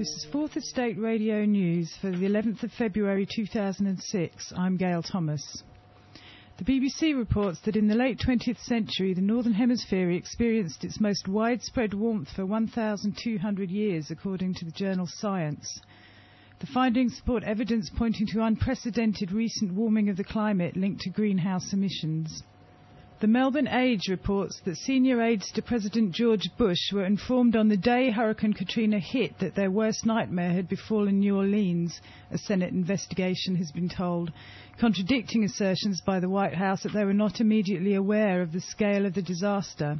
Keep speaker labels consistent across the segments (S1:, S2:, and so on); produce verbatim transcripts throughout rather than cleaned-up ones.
S1: This is Fourth Estate Radio News for the eleventh of February two thousand six. I'm Gail Thomas. The B B C reports that in the late twentieth century, the Northern Hemisphere experienced its most widespread warmth for one thousand two hundred years, according to the journal Science. The findings support evidence pointing to unprecedented recent warming of the climate linked to greenhouse emissions. The Melbourne Age reports that senior aides to President George Bush were informed on the day Hurricane Katrina hit that their worst nightmare had befallen New Orleans, a Senate investigation has been told, contradicting assertions by the White House that they were not immediately aware of the scale of the disaster.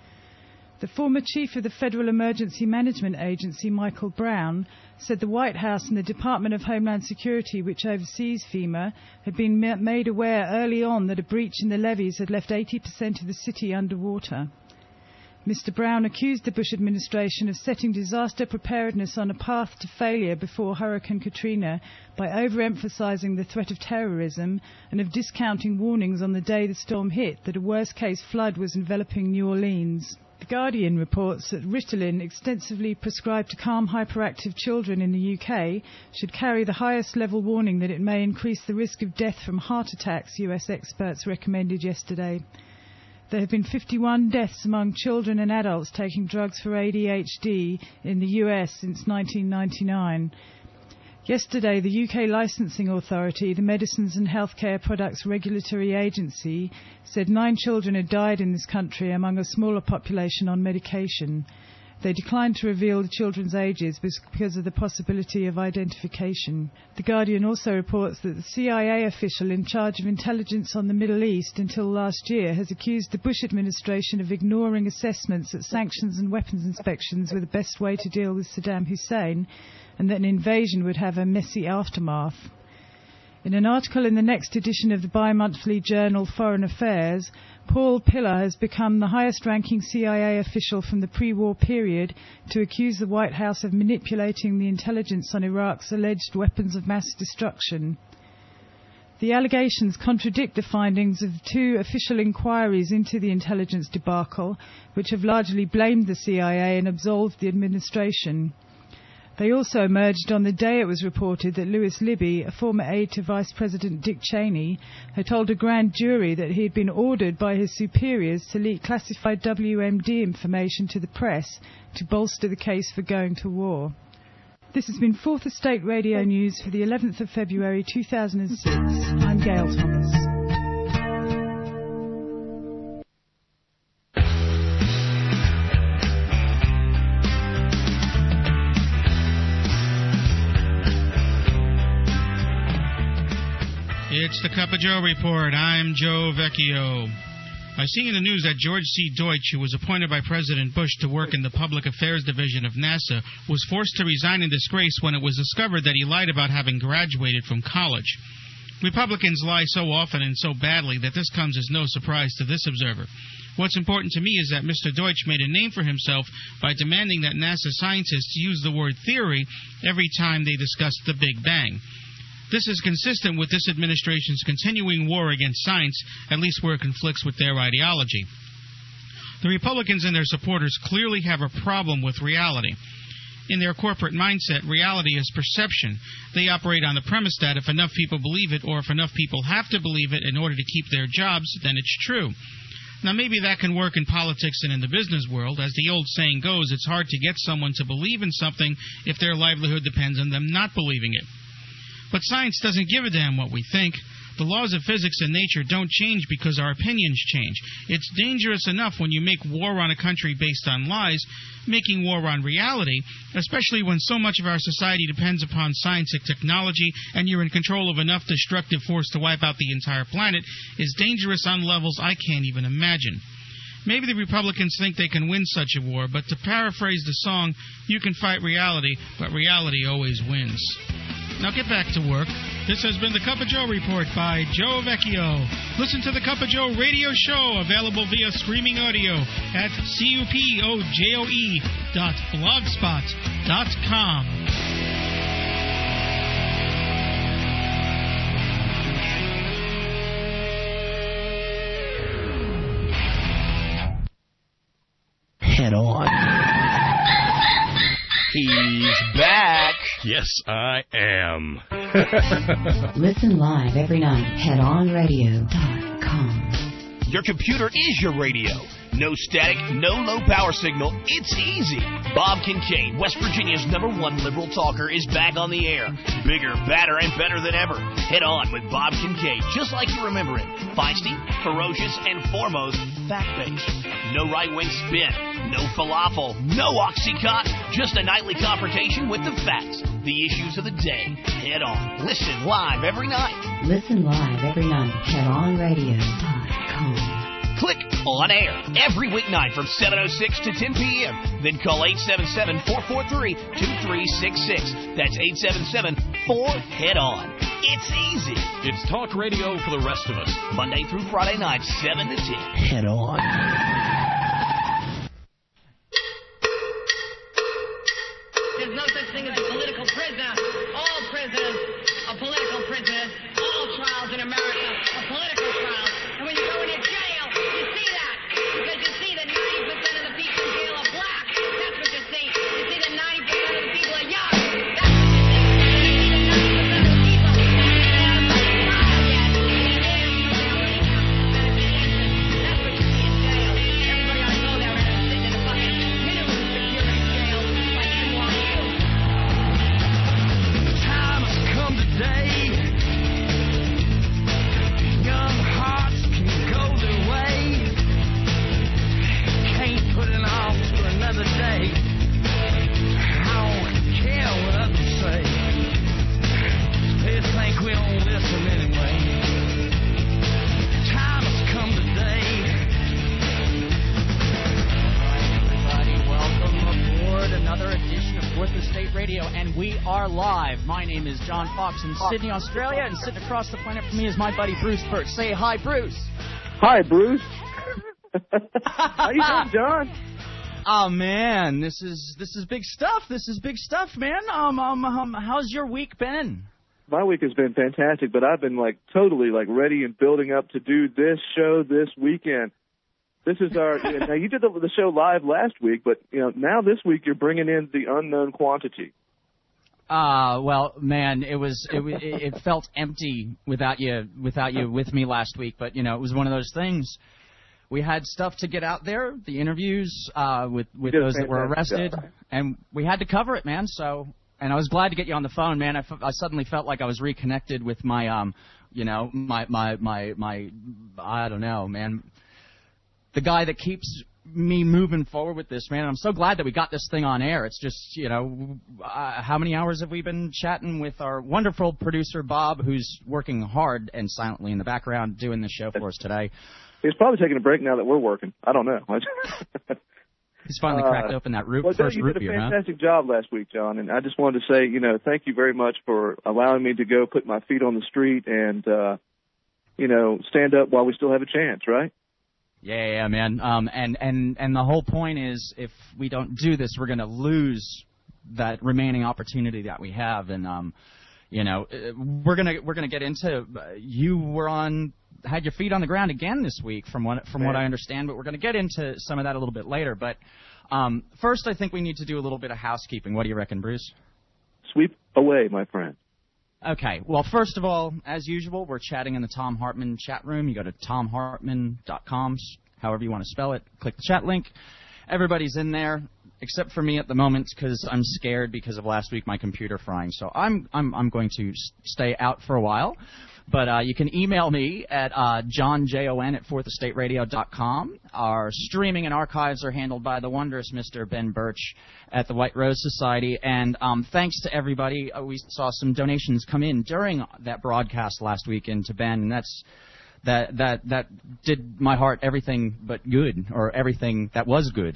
S1: The former chief of the Federal Emergency Management Agency, Michael Brown, said the White House and the Department of Homeland Security, which oversees FEMA, had been ma- made aware early on that a breach in the levees had left eighty percent of the city underwater. Mister Brown accused the Bush administration of setting disaster preparedness on a path to failure before Hurricane Katrina by overemphasizing the threat of terrorism and of discounting warnings on the day the storm hit that a worst-case flood was enveloping New Orleans. The Guardian reports that Ritalin, extensively prescribed to calm hyperactive children in the U K, should carry the highest level warning that it may increase the risk of death from heart attacks, U S experts recommended yesterday. There have been fifty-one deaths among children and adults taking drugs for A D H D in the U S since nineteen ninety-nine. Yesterday, the U K licensing authority, the Medicines and Healthcare Products Regulatory Agency, said nine children had died in this country among a smaller population on medication. They declined to reveal the children's ages because of the possibility of identification. The Guardian also reports that the C I A official in charge of intelligence on the Middle East until last year has accused the Bush administration of ignoring assessments that sanctions and weapons inspections were the best way to deal with Saddam Hussein, and that an invasion would have a messy aftermath. In an article in the next edition of the bi-monthly journal Foreign Affairs, Paul Pillar has become the highest-ranking C I A official from the pre-war period to accuse the White House of manipulating the intelligence on Iraq's alleged weapons of mass destruction. The allegations contradict the findings of two official inquiries into the intelligence debacle, which have largely blamed the C I A and absolved the administration. They also emerged on the day it was reported that Lewis Libby, a former aide to Vice President Dick Cheney, had told a grand jury that he had been ordered by his superiors to leak classified W M D information to the press to bolster the case for going to war. This has been Fourth Estate Radio News for the eleventh of February two thousand six. I'm Gail Thomas.
S2: It's the Cup of Joe Report. I'm Joe Vecchio. I see in the news that George C. Deutsch, who was appointed by President Bush to work in the Public Affairs Division of NASA, was forced to resign in disgrace when it was discovered that he lied about having graduated from college. Republicans lie so often and so badly that this comes as no surprise to this observer. What's important to me is that Mister Deutsch made a name for himself by demanding that NASA scientists use the word theory every time they discussed the Big Bang. This is consistent with this administration's continuing war against science, at least where it conflicts with their ideology. The Republicans and their supporters clearly have a problem with reality. In their corporate mindset, reality is perception. They operate on the premise that if enough people believe it, or if enough people have to believe it in order to keep their jobs, then it's true. Now, maybe that can work in politics and in the business world. As the old saying goes, it's hard to get someone to believe in something if their livelihood depends on them not believing it. But science doesn't give a damn what we think. The laws of physics and nature don't change because our opinions change. It's dangerous enough when you make war on a country based on lies. Making war on reality, especially when so much of our society depends upon science and technology and you're in control of enough destructive force to wipe out the entire planet, is dangerous on levels I can't even imagine. Maybe the Republicans think they can win such a war, but to paraphrase the song, you can fight reality, but reality always wins. Now get back to work. This has been the Cup of Joe Report by Joe Vecchio. Listen to the Cup of Joe radio show, available via streaming audio at cupojoe dot blogspot dot com.
S3: Head on. He's back.
S4: Yes, I am.
S5: Listen live every night. head on radio dot com.
S3: Your computer is your radio. No static, no low power signal. It's easy. Bob Kincaid, West Virginia's number one liberal talker, is back on the air. Bigger, badder, and better than ever. Head on with Bob Kincaid, just like you remember it. Feisty, ferocious, and foremost, fact-based. No right-wing spin. No falafel. No Oxycontin. Just a nightly confrontation with the facts. The issues of the day. Head on. Listen live every night.
S5: Listen live every night. head on radio dot com.
S3: Click on air every weeknight from seven oh six to ten p.m. Then call eight seven seven, four four three, two three six six. That's eight seven seven, four, head on. It's easy.
S4: It's talk radio for the rest of us.
S3: Monday through Friday night, seven to ten. Head on.
S6: There's no such thing as a political prisoner. All prisoners are political prisoners. All trials in America are political trials. And when you go into jail, you see that. Because you see that ninety percent of the people in jail are black. That's what you see. You see that ninety percent of the people are young. That's what you see. You see that ninety percent of the people haven't had a trial yet. That's what you see in jail. Everybody ought to go there and sit in a fucking minimum security jail like N Y U.
S7: Time has come today. Young hearts can go their way. Can't put it off for another day. I don't care what others say. They think we don't listen anyway. Time has come today.
S8: Everybody, welcome aboard another edition of Fourth Estate Radio, and we are live. My name is John Fox in Sydney, Australia, and sitting across the planet from me is my buddy Bruce Burt. Say hi, Bruce.
S9: Hi, Bruce. How you doing, John?
S8: Oh man, this is this is big stuff. This is big stuff, man. Um, um, um how's your week been?
S9: My week has been fantastic, but I've been like totally like ready and building up to do this show this weekend. This is our. You know, now you did the, the show live last week, but you know now this week you're bringing in the unknown quantity.
S8: Uh, well, man, it was it, it felt empty without you without you with me last week. But you know, it was one of those things. We had stuff to get out there, the interviews uh, with with those that were arrested, and we had to cover it, man. So, and I was glad to get you on the phone, man. I, f- I suddenly felt like I was reconnected with my, um, you know, my my my my, I don't know, man. The guy that keeps me moving forward with this, man. And I'm so glad that we got this thing on air. It's just, you know, uh, how many hours have we been chatting with our wonderful producer, Bob, who's working hard and silently in the background doing the show for us today.
S9: He's probably taking a break now that we're working. I don't know.
S8: He's finally cracked uh, open that root,
S9: well,
S8: first
S9: you
S8: root
S9: did
S8: beer,
S9: a fantastic huh? job last week, John, and I just wanted to say, you know, thank you very much for allowing me to go put my feet on the street and, uh, you know, stand up while we still have a chance, right?
S8: Yeah, yeah, man. Um, and, and, and the whole point is, if we don't do this, we're going to lose that remaining opportunity that we have. And, um, you know, we're gonna we're gonna get into. Uh, you were on had your feet on the ground again this week, from what from what I understand. But we're gonna get into some of that a little bit later. But um, first, I think we need to do a little bit of housekeeping. What do you reckon, Bruce?
S9: Sweep away, my friend.
S8: Okay. Well, first of all, as usual, we're chatting in the Tom Hartman chat room. You go to tom hartman dot com, however you want to spell it. Click the chat link. Everybody's in there, except for me at the moment, because I'm scared because of last week my computer frying. So I'm I'm I'm going to stay out for a while. But uh, you can email me at uh, john j o n at fourth estate radio dot com. Our streaming and archives are handled by the wondrous Mister Ben Birch at the White Rose Society. And um, thanks to everybody, uh, we saw some donations come in during that broadcast last weekend to Ben, and that's that that that did my heart everything but good, or everything that was good.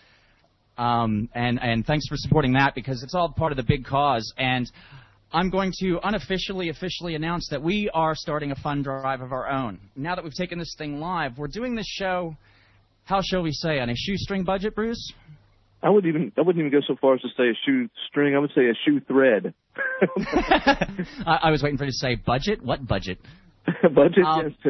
S8: Um, and, and thanks for supporting that, because it's all part of the big cause. And I'm going to unofficially, officially announce that we are starting a fund drive of our own. Now that we've taken this thing live, we're doing this show, how shall we say, on a shoestring budget, Bruce?
S9: I wouldn't even I wouldn't even go so far as to say a shoestring. I would say a shoe thread.
S8: I, I was waiting for you to say budget. What budget?
S9: budget.
S8: Um,
S9: yes.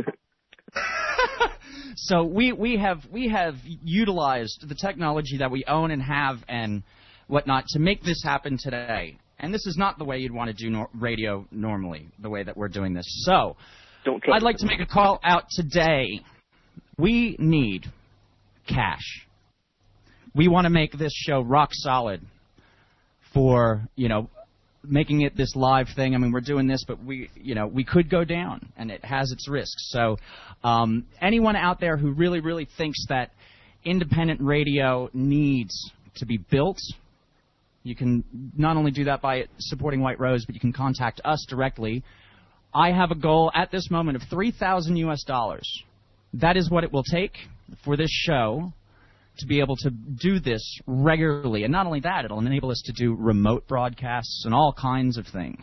S8: So we, we have we have utilized the technology that we own and have, and whatnot to make this happen today. And this is not the way you'd want to do no- radio normally, the way that we're doing this. So,
S9: Don't
S8: I'd like to make a call out today. We need cash. We want to make this show rock solid for, you know, making it this live thing. I mean, we're doing this, but we, you know, we could go down, and it has its risks. So, um, anyone out there who really, really thinks that independent radio needs to be built, you can not only do that by supporting White Rose, but you can contact us directly. I have a goal at this moment of three thousand U S dollars. That is what it will take for this show to be able to do this regularly. And not only that, it'll enable us to do remote broadcasts and all kinds of things.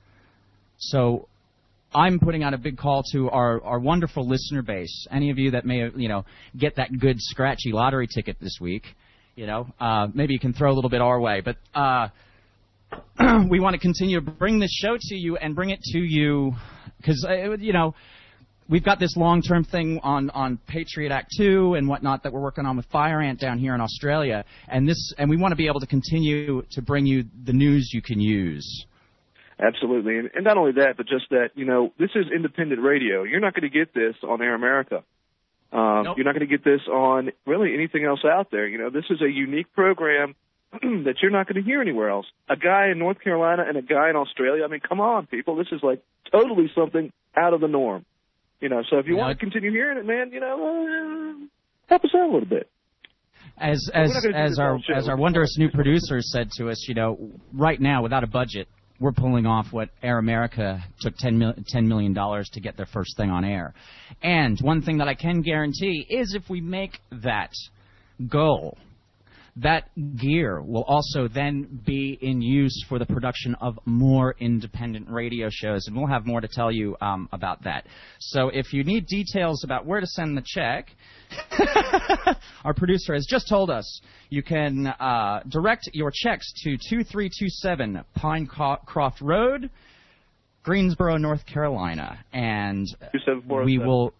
S8: So I'm putting out a big call to our, our wonderful listener base. Any of you that may, you know, get that good scratchy lottery ticket this week, you know, uh, maybe you can throw a little bit our way. But uh, we want to continue to bring this show to you and bring it to you because, uh, you know, we've got this long-term thing on, on Patriot Act two and whatnot that we're working on with Fire Ant down here in Australia, and this and we want to be able to continue to bring you the news you can use.
S9: Absolutely, and, and not only that, but just that, you know, this is independent radio. You're not going to get this on Air America. Um,
S8: Nope.
S9: You're not going to get this on really anything else out there. You know, this is a unique program that you're not going to hear anywhere else. A guy in North Carolina and a guy in Australia. I mean, come on, people. This is like totally something out of the norm. You know, so if you
S8: Yeah.
S9: want to continue hearing it, man, you know, uh, help us out a little bit.
S8: As
S9: We're
S8: as
S9: not gonna do
S8: as
S9: this
S8: our
S9: whole show.
S8: as our wondrous new producer said to us, you know, right now without a budget, we're pulling off what Air America took ten million dollars to get their first thing on air. And one thing that I can guarantee is if we make that goal, that gear will also then be in use for the production of more independent radio shows, and we'll have more to tell you um, about that. So if you need details about where to send the check, our producer has just told us you can uh, direct your checks to two three two seven Pinecroft Road, Greensboro, North Carolina, and we will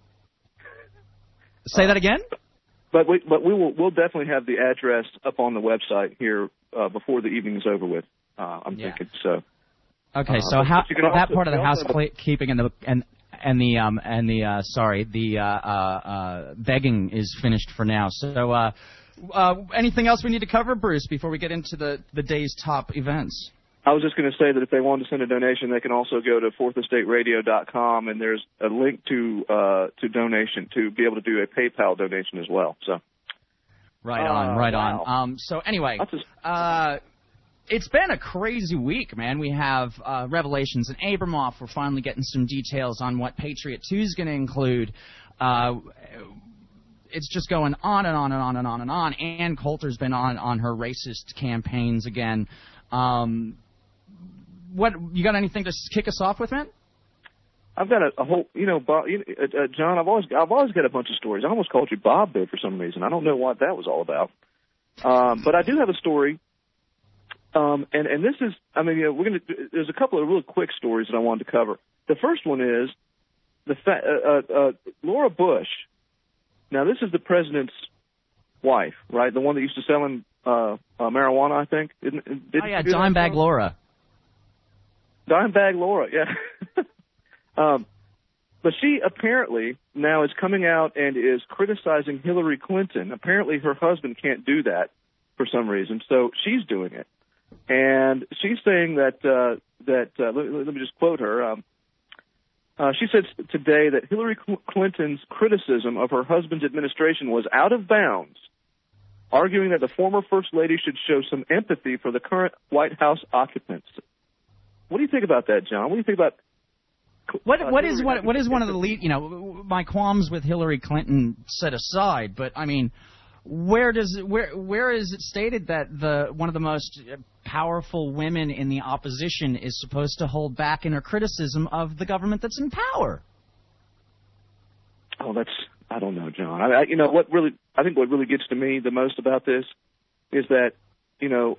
S8: say that again.
S9: But we, but we will, we'll definitely have the address up on the website here uh, before the evening is over with. Uh, I'm
S8: Yeah.
S9: thinking so.
S8: Okay,
S9: Uh,
S8: so
S9: but
S8: how
S9: you can
S8: that
S9: also-
S8: part of the
S9: you also have a-
S8: housekeeping and the and and the um and the uh, sorry the uh, uh, uh, begging is finished for now. So uh, uh, anything else we need to cover, Bruce, before we get into the the day's top events?
S9: I was just going to say that if they want to send a donation, they can also go to fourth estate radio dot com, and there's a link to uh, to donation to be able to do a PayPal donation as well. So,
S8: Right on, right
S9: wow.
S8: on. Um, so anyway,
S9: That's just-
S8: uh, it's been a crazy week, man. We have uh, revelations in Abramoff. We're finally getting some details on what Patriot two is going to include. Uh, it's just going on and on and on and on and on. Ann Coulter's been on, on her racist campaigns again. Um, what you got anything to kick us off with, man?
S9: I've got a, a whole, you know, Bob, you know, uh, uh, John. I've always, I've always got a bunch of stories. I almost called you Bob there for some reason. I don't know what that was all about. Um, but I do have a story, um, and and this is, I mean, you know, we're gonna. There's a couple of really quick stories that I wanted to cover. The first one is the fa- uh, uh, uh, Laura Bush. Now, this is the president's wife, right? The one that used to sell him uh, uh, marijuana, I think. Didn't, didn't
S8: Oh yeah,
S9: she do that
S8: Dimebag
S9: song?
S8: Laura.
S9: Dimebag Laura, yeah. um, but she apparently now is coming out and is criticizing Hillary Clinton. Apparently her husband can't do that for some reason, so she's doing it. And she's saying that, uh, that uh, let, let me just quote her. Um, uh, she said today that Hillary Clinton's criticism of her husband's administration was out of bounds, arguing that the former First Lady should show some empathy for the current White House occupants. What do you think about that, John? What do you think about
S8: What
S9: uh,
S8: what is
S9: Hillary
S8: what what is one of the
S9: empathy?
S8: lead? You know, my qualms with Hillary Clinton set aside, but I mean, where does where where is it stated that the one of the most powerful women in the opposition is supposed to hold back in her criticism of the government that's in power?
S9: Oh, that's I don't know, John. I, I you know what really I think what really gets to me the most about this is that you know.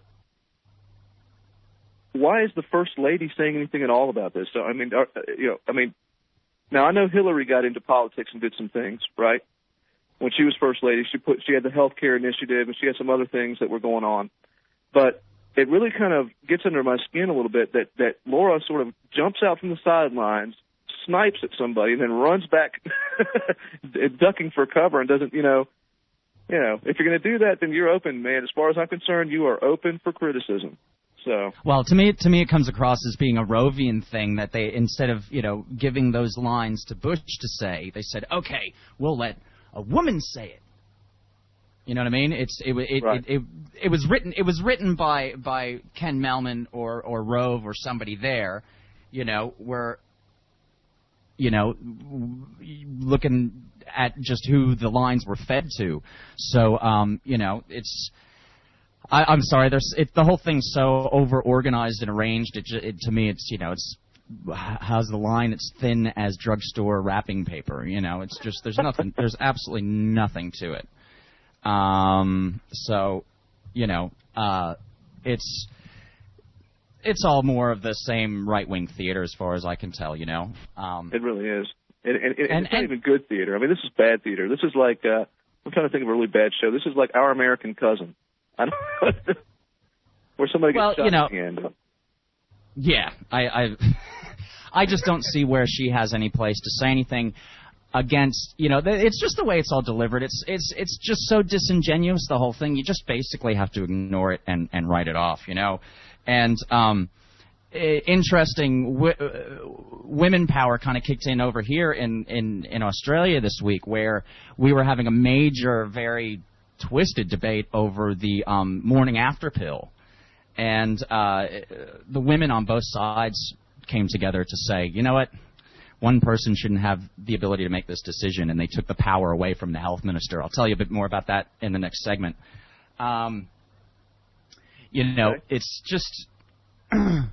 S9: Why is the First Lady saying anything at all about this? So I mean, are, you know, I mean, now I know Hillary got into politics and did some things, right? When she was First Lady, she put she had the health care initiative and she had some other things that were going on. But it really kind of gets under my skin a little bit that, that Laura sort of jumps out from the sidelines, snipes at somebody, and then runs back ducking for cover and doesn't, you know, you know, if you're going to do that, then you're open, man. As far as I'm concerned, you are open for criticism. So.
S8: Well, to me, to me, it comes across as being a Rovian thing that they, instead of, you know, giving those lines to Bush to say, they said, okay, we'll let a woman say it. You know what I mean? It's it it,
S9: right.
S8: it, it it was written it was written by by Ken Melman or or Rove or somebody there, you know, where, you know, looking at just who the lines were fed to. So, um, you know, it's. I, I'm sorry. There's it, the whole thing's so over organized and arranged. It, it to me, it's you know, it's how's the line? It's thin as drugstore wrapping paper. You know, it's just there's nothing. There's absolutely nothing to it. Um, so, you know, uh, it's it's all more of the same right-wing theater as far as I can tell, you know. Um,
S9: it really is. And, and, and,
S8: and
S9: it's not
S8: and,
S9: even good theater. I mean, this is bad theater. This is like, uh, I'm trying to think of a really bad show. This is like Our American Cousin. I don't where somebody gets
S8: well,
S9: shot
S8: you know,
S9: in the hand.
S8: Yeah, I, I, I just don't see where she has any place to say anything against, you know, it's just the way it's all delivered. It's it's it's just so disingenuous, the whole thing. You just basically have to ignore it and, and write it off, you know. And um, interesting, w- women power kind of kicked in over here in, in, in Australia this week, where we were having a major, very twisted debate over the um, morning after pill. And uh, the women on both sides came together to say, you know what? One person shouldn't have the ability to make this decision, and they took the power away from the health minister. I'll tell you a bit more about that in the next segment. Um, you know, okay. It's just the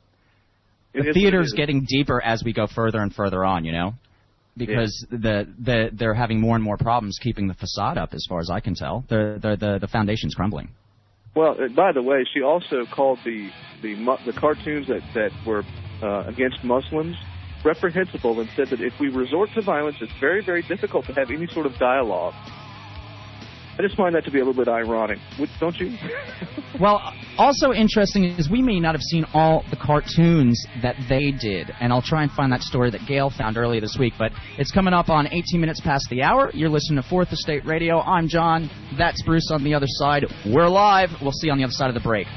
S9: it
S8: theater's getting deeper as we go further and further on, you know, because yeah. the, the they're having more and more problems keeping the facade up, as far as I can tell. The the the, the foundation's crumbling.
S9: Well, by the way, she also called the the, the cartoons that, that were uh, against Muslims reprehensible, and said that if we resort to violence, it's very, very difficult to have any sort of dialogue. I just find that to be a little bit ironic, don't you?
S8: Well, also interesting is we may not have seen all the cartoons that they did, and I'll try and find that story that Gail found earlier this week, but it's coming up on eighteen minutes past the hour. You're listening to Fourth Estate Radio. I'm John. That's Bruce on the other side. We're live. We'll see you on the other side of the break.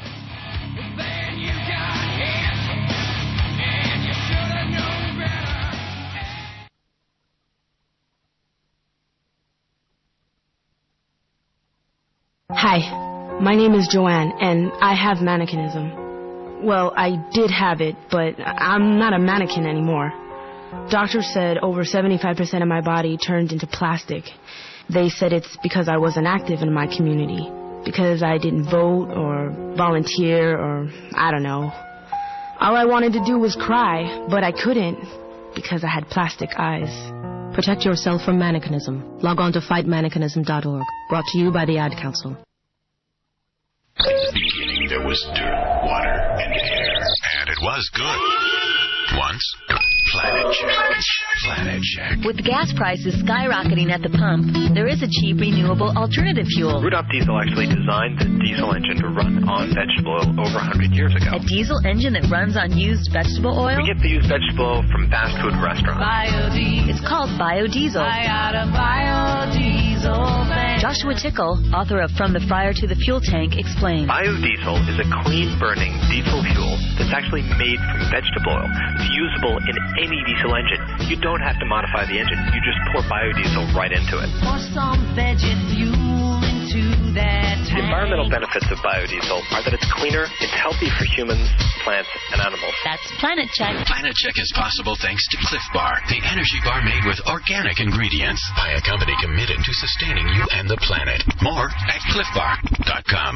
S10: Hi, my name is Joanne, and I have mannequinism. Well, I did have it, but I'm not a mannequin anymore. Doctors said over seventy-five percent of my body turned into plastic. They said it's because I wasn't active in my community, because I didn't vote or volunteer or I don't know. All I wanted to do was cry, but I couldn't because I had plastic eyes.
S11: Protect yourself from mannequinism. Log on to fight mannequinism dot org. Brought to you by the Ad Council.
S12: In the beginning, there was dirt, water, and air. And it was good. Once, Planet Check. Planet Check.
S13: With gas prices skyrocketing at the pump, there is a cheap, renewable alternative fuel.
S14: Rudolph Diesel actually designed the diesel engine to run on vegetable oil over one hundred years ago.
S13: A diesel engine that runs on used vegetable oil?
S14: We get the used vegetable oil from fast food restaurants.
S13: Biodiesel. It's called biodiesel.
S15: I got a biodiesel van.
S13: Joshua Tickle, author of From the Fryer to the Fuel Tank, explains.
S14: Biodiesel is a clean-burning diesel fuel that's actually made from vegetable oil. It's usable in any diesel engine. You don't have to modify the engine. You just pour biodiesel right into it.
S15: Pour some veggie fuel into that tank.
S14: The environmental benefits of biodiesel are that it's cleaner, it's healthy for humans, plants, and animals.
S13: That's Planet Check.
S12: Planet Check is possible thanks to Cliff Bar, the energy bar made with organic ingredients by a company committed to sustaining you and the planet. More at cliff bar dot com.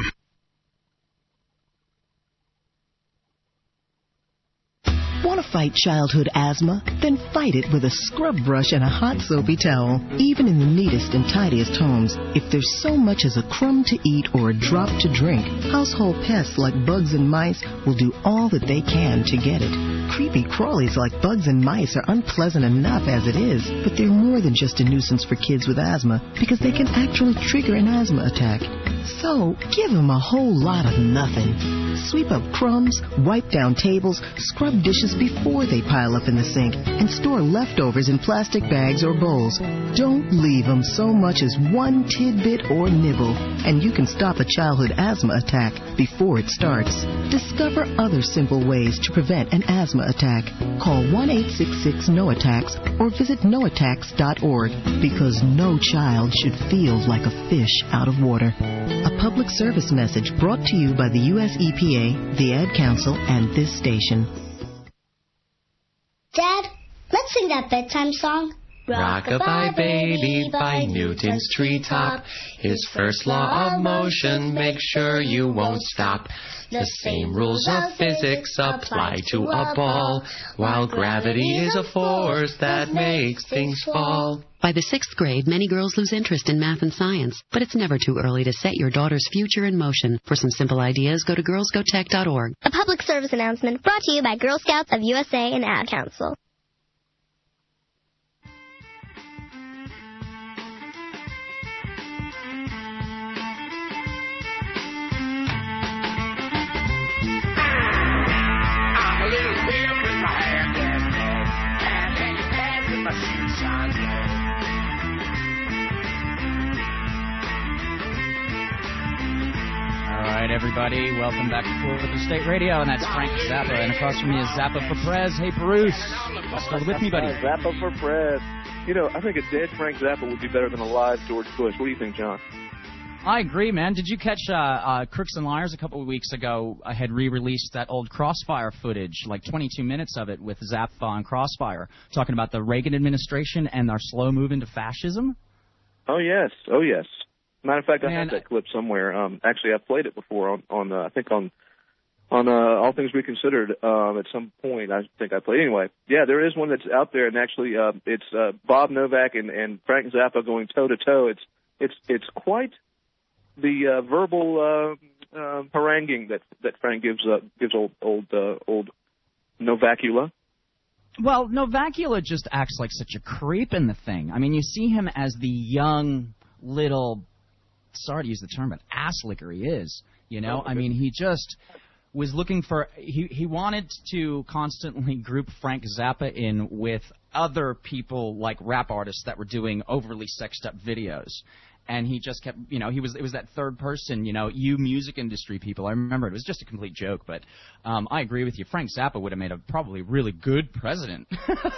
S16: Want to fight childhood asthma? Then fight it with a scrub brush and a hot soapy towel. Even in the neatest and tidiest homes, if there's so much as a crumb to eat or a drop to drink, household pests like bugs and mice will do all that they can to get it. Creepy crawlies like bugs and mice are unpleasant enough as it is, but they're more than just a nuisance for kids with asthma because they can actually trigger an asthma attack. So, give them a whole lot of nothing. Sweep up crumbs, wipe down tables, scrub dishes before they pile up in the sink, and store leftovers in plastic bags or bowls. Don't leave them so much as one tidbit or nibble, and you can stop a childhood asthma attack before it starts. Discover other simple ways to prevent an asthma attack. Call one eight six six no attacks or visit no attacks dot org, because no child should feel like a fish out of water. A public service message brought to you by the U S E P A, the Ad Council, and this station.
S17: Dad, let's sing that bedtime song.
S18: Rock-a-bye baby by Newton's treetop. His first law of motion, make sure you won't stop. The same rules of physics apply to a ball, while gravity is a force that makes things fall.
S19: By the sixth grade, many girls lose interest in math and science, but it's never too early to set your daughter's future in motion. For some simple ideas, go to girls go tech dot org.
S17: A public service announcement brought to you by Girl Scouts of U S A and Ad Council.
S8: All right, everybody, welcome back to Florida State Radio, and that's Frank Zappa, and across from me is Zappa for Perez. Hey, Bruce, still with me, buddy?
S9: Zappa for Perez. You know, I think a dead Frank Zappa would be better than a live George Bush. What do you think, John?
S8: I agree, man. Did you catch uh, uh, Crooks and Liars a couple of weeks ago? I had re-released that old Crossfire footage, like twenty-two minutes of it with Zappa on Crossfire, talking about the Reagan administration and our slow move into fascism?
S9: Oh, yes. Oh, yes. Matter of fact, I
S8: Man,
S9: have that clip somewhere. Um, actually, I've played it before on, on uh, I think on on uh, All Things Reconsidered um, at some point. I think I played anyway. Yeah, there is one that's out there, and actually, uh, it's uh, Bob Novak and, and Frank Zappa going toe to toe. It's it's it's quite the uh, verbal uh, uh, haranguing that that Frank gives uh, gives old old uh, old Novacula.
S8: Well, Novacula just acts like such a creep in the thing. I mean, you see him as the young little, sorry to use the term, but ass licker he is. You know, I mean, he just was looking for, he, he wanted to constantly group Frank Zappa in with other people like rap artists that were doing overly sexed up videos. And he just kept, you know, he was, it was that third person, you know, you music industry people. I remember it was just a complete joke, but um, I agree with you. Frank Zappa would have made a probably really good president.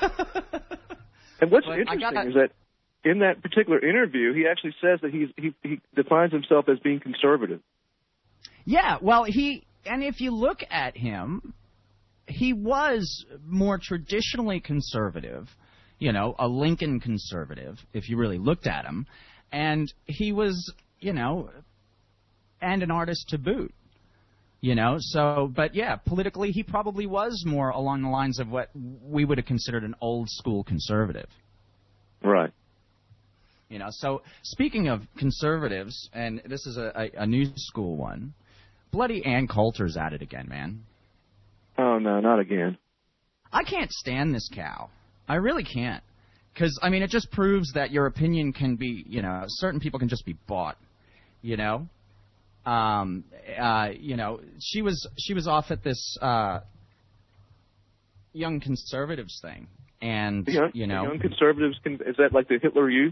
S9: And what's
S8: But
S9: interesting
S8: gotta,
S9: is that in that particular interview, he actually says that he's, he he defines himself as being conservative.
S8: Yeah, well, he, and if you look at him, he was more traditionally conservative, you know, a Lincoln conservative, if you really looked at him. And he was, you know, and an artist to boot, you know. So, but yeah, politically, he probably was more along the lines of what we would have considered an old school conservative.
S9: Right.
S8: You know, so speaking of conservatives, and this is a, a, a new school one, bloody Ann Coulter's at it again, man.
S9: Oh, no, not again.
S8: I can't stand this cow. I really can't. Because, I mean, it just proves that your opinion can be, you know, certain people can just be bought, you know. Um, uh, you know, she was she was off at this uh, Young Conservatives thing, and,
S9: The young,
S8: you know.
S9: the young conservatives, can, is that like the Hitler Youth?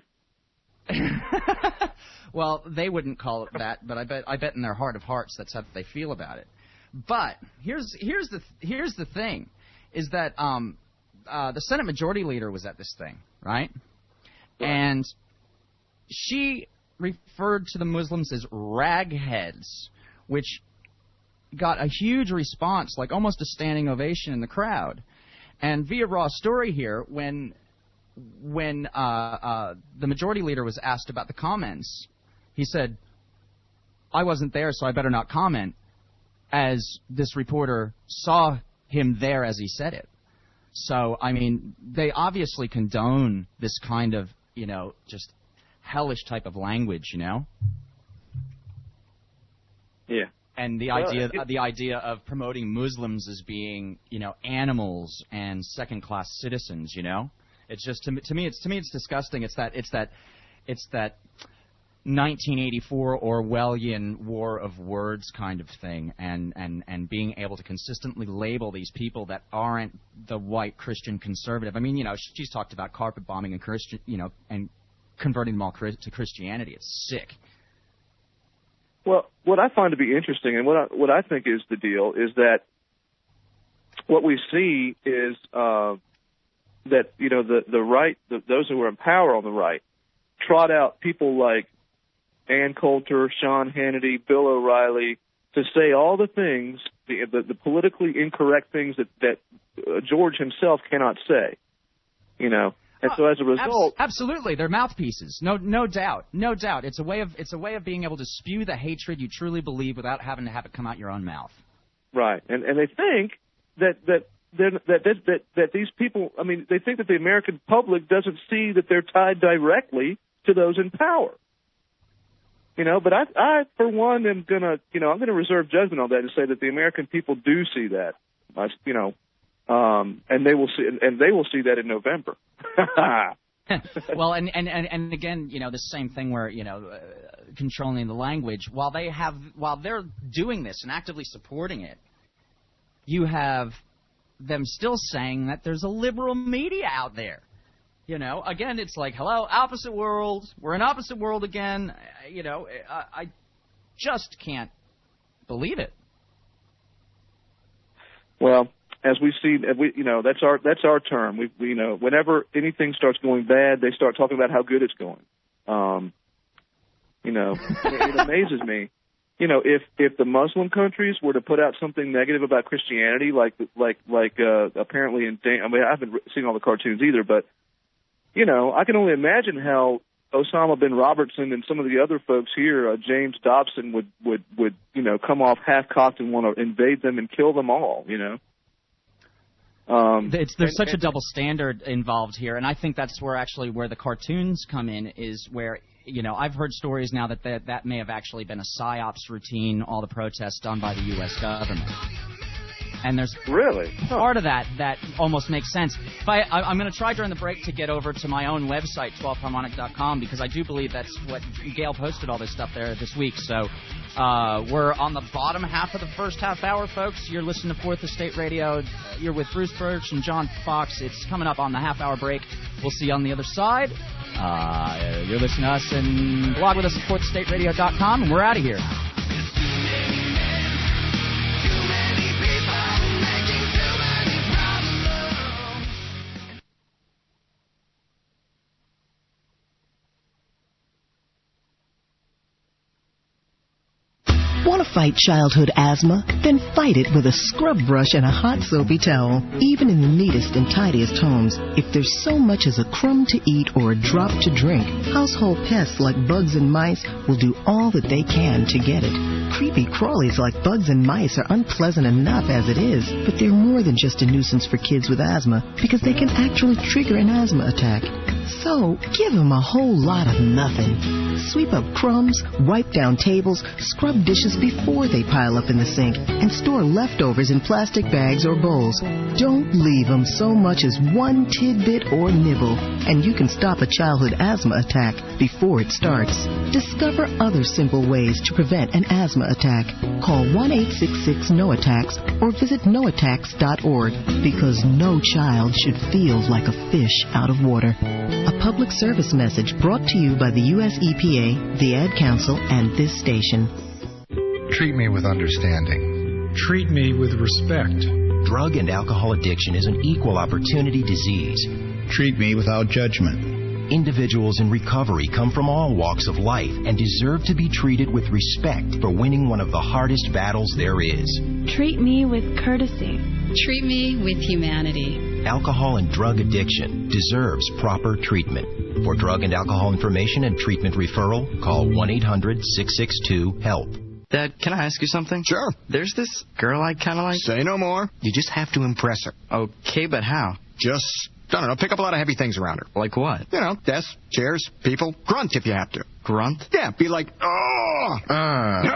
S8: Well, they wouldn't call it that, but I bet I bet in their heart of hearts that's how they feel about it. But here's here's the here's the thing, is that um, uh, the Senate Majority Leader was at this thing, right? right? And she referred to the Muslims as ragheads, which got a huge response, like almost a standing ovation in the crowd. And via Raw Story here, when when uh, uh, the Majority Leader was asked about the comments, he said, "I wasn't there, so I better not comment," as this reporter saw him there as he said it. So, I mean, they obviously condone this kind of, you know, just hellish type of language, you know?
S9: Yeah.
S8: And the
S9: Well,
S8: idea,
S9: it-
S8: the idea of promoting Muslims as being, you know, animals and second-class citizens. You know, it's just to me, to me, it's to me, it's disgusting. It's that, it's that, it's that nineteen eighty-four Orwellian war of words kind of thing, and and and being able to consistently label these people that aren't the white Christian conservative. I mean, you know, she's talked about carpet bombing and Christian, you know, and converting them all to Christianity. It's sick.
S9: Well, what I find to be interesting, and what I, what I think is the deal, is that what we see is uh, that you know the the right, the, those who are in power on the right, trot out people like Ann Coulter, Sean Hannity, Bill O'Reilly to say all the things, the the, the politically incorrect things that that uh, George himself cannot say. You know. And so as a result,
S8: Abs- absolutely, they're mouthpieces. No, no doubt, no doubt. It's a way of it's a way of being able to spew the hatred you truly believe without having to have it come out your own mouth.
S9: right? And and they think that that that that that, that, that these people, I mean, they think that the American public doesn't see that they're tied directly to those in power. You know, but I, I for one, am gonna, you know, I'm gonna reserve judgment on that and say that the American people do see that. I, you know. Um, and they will see, and they will see that in November.
S8: Well, and, and, and, and again, you know, the same thing where, you know, uh, controlling the language. While they have, while they're doing this and actively supporting it, you have them still saying that there's a liberal media out there. You know, again, it's like, hello, opposite world. We're in opposite world again. You know, I, I just can't believe it.
S9: Well, as we see, we, you know, that's our that's our term. We, we, you know, whenever anything starts going bad, they start talking about how good it's going. Um, you know, it, it amazes me. You know, if if the Muslim countries were to put out something negative about Christianity, like like like uh, apparently in, I mean, I haven't seen all the cartoons either, but you know, I can only imagine how Osama bin Robertson and some of the other folks here, uh, James Dobson, would would would you know come off half cocked and want to invade them and kill them all. You know. Um,
S8: it's, there's
S9: and,
S8: such
S9: and,
S8: a double standard involved here, and I think that's where actually where the cartoons come in is where, you know, I've heard stories now that that, that may have actually been a psyops routine, all the protests done by the U S government. And there's
S9: really
S8: part of that that almost makes sense. If I, I, I'm going to try during the break to get over to my own website, twelve harmonic dot com, because I do believe that's what Gail posted all this stuff there this week. So uh, we're on the bottom half of the first half hour, folks. You're listening to Fourth Estate Radio. You're with Bruce Birch and John Fox. It's coming up on the half hour break. We'll see you on the other side. Uh, you're listening to us and blog with us at fourth estate radio dot com, and we're out of here.
S16: Want to fight childhood asthma? Then fight it with a scrub brush and a hot soapy towel. Even in the neatest and tidiest homes, if there's so much as a crumb to eat or a drop to drink, household pests like bugs and mice will do all that they can to get it. Creepy crawlies like bugs and mice are unpleasant enough as it is, but they're more than just a nuisance for kids with asthma because they can actually trigger an asthma attack. So, give them a whole lot of nothing. Sweep up crumbs, wipe down tables, scrub dishes before they pile up in the sink, and store leftovers in plastic bags or bowls. Don't leave them so much as one tidbit or nibble, and you can stop a childhood asthma attack before it starts. Discover other simple ways to prevent an asthma attack. Call one eight six six N O attacks or visit no attacks dot org, because no child should feel like a fish out of water. A public service message brought to you by the U S E P A, the Ad Council, and this station.
S20: Treat me with understanding.
S21: Treat me with respect.
S22: Drug and alcohol addiction is an equal opportunity disease.
S20: Treat me without judgment.
S22: Individuals in recovery come from all walks of life and deserve to be treated with respect for winning one of the hardest battles there is.
S23: Treat me with courtesy.
S24: Treat me with humanity.
S22: Alcohol and drug addiction deserves proper treatment. For drug and alcohol information and treatment referral, call one eight hundred six six two HELP.
S25: Dad, can I ask you something?
S20: Sure.
S25: There's this girl I kind of like.
S20: Say no more. You just have to impress her.
S25: Okay, but how?
S20: Just, I don't know, pick up a lot of heavy things around her.
S25: Like what?
S20: You know, desks, chairs, people. Grunt if you have to.
S25: Grunt?
S20: Yeah, be like, oh! Uh. Oh!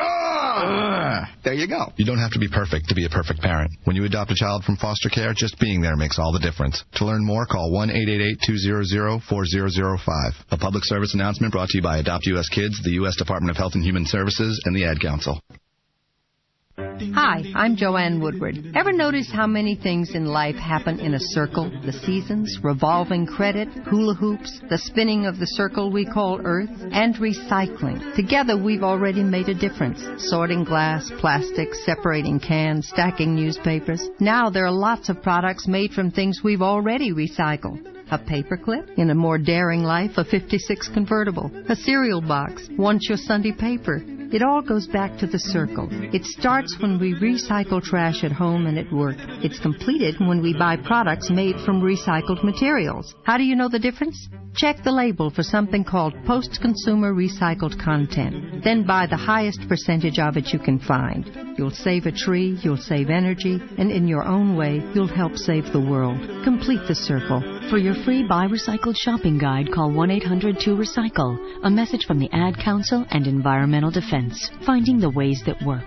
S20: Ah, there you go.
S1: You don't have to be perfect to be a perfect parent. When you adopt a child from foster care, just being there makes all the difference. To learn more, call one eight eight eight, two hundred, four thousand five. A public service announcement brought to you by Adopt U S Kids, the U S Department of Health and Human Services, and the Ad Council.
S2: Hi, I'm Joanne Woodward. Ever notice how many things in life happen in a circle? The seasons, revolving credit, hula hoops, the spinning of the circle we call Earth, and recycling. Together we've already made a difference. Sorting glass, plastic, separating cans, stacking newspapers. Now there are lots of products made from things we've already recycled. A paperclip, in a more daring life, a fifty-six convertible, a cereal box, once your Sunday paper. It all goes back to the circle. It starts when we recycle trash at home and at work. It's completed when we buy products made from recycled materials. How do you know the difference? Check the label for something called post-consumer recycled content. Then buy the highest percentage of it you can find. You'll save a tree, you'll save energy, and in your own way, you'll help save the world. Complete the circle.
S19: For your free Buy Recycled shopping guide, call one eight hundred two recycle. A message from the Ad Council and Environmental Defense. Finding the ways that work.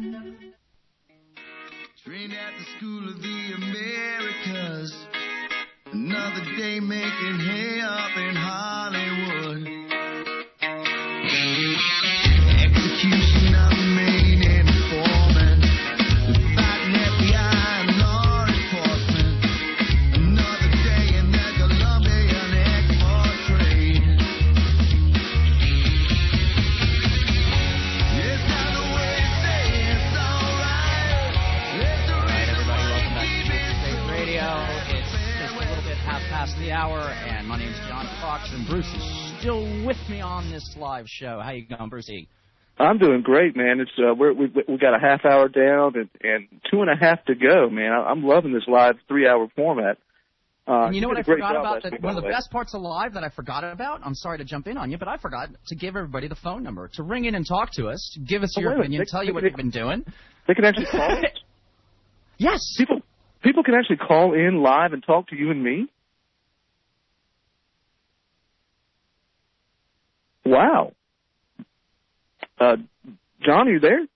S3: Trained at the School of the Americas. Another day making hay up in Hollywood. Execution of the main informant. Fighting F B I and law enforcement. Another day in the Colombian export trade. It's not the way to say it's alright. It's the
S8: All right, everybody, welcome back to Future State Radio. It's just a little bit half past the hour, and my name is John Fox, and Bruce is still with me on this live show. How you going, Brucey?
S9: I'm doing great, man. It's uh, we're, we we got a half hour down and, and two and a half to go, man. I, I'm loving this live three hour format. Uh,
S8: And you know what I
S9: did a great
S8: forgot
S9: job
S8: about?
S9: last
S8: That
S9: week,
S8: one of
S9: by
S8: the
S9: way.
S8: best parts of live that I forgot about, I'm sorry to jump in on you, but I forgot to give everybody the phone number, to ring in and talk to us, give us
S9: Oh,
S8: your
S9: wait a minute.
S8: opinion,
S9: They-
S8: tell you
S9: they-
S8: what
S9: they-
S8: you've been doing.
S9: They can actually call us?
S8: Yes.
S9: People people can actually call in live and talk to you and me? Wow. Uh, John, are you there?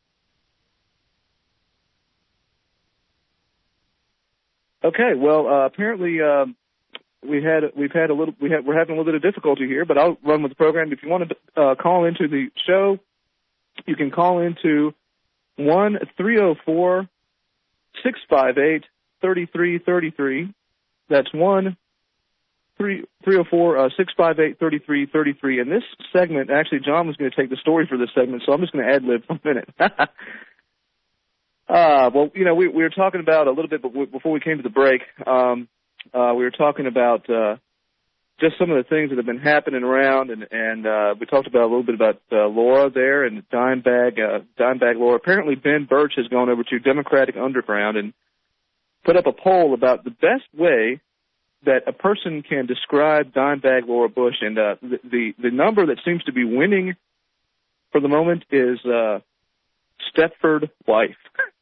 S9: Okay, well, uh, apparently um, we had we've had a little we had we're having a little bit of difficulty here, but I'll run with the program. If you want to uh, call into the show, you can call into one three zero four six five eight thirty three thirty three. That's one three three zero four uh, six five eight thirty three thirty three. And this segment, actually, John was going to take the story for this segment, so I'm just going to ad lib for a minute. Uh, well, you know, we, we were talking about a little bit before we came to the break. Um, uh, we were talking about uh, just some of the things that have been happening around, and, and uh, we talked about a little bit about uh, Laura there and Dimebag, uh, Dimebag Laura. Apparently, Ben Birch has gone over to Democratic Underground and put up a poll about the best way that a person can describe Dimebag Laura Bush, and uh, the, the the number that seems to be winning for the moment is uh, Stepford wife.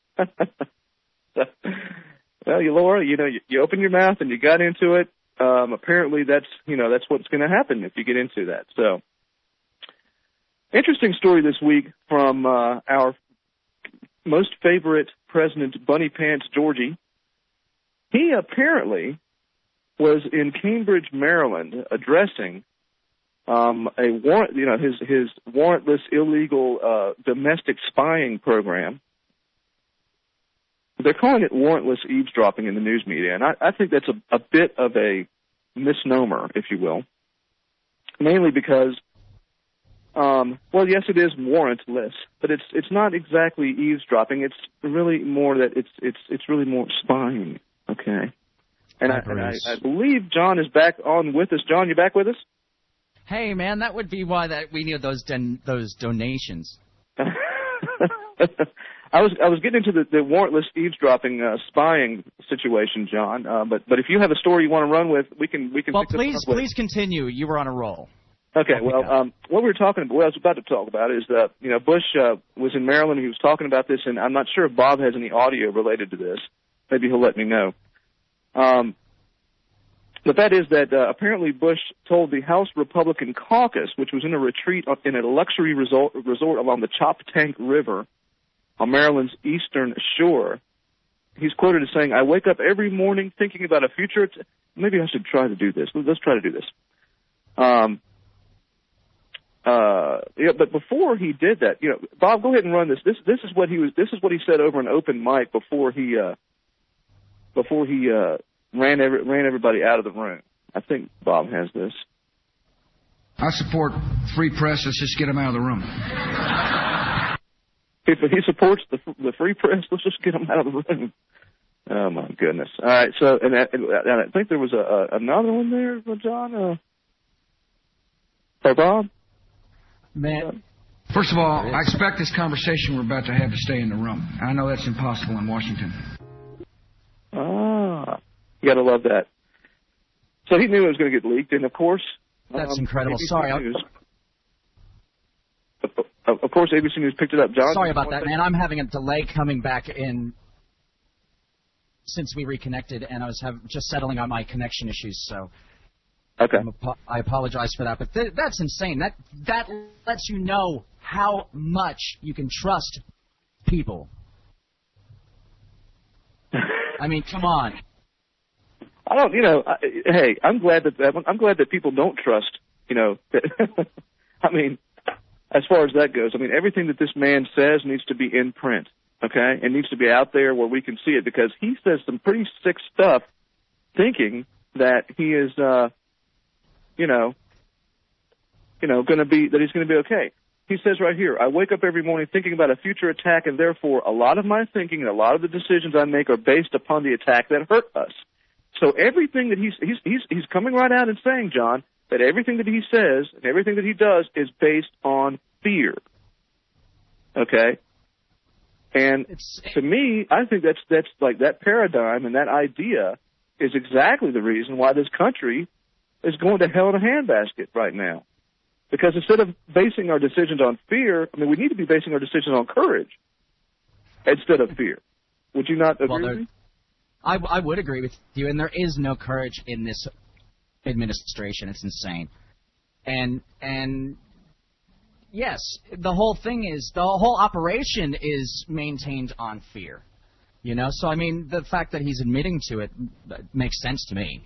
S9: Well, you, Laura, you know, you, you open your mouth and you got into it. Um, apparently, that's you know that's what's going to happen if you get into that. So, interesting story this week from uh, our most favorite president, Bunny Pants Georgie. He apparently was in Cambridge, Maryland, addressing um, a warrant, you know, his his warrantless illegal uh, domestic spying program. They're calling it warrantless eavesdropping in the news media, and I, I think that's a, a bit of a misnomer, if you will, mainly because, um, well, yes, it is warrantless, but it's it's not exactly eavesdropping. It's really more that it's it's it's really more spying. Okay, and, I, and I, I believe John is back on with us. John, you back with us?
S8: Hey, man, that would be why that we need those don- those donations.
S9: I was I was getting into the, the warrantless eavesdropping uh, spying situation, John. Uh, but but if you have a story you want to run with, we can we can.
S8: Well,
S9: pick this
S8: please
S9: up with.
S8: please continue. You were on a roll.
S9: Okay. Well, um, what we were talking about, what I was about to talk about is that you know Bush uh, was in Maryland. He was talking about this, and I'm not sure if Bob has any audio related to this. Maybe he'll let me know. Um, but that is that uh, apparently Bush told the House Republican caucus, which was in a retreat in a luxury resort, resort along the Choptank River on Maryland's eastern shore. He's quoted as saying, "I wake up every morning thinking about a future." T- Maybe I should try to do this. Let's try to do this. Um, uh, yeah, but before he did that, you know, Bob, go ahead and run this. This this is what he was. This is what he said over an open mic before he uh, before he uh, ran every, ran everybody out of the room. I think Bob has this.
S21: I support free press. Let's just get them out of the room.
S9: If he supports the the free press, let's just get them out of the room. Oh my goodness! All right, so and I, and I think there was a, a another one there, John. Uh, hey, Bob.
S8: Man,
S21: first of all, I expect this conversation we're about to have to stay in the room. I know that's impossible in Washington.
S9: Ah, you gotta love that. So he knew it was going to get leaked, and of course,
S8: that's
S9: um,
S8: incredible.
S9: A B C
S8: Sorry,
S9: News, of, of course, A B C News picked it up. John,
S8: sorry about that, man. I'm having a delay coming back in since we reconnected, and I was have, just settling on my connection issues. So,
S9: okay,
S8: I'm, I apologize for that. But th- that's insane. That that lets you know how much you can trust people. I mean, come on.
S9: I don't, you know. I, hey, I'm glad that I'm glad that people don't trust. You know, I mean, as far as that goes, I mean, everything that this man says needs to be in print. Okay, it needs to be out there where we can see it, because he says some pretty sick stuff, thinking that he is, uh, you know, you know, going to be that he's going to be okay. He says right here, "I wake up every morning thinking about a future attack, and therefore a lot of my thinking and a lot of the decisions I make are based upon the attack that hurt us." So everything that he's he's he's he's coming right out and saying, John, that everything that he says and everything that he does is based on fear. Okay. And it's, to me, I think that's that's like that paradigm and that idea is exactly the reason why this country is going to hell in a handbasket right now. Because instead of basing our decisions on fear, I mean, we need to be basing our decisions on courage instead of fear. Would you not agree
S8: well,
S9: with me?
S8: I, I would agree with you, and there is no courage in this administration. It's insane. And and... Yes, the whole thing is, the whole operation is maintained on fear. You know, so I mean, the fact that he's admitting to it makes sense to me.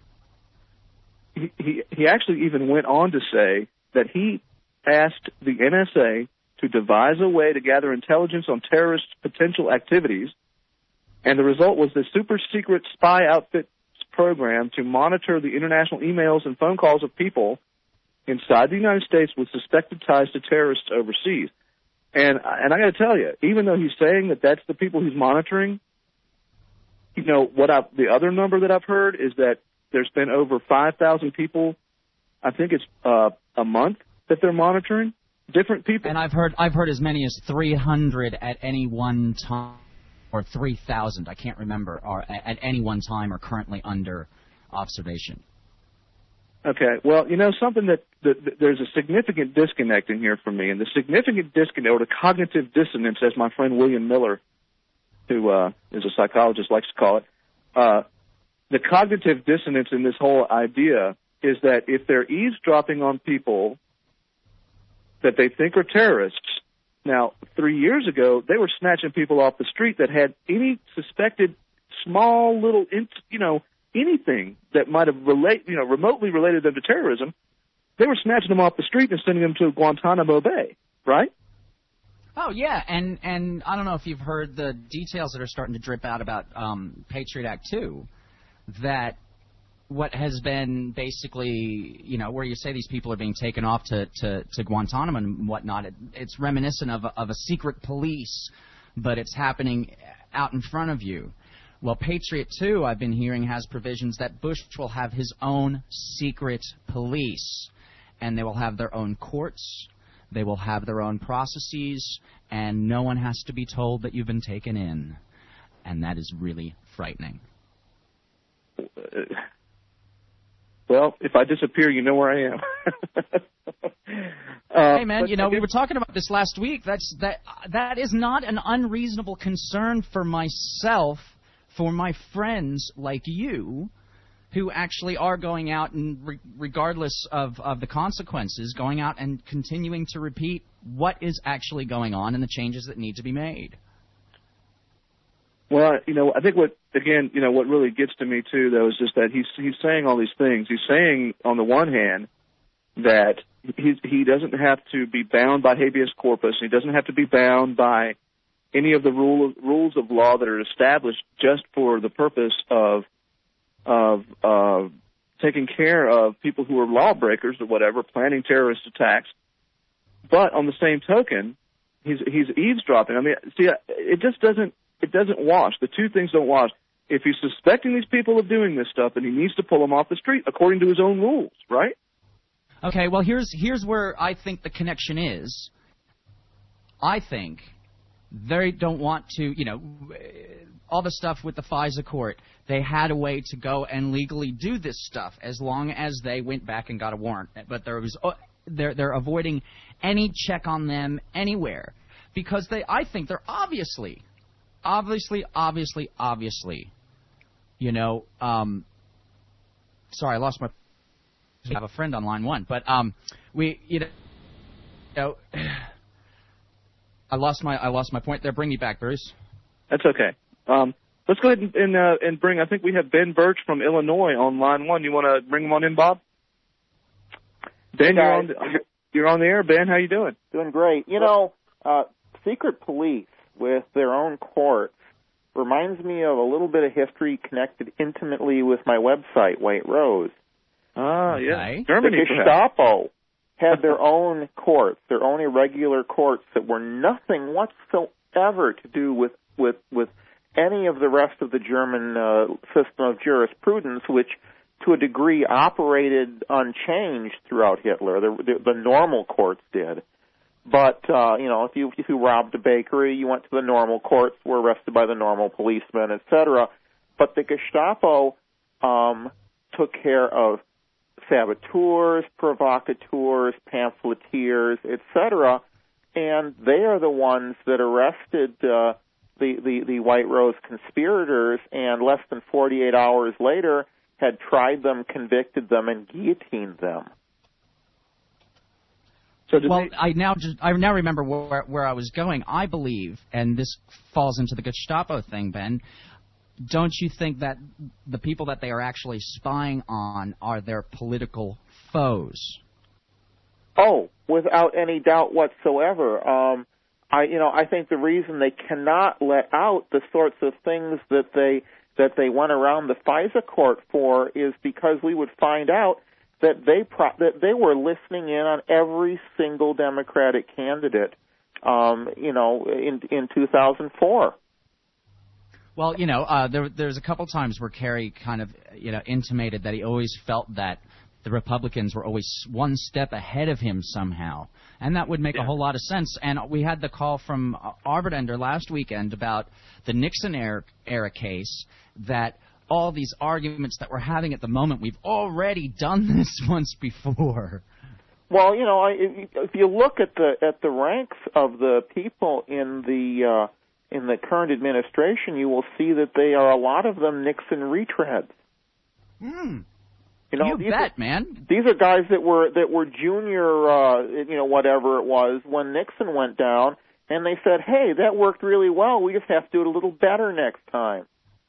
S9: He, he, he actually even went on to say that he asked the N S A to devise a way to gather intelligence on terrorist potential activities, and the result was the super secret spy outfit program to monitor the international emails and phone calls of people inside the United States with suspected ties to terrorists overseas. And and I got to tell you, even though he's saying that that's the people he's monitoring, you know, what I, the other number that I've heard is that there's been over five thousand people, I think it's uh, a month, that they're monitoring, different people.
S8: And I've heard I've heard as many as three hundred at any one time, or three thousand, I can't remember, are at any one time are currently under observation.
S9: Okay, well, you know, something that, that, that there's a significant disconnect in here for me, and the significant disconnect, or the cognitive dissonance, as my friend William Miller, who uh, is a psychologist, likes to call it, uh, the cognitive dissonance in this whole idea is that if they're eavesdropping on people that they think are terrorists, now, three years ago, they were snatching people off the street that had any suspected small little, you know, anything that might have relate, you know, remotely related them to terrorism. They were snatching them off the street and sending them to Guantanamo Bay, right?
S8: Oh yeah, and and I don't know if you've heard the details that are starting to drip out about um, Patriot Act two, that what has been basically, you know, where you say these people are being taken off to, to, to Guantanamo and whatnot, it, it's reminiscent of a, of a secret police, but it's happening out in front of you. Well, Patriot two, I've been hearing, has provisions that Bush will have his own secret police, and they will have their own courts, they will have their own processes, and no one has to be told that you've been taken in. And that is really frightening.
S9: Well, if I disappear, you know where I am.
S8: uh, hey, man, you know, we were talking about this last week. That's that. That is not an unreasonable concern for myself, for my friends like you, who actually are going out and, re- regardless of, of the consequences, going out and continuing to repeat what is actually going on and the changes that need to be made.
S9: Well, you know, I think what, again, you know, what really gets to me, too, though, is just that he's he's saying all these things. He's saying, on the one hand, that he, he doesn't have to be bound by habeas corpus. He doesn't have to be bound by any of the rule, rules of law that are established just for the purpose of of uh, taking care of people who are lawbreakers or whatever, planning terrorist attacks. But on the same token, he's he's eavesdropping. I mean, see, it just doesn't it doesn't wash. The two things don't wash. If he's suspecting these people of doing this stuff, then he needs to pull them off the street according to his own rules, right?
S8: Okay, well, here's here's where I think the connection is. I think they don't want to, you know, all the stuff with the FISA court. They had a way to go and legally do this stuff as long as they went back and got a warrant. But there was they're they're avoiding any check on them anywhere because they I think they're obviously, obviously, obviously, obviously, you know. Um, sorry, I lost my. I have a friend on line one, but um, we you know, you know I lost my I lost my point there. Bring me back, Bruce.
S9: That's okay. Um, let's go ahead and and, uh, and bring. I think we have Ben Birch from Illinois on line one. You want to bring him on in, Bob? Ben, you're on, the, you're on the air. Ben, how you doing?
S4: Doing great. You know, uh, secret police with their own courts reminds me of a little bit of history connected intimately with my website, White Rose.
S9: Ah, yeah.
S4: Okay.
S9: Germany,
S4: the Gestapo had their own courts, their own irregular courts that were nothing whatsoever to do with, with, with any of the rest of the German uh, system of jurisprudence, which to a degree operated unchanged throughout Hitler. The, the, the normal courts did. But, uh, you know, if you, if you robbed a bakery, you went to the normal courts, were arrested by the normal policemen, et cetera. But the Gestapo um, took care of saboteurs, provocateurs, pamphleteers, et cetera, and they are the ones that arrested uh, the, the, the White Rose conspirators, and less than forty-eight hours later had tried them, convicted them, and guillotined them.
S8: So well, they... I now just I now remember where where I was going. I believe, and this falls into the Gestapo thing, Ben. Don't you think that the people that they are actually spying on are their political foes?
S4: Oh, without any doubt whatsoever. Um, I, you know, I think the reason they cannot let out the sorts of things that they that they went around the FISA court for is because we would find out that they pro- that they were listening in on every single Democratic candidate, um, you know, in in two thousand four.
S8: Well, you know, uh, there, there's a couple times where Kerry kind of, you know, intimated that he always felt that the Republicans were always one step ahead of him somehow, and that would make yeah. a whole lot of sense. And we had the call from uh, Arbitender last weekend about the Nixon era, era case, that all these arguments that we're having at the moment, we've already done this once before.
S4: Well, you know, I, if you look at the at the ranks of the people in the uh, in the current administration, you will see that they are a lot of them Nixon retreads.
S8: Hmm.
S4: You know,
S8: you
S4: these
S8: bet,
S4: are,
S8: man.
S4: These are guys that were that were junior, uh, you know, whatever it was when Nixon went down, and they said, "Hey, that worked really well. We just have to do it a little better next time."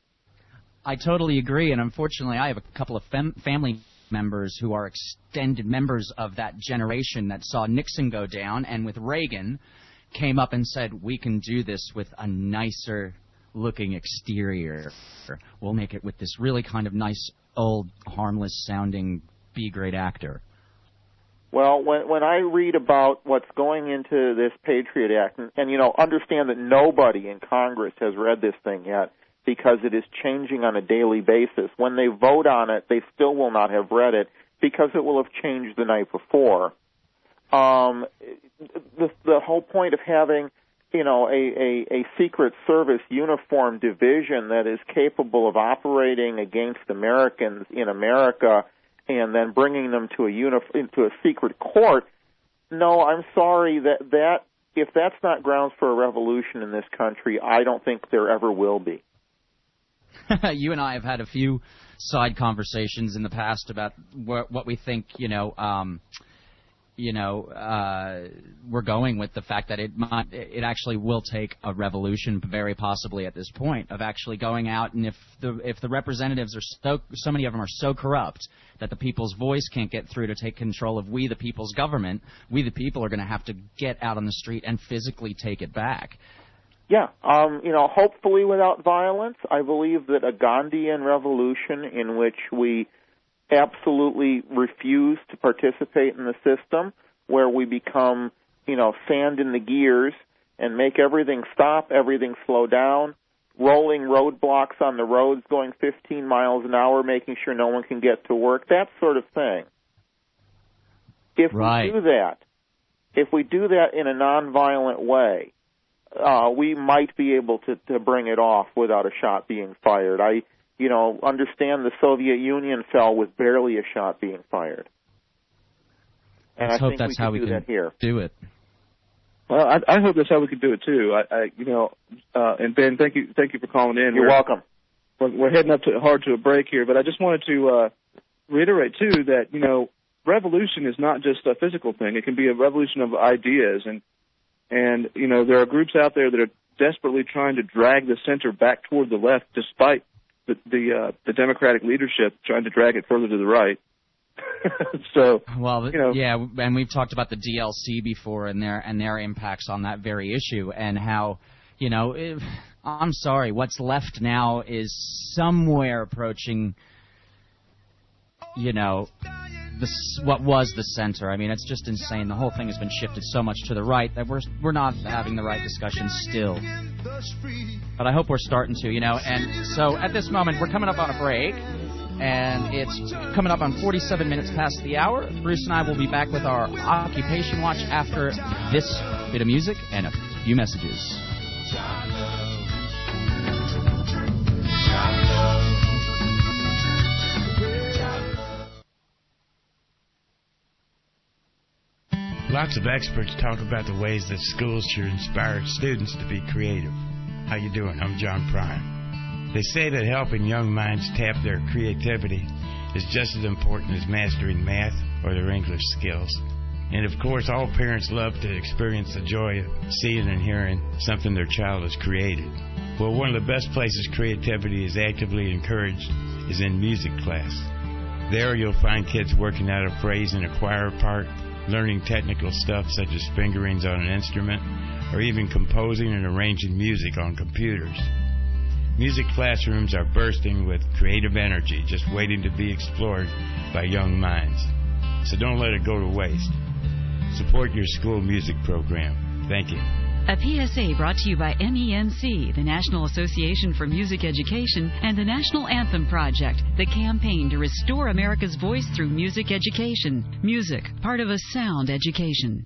S8: I totally agree, and unfortunately, I have a couple of fam- family members who are extended members of that generation that saw Nixon go down, and with Reagan, came up and said, "We can do this with a nicer looking exterior. We'll make it with this really kind of nice, old, harmless sounding B-grade actor."
S4: Well, when when I read about what's going into this Patriot Act, and, and you know, understand that nobody in Congress has read this thing yet because it is changing on a daily basis. When they vote on it, they still will not have read it because it will have changed the night before. Um, the, the whole point of having, you know, a, a, a Secret Service uniform division that is capable of operating against Americans in America and then bringing them to a unif- into a secret court, no, I'm sorry, that, that if that's not grounds for a revolution in this country, I don't think there ever will be.
S8: You and I have had a few side conversations in the past about wh- what we think, you know, um, you know, uh, we're going with the fact that it might, it actually will take a revolution, very possibly at this point, of actually going out, and if the if the representatives are so so many of them are so corrupt that the people's voice can't get through to take control of we the people's government, we the people are going to have to get out on the street and physically take it back.
S4: Yeah, um, you know, hopefully without violence. I believe that a Gandhian revolution in which we absolutely refuse to participate in the system, where we become, you know, sand in the gears and make everything stop, everything slow down, rolling roadblocks on the roads going fifteen miles an hour, making sure no one can get to work, that sort of thing. If
S8: right.
S4: we do that, if we do that in a nonviolent way, uh, we might be able to, to bring it off without a shot being fired. I You know, understand the Soviet Union fell with barely a shot being fired. And
S8: Let's
S4: I
S8: hope
S4: think
S8: that's
S4: we can
S8: how we
S4: do
S8: can
S4: that here.
S8: do it.
S9: Well, I, I hope that's how we can do it too. I, I you know, uh, and Ben, thank you, thank you for calling in.
S4: You're
S9: we're,
S4: welcome.
S9: We're, we're heading up to hard to a break here, but I just wanted to uh, reiterate too that you know, revolution is not just a physical thing. It can be a revolution of ideas, and and you know, there are groups out there that are desperately trying to drag the center back toward the left, despite the the, uh, the Democratic leadership trying to drag it further to the right. So,
S8: well,
S9: you know,
S8: yeah, and we've talked about the D L C before and their and their impacts on that very issue, and how, you know, if, I'm sorry, what's left now is somewhere approaching, you know, the what was the center. I mean, it's just insane. The whole thing has been shifted so much to the right that we're we're not having the right discussion still. But I hope we're starting to, you know. And so at this moment, we're coming up on a break. And it's coming up on forty-seven minutes past the hour. Bruce and I will be back with our Occupation Watch after this bit of music and a few messages.
S5: Lots of experts talk about the ways that schools should inspire students to be creative. How you doing? I'm John Prime. They say that helping young minds tap their creativity is just as important as mastering math or their English skills. And of course, all parents love to experience the joy of seeing and hearing something their child has created. Well, one of the best places creativity is actively encouraged is in music class. There you'll find kids working out a phrase in a choir part, learning technical stuff such as fingerings on an instrument, or even composing and arranging music on computers. Music classrooms are bursting with creative energy, just waiting to be explored by young minds. So don't let it go to waste. Support your school music program. Thank you.
S6: A P S A brought to you by N E M C, the National Association for Music Education, and the National Anthem Project, the campaign to restore America's voice through music education. Music, part of a sound education.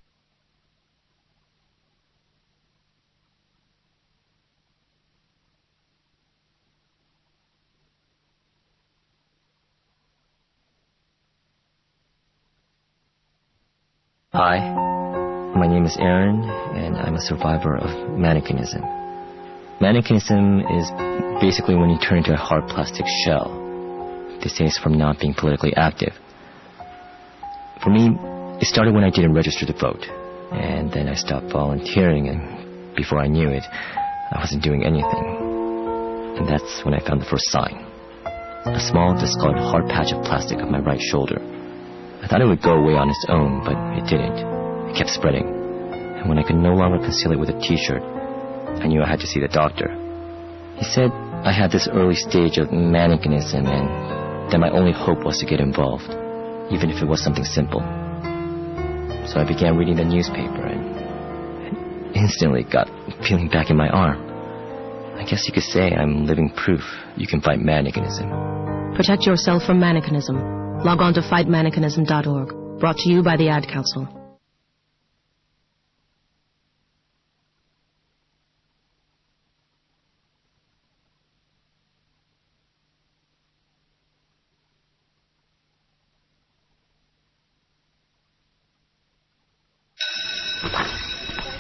S7: Hi, my name is Aaron, and I'm a survivor of mannequinism. Mannequinism is basically when you turn into a hard plastic shell. They say it's from not being politically active. For me, it started when I didn't register to vote, and then I stopped volunteering, and before I knew it, I wasn't doing anything. And that's when I found the first sign. A small, discolored hard patch of plastic on my right shoulder. I thought it would go away on its own, but it didn't. It kept spreading. And when I could no longer conceal it with a t-shirt, I knew I had to see the doctor. He said I had this early stage of mannequinism and that my only hope was to get involved, even if it was something simple. So I began reading the newspaper and, and instantly got feeling back in my arm. I guess you could say I'm living proof you can fight mannequinism.
S10: Protect yourself from mannequinism. Log on to fight mannequinism dot org. Brought to you by the Ad Council.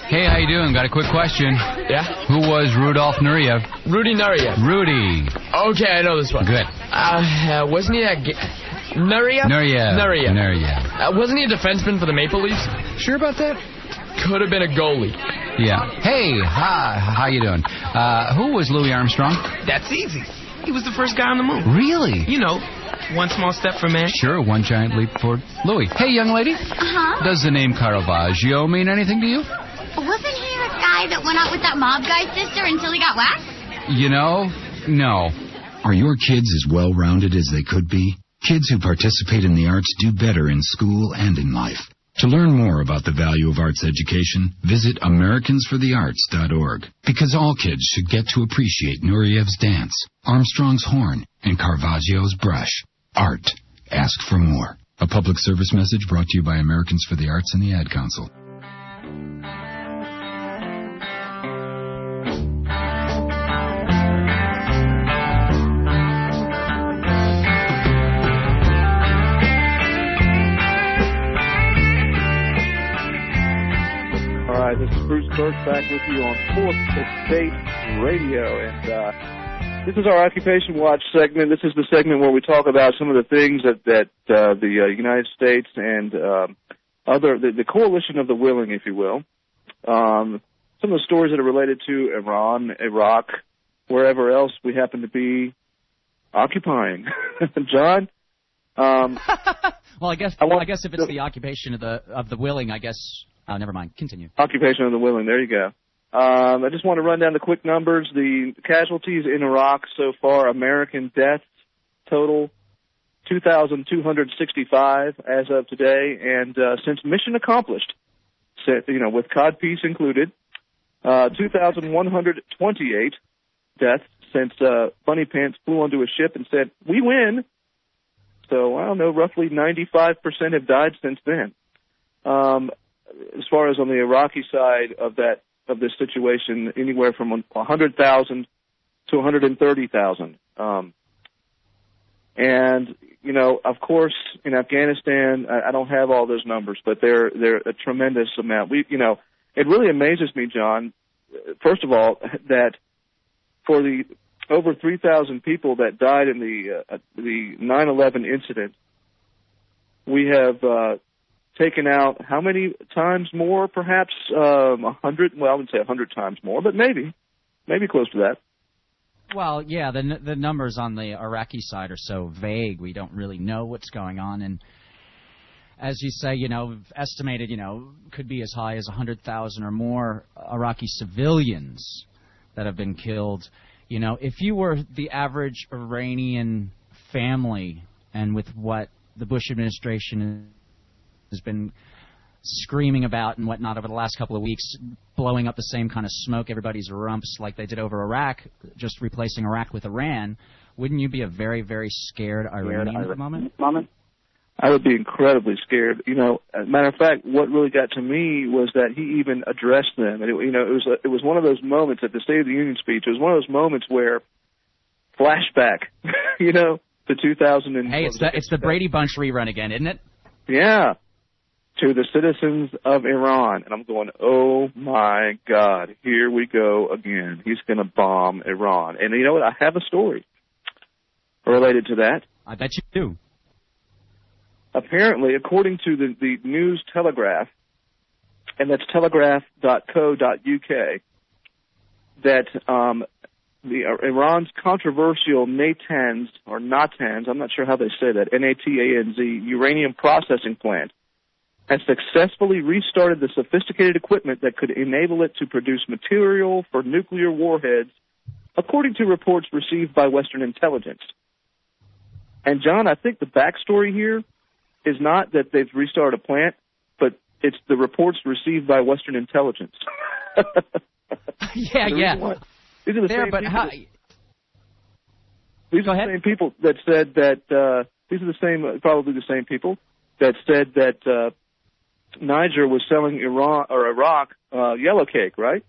S11: Hey, how you doing? Got a quick question.
S12: Yeah?
S11: Who was Rudolf Nureyev?
S12: Rudy Nureyev.
S11: Rudy.
S12: Okay, I know this one.
S11: Good.
S12: Uh, uh wasn't he a... Ga- Nureyev?
S11: Nureyev.
S12: Nureyev.
S11: Nureyev.
S12: Uh, wasn't he a defenseman for the Maple Leafs?
S11: Sure about that?
S12: Could have been a goalie.
S11: Yeah. Hey, hi, how you doing? Uh, who was Louis Armstrong?
S13: That's easy. He was the first guy on the moon.
S11: Really?
S13: You know, one small step for man.
S11: Sure, one giant leap for Louis. Hey, young lady.
S17: Uh-huh.
S11: Does the name Caravaggio mean anything to you?
S17: Wasn't he the guy that went out with that mob guy's sister until he got whacked?
S11: You know, no.
S14: Are your kids as well-rounded as they could be? Kids who participate in the arts do better in school and in life. To learn more about the value of arts education, visit Americans for the Arts dot org. Because all kids should get to appreciate Nureyev's dance, Armstrong's horn, and Caravaggio's brush. Art. Ask for more. A public service message brought to you by Americans for the Arts and the Ad Council.
S9: Hi, this is Bruce Burke back with you on Fourth Estate Radio, and uh, this is our Occupation Watch segment. This is the segment where we talk about some of the things that, that uh, the uh, United States and uh, other, the, the coalition of the willing, if you will, um, some of the stories that are related to Iran, Iraq, wherever else we happen to be occupying. John? Um,
S8: well, I guess
S9: I, want,
S8: I guess if it's the occupation of the of the willing, I guess... Oh, never mind. Continue.
S9: Occupation of the willing. There you go. Um, I just want to run down the quick numbers. The casualties in Iraq so far, American deaths total, two thousand two hundred sixty-five as of today. And uh, since mission accomplished, you know, with codpiece included, uh, two thousand one hundred twenty-eight deaths since uh, Bunny Pants flew onto a ship and said, "We win." So, I don't know, roughly ninety-five percent have died since then. Um, as far as on the Iraqi side of that of this situation, anywhere from one hundred thousand to one hundred thirty thousand. Um, and, you know, of course, in Afghanistan, I, I don't have all those numbers, but they're they're a tremendous amount. We, you know, it really amazes me, John, first of all, that for the over three thousand people that died in the uh, the nine eleven incident, we have uh, taken out how many times more? Perhaps um, a hundred. Well, I wouldn't say a hundred times more, but maybe, maybe close to that.
S8: Well, yeah, the the numbers on the Iraqi side are so vague. We don't really know what's going on, and as you say, you know, estimated, you know, could be as high as a hundred thousand or more Iraqi civilians that have been killed. You know, if you were the average Iranian family, and with what the Bush administration has been screaming about and whatnot over the last couple of weeks, blowing up the same kind of smoke everybody's rumps like they did over Iraq, just replacing Iraq with Iran, wouldn't you be a very, very scared Iranian at the moment?
S9: moment? I would be incredibly scared. You know, as a matter of fact, what really got to me was that he even addressed them. And, it, you know, it was, a, it was one of those moments at the State of the Union speech. It was one of those moments where flashback, you know, to two thousand. And,
S8: hey, it's the, it's the Brady Bunch rerun again, isn't it?
S9: Yeah. To the citizens of Iran. And I'm going, oh, my God, here we go again. He's going to bomb Iran. And you know what? I have a story related to that.
S8: I bet you do.
S9: Apparently, according to the, the News Telegraph, and that's telegraph dot co dot U K, that um, the uh, Iran's controversial Natanz, or Natanz, I'm not sure how they say that, N A T A N Z, uranium processing plant, has successfully restarted the sophisticated equipment that could enable it to produce material for nuclear warheads, according to reports received by Western intelligence. And, John, I think the backstory here is not that they've restarted a plant, but it's the reports received by Western intelligence.
S8: yeah,
S9: the
S8: yeah.
S9: Why, these are the
S8: there,
S9: same
S8: but
S9: people.
S8: how...
S9: These
S8: Go
S9: are
S8: ahead.
S9: the same people that said that. Uh, these are the same, probably the same people that said that uh, Niger was selling Iran or Iraq uh, yellow cake, right?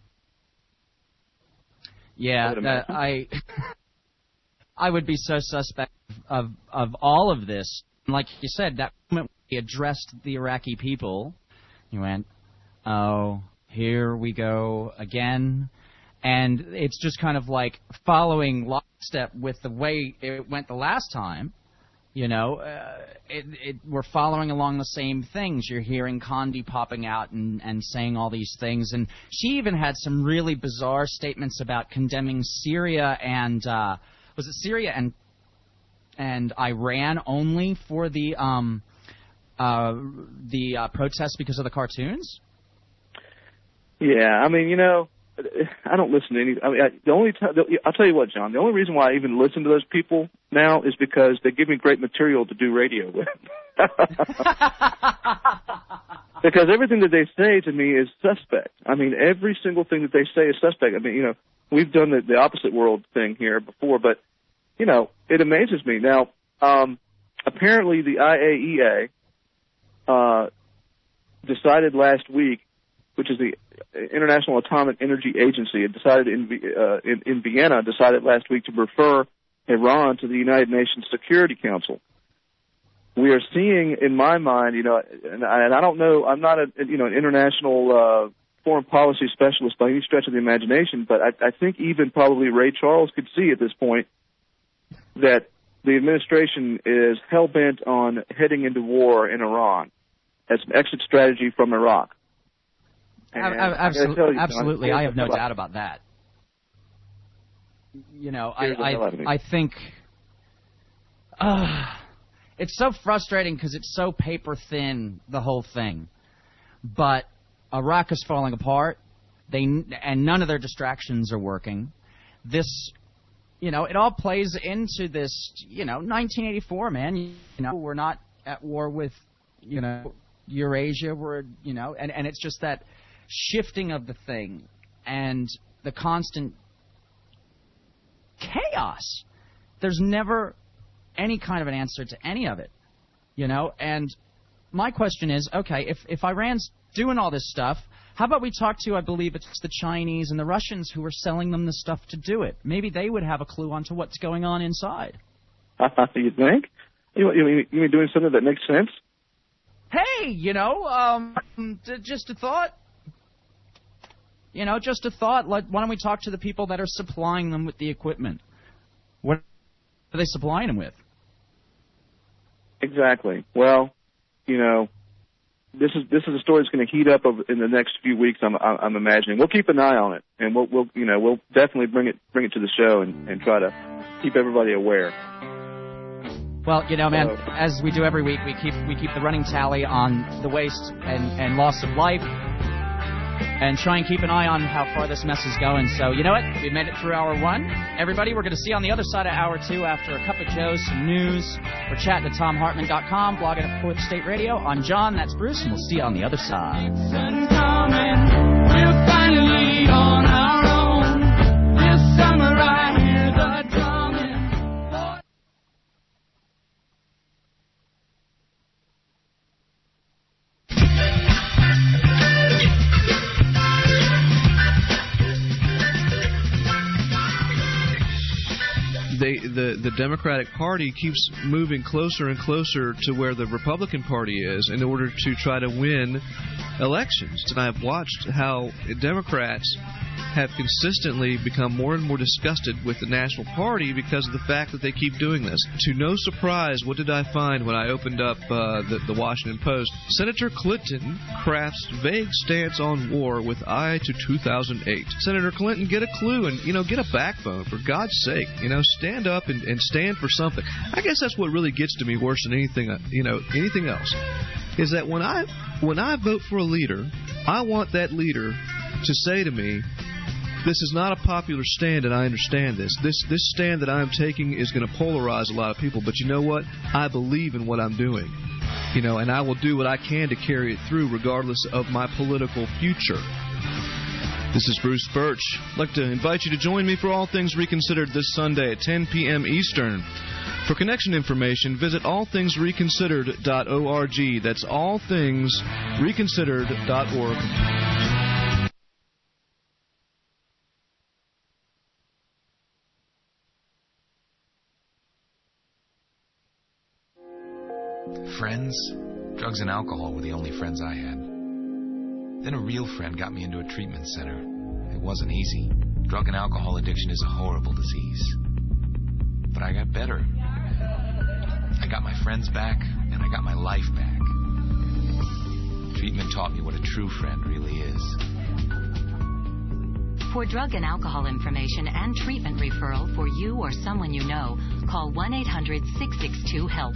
S8: Yeah, that, I. I would be so suspect of of all of this. Like you said, that moment he addressed the Iraqi people, he went, "Oh, here we go again. And it's just kind of like following lockstep with the way it went the last time. You know, uh, it, it, we're following along the same things. You're hearing Condi popping out and, and saying all these things. And she even had some really bizarre statements about condemning Syria and, uh, was it Syria and and Iran only for the um, uh, the uh, protests because of the cartoons?
S9: Yeah, I mean, you know, I don't listen to any. I mean, I, the only time, I'll tell you what, John. The only reason why I even listen to those people now is because they give me great material to do radio with. Because everything that they say to me is suspect. I mean, every single thing that they say is suspect. I mean, you know, we've done the, the opposite world thing here before, but you know, it amazes me. Now, um, apparently, the I A E A uh, decided last week, which is the International Atomic Energy Agency, it decided in, uh, in, in Vienna, decided last week to refer Iran to the United Nations Security Council. We are seeing, in my mind, you know, and I, and I don't know, I'm not a, you know, an international uh, foreign policy specialist by any stretch of the imagination, but I, I think even probably Ray Charles could see at this point that the administration is hell-bent on heading into war in Iran as an exit strategy from Iraq. And
S8: I, I, absolutely,
S9: you,
S8: absolutely.
S9: John,
S8: I have no doubt about that. You know, I, I, I think uh, it's so frustrating because it's so paper thin, the whole thing. But Iraq is falling apart. They and none of their distractions are working. This, you know, it all plays into this. You know, nineteen eighty-four, man. You know, we're not at war with, you know, Eurasia. We're, you know, and and it's just that shifting of the thing and the constant chaos. There's never any kind of an answer to any of it, you know. And my question is, okay, if if Iran's doing all this stuff, how about we talk to, I believe it's the Chinese and the Russians who are selling them the stuff to do it? Maybe they would have a clue onto what's going on inside.
S9: You think? You, you, mean, you mean doing something that makes sense?
S8: Hey, you know, um, just a thought. You know, just a thought. Like, why don't we talk to the people that are supplying them with the equipment? What are they supplying them with?
S9: Exactly. Well, you know, this is this is a story that's going to heat up over, in the next few weeks. I'm I'm imagining. We'll keep an eye on it, and we'll we'll you know we'll definitely bring it bring it to the show and, and try to keep everybody aware.
S8: Well, you know, man, uh, as we do every week, we keep we keep the running tally on the waste and, and loss of life, and try and keep an eye on how far this mess is going. So, you know what? We made it through hour one. Everybody, we're going to see you on the other side of hour two after a cup of joe, some news. We're chatting at tom hartman dot com, blogging at Fourth State Radio. I'm John, that's Bruce, and we'll see you on the other side. We're finally on our own. This summer I hear the drumming.
S15: They, the, the Democratic Party keeps moving closer and closer to where the Republican Party is in order to try to win elections. And I've watched how Democrats have consistently become more and more disgusted with the National Party because of the fact that they keep doing this. To no surprise, what did I find when I opened up uh, the, the Washington Post? Senator Clinton crafts vague stance on war with eye to two thousand eight. Senator Clinton, get a clue and, you know, get a backbone, for God's sake. You know, stand up and, and stand for something. I guess that's what really gets to me worse than anything, uh, you know, anything else, is that when I when I vote for a leader, I want that leader to say to me, this is not a popular stand, and I understand this. This this stand that I'm taking is going to polarize a lot of people, but you know what? I believe in what I'm doing, you know, and I will do what I can to carry it through regardless of my political future. This is Bruce Birch. I'd like to invite you to join me for All Things Reconsidered this Sunday at ten p.m. Eastern. For connection information, visit all things reconsidered dot org. That's all things reconsidered dot org.
S16: Friends? Drugs and alcohol were the only friends I had. Then a real friend got me into a treatment center. It wasn't easy. Drug and alcohol addiction is a horrible disease. But I got better. I got my friends back, and I got my life back. Treatment taught me what a true friend really is.
S18: For drug and alcohol information and treatment referral for you or someone you know, call one eight hundred six six two HELP.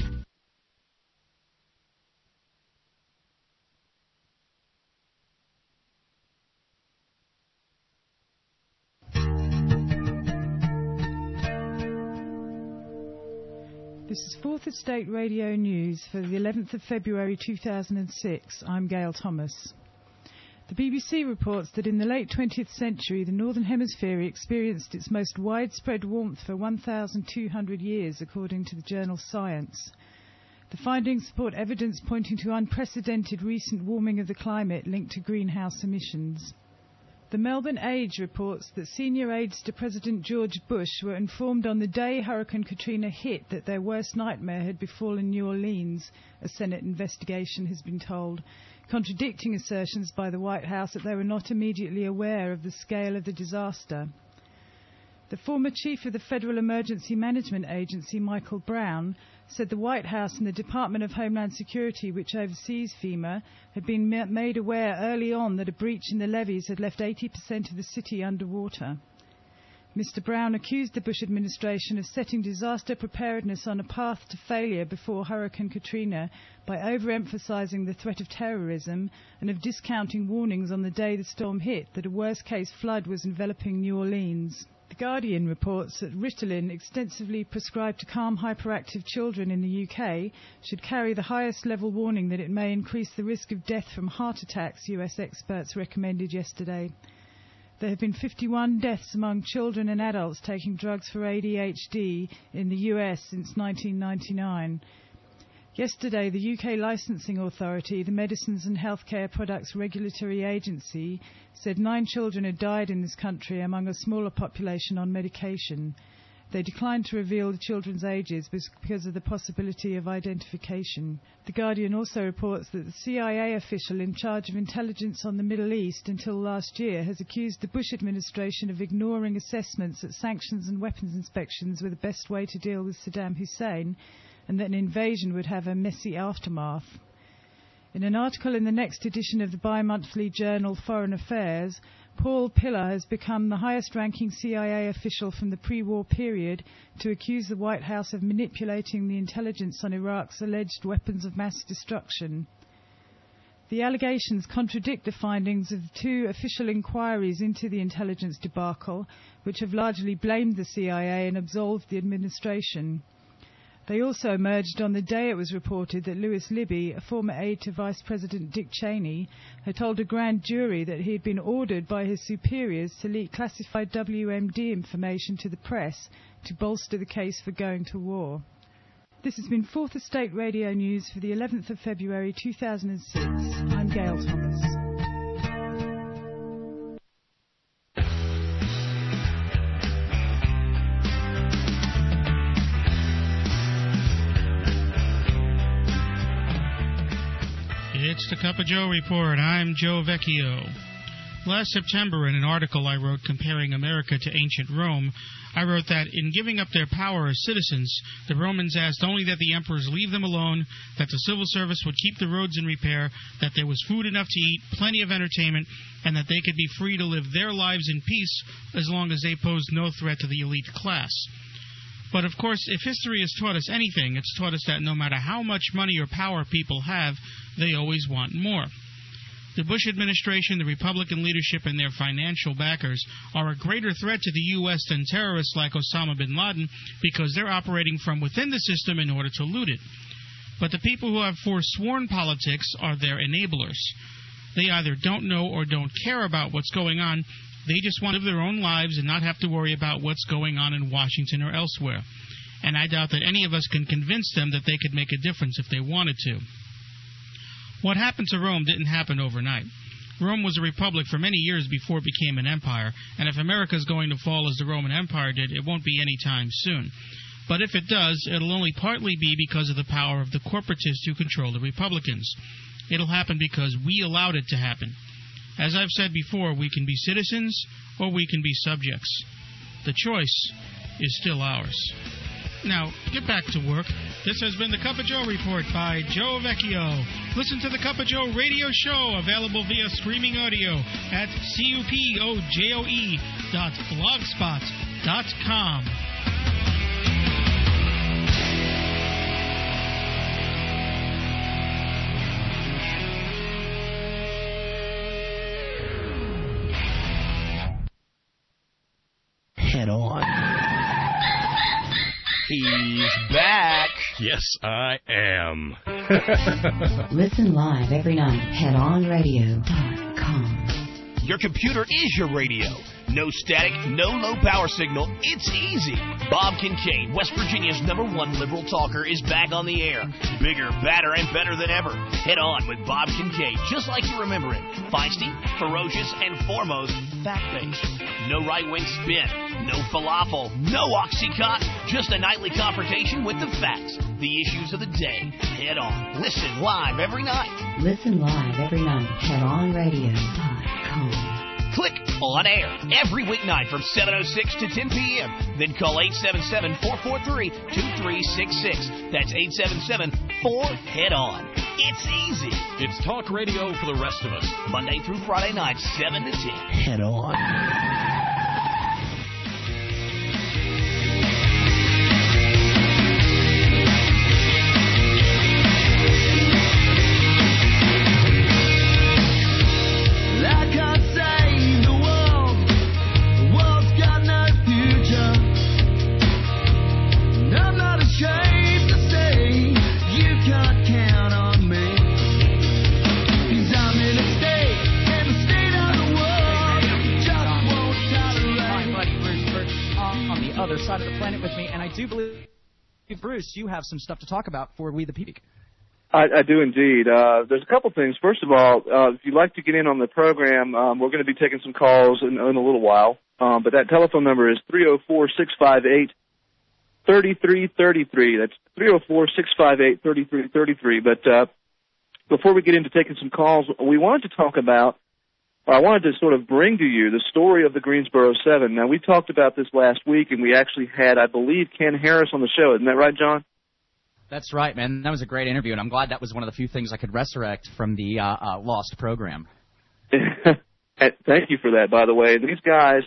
S22: This is Fourth Estate Radio News for the eleventh of February two thousand six. I'm Gail Thomas. The B B C reports that in the late twentieth century, the Northern Hemisphere experienced its most widespread warmth for one thousand two hundred years, according to the journal Science. The findings support evidence pointing to unprecedented recent warming of the climate linked to greenhouse emissions. The Melbourne Age reports that senior aides to President George Bush were informed on the day Hurricane Katrina hit that their worst nightmare had befallen New Orleans, a Senate investigation has been told, contradicting assertions by the White House that they were not immediately aware of the scale of the disaster. The former chief of the Federal Emergency Management Agency, Michael Brown, said the White House and the Department of Homeland Security, which oversees FEMA, had been ma- made aware early on that a breach in the levees had left eighty percent of the city underwater. Mister Brown accused the Bush administration of setting disaster preparedness on a path to failure before Hurricane Katrina by overemphasizing the threat of terrorism and of discounting warnings on the day the storm hit that a worst-case flood was enveloping New Orleans. The Guardian reports that Ritalin, extensively prescribed to calm hyperactive children in the U K, should carry the highest level warning that it may increase the risk of death from heart attacks, U S experts recommended yesterday. There have been fifty-one deaths among children and adults taking drugs for A D H D in the U S since nineteen ninety-nine. Yesterday, the U K Licensing Authority, the Medicines and Healthcare Products Regulatory Agency, said nine children had died in this country among a smaller population on medication. They declined to reveal the children's ages because of the possibility of identification. The Guardian also reports that the C I A official in charge of intelligence on the Middle East until last year has accused the Bush administration of ignoring assessments that sanctions and weapons inspections were the best way to deal with Saddam Hussein, and that an invasion would have a messy aftermath. In an article in the next edition of the bi-monthly journal Foreign Affairs, Paul Pillar has become the highest-ranking C I A official from the pre-war period to accuse the White House of manipulating the intelligence on Iraq's alleged weapons of mass destruction. The allegations contradict the findings of two official inquiries into the intelligence debacle, which have largely blamed the C I A and absolved the administration. They also emerged on the day it was reported that Louis Libby, a former aide to Vice President Dick Cheney, had told a grand jury that he had been ordered by his superiors to leak classified W M D information to the press to bolster the case for going to war. This has been Fourth Estate Radio News for the eleventh of February two thousand six. I'm Gail Thomas.
S23: It's the Cup of Joe Report. I'm Joe Vecchio. Last September, in an article I wrote comparing America to ancient Rome, I wrote that in giving up their power as citizens, the Romans asked only that the emperors leave them alone, that the civil service would keep the roads in repair, that there was food enough to eat, plenty of entertainment, and that they could be free to live their lives in peace as long as they posed no threat to the elite class. But of course, if history has taught us anything, it's taught us that no matter how much money or power people have, they always want more. The Bush administration, the Republican leadership, and their financial backers are a greater threat to the U S than terrorists like Osama bin Laden because they're operating from within the system in order to loot it. But the people who have forsworn politics are their enablers. They either don't know or don't care about what's going on. They just want to live their own lives and not have to worry about what's going on in Washington or elsewhere. And I doubt that any of us can convince them that they could make a difference if they wanted to. What happened to Rome didn't happen overnight. Rome was a republic for many years before it became an empire, and if America is going to fall as the Roman Empire did, it won't be any time soon. But if it does, it'll only partly be because of the power of the corporatists who control the Republicans. It'll happen because we allowed it to happen. As I've said before, we can be citizens or we can be subjects. The choice is still ours. Now, get back to work. This has been the Cup of Joe Report by Joe Vecchio. Listen to the Cup of Joe radio show, available via streaming audio at cupojoe dot blogspot dot com.
S1: Head on. He's back.
S2: Yes, I am.
S20: Listen live every night. head on radio dot com.
S1: Your computer is your radio. No static, no low power signal. It's easy. Bob Kincaid, West Virginia's number one liberal talker, is back on the air. Bigger, badder, and better than ever. Head on with Bob Kincaid, just like you remember it. Feisty, ferocious, and foremost, fact-based. No right-wing spin. No falafel. No Oxycontin. Just a nightly confrontation with the facts. The issues of the day. Head on. Listen live every night.
S20: Listen live every night. head on radio dot com.
S1: Click on air every weeknight from seven oh six to ten p.m. Then call eight seven seven, four four three, two three six six. That's eight seven seven, four, head on. It's easy.
S2: It's talk radio for the rest of us.
S1: Monday through Friday night, seven to ten. Head on.
S8: Other side of the planet with me, and I do believe, Bruce, you have some stuff to talk about for We the People.
S9: I, I do indeed. Uh, there's a couple things. First of all, uh, if you'd like to get in on the program, um, we're going to be taking some calls in, in a little while. Um, but that telephone number is three oh four, six five eight, three three three three. That's three oh four, six five eight, three three three three. But uh, before we get into taking some calls, we wanted to talk about I wanted to sort of bring to you the story of the Greensboro Seven. Now, we talked about this last week, and we actually had, I believe, Ken Harris on the show. Isn't that right, John?
S8: That's right, man. That was a great interview, and I'm glad that was one of the few things I could resurrect from the uh, uh, lost program.
S9: Thank you for that, by the way. These guys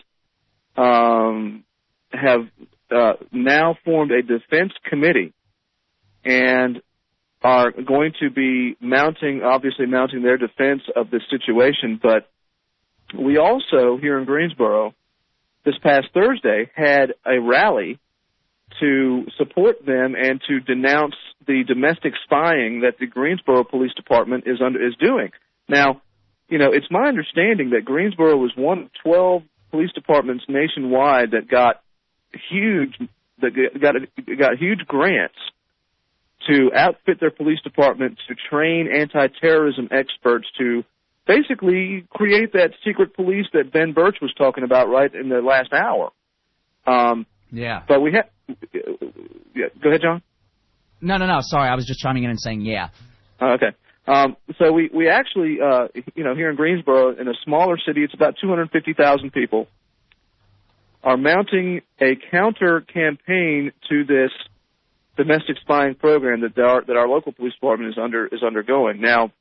S9: um, have uh, now formed a defense committee and are going to be mounting, obviously mounting their defense of this situation, but we also, here in Greensboro, this past Thursday, had a rally to support them and to denounce the domestic spying that the Greensboro Police Department is under is doing. Now, you know, it's my understanding that Greensboro was one of twelve police departments nationwide that got huge that got got huge grants to outfit their police department to train anti-terrorism experts to basically create that secret police that Ben Birch was talking about right in the last hour. Um,
S8: yeah.
S9: But we had. Yeah, go ahead, John.
S8: No, no, no. Sorry, I was just chiming in and saying yeah.
S9: Oh, okay. Um, so we we actually, uh, you know, here in Greensboro, in a smaller city, it's about two hundred fifty thousand people, are mounting a counter campaign to this domestic spying program that our that our local police department is under is undergoing. Now,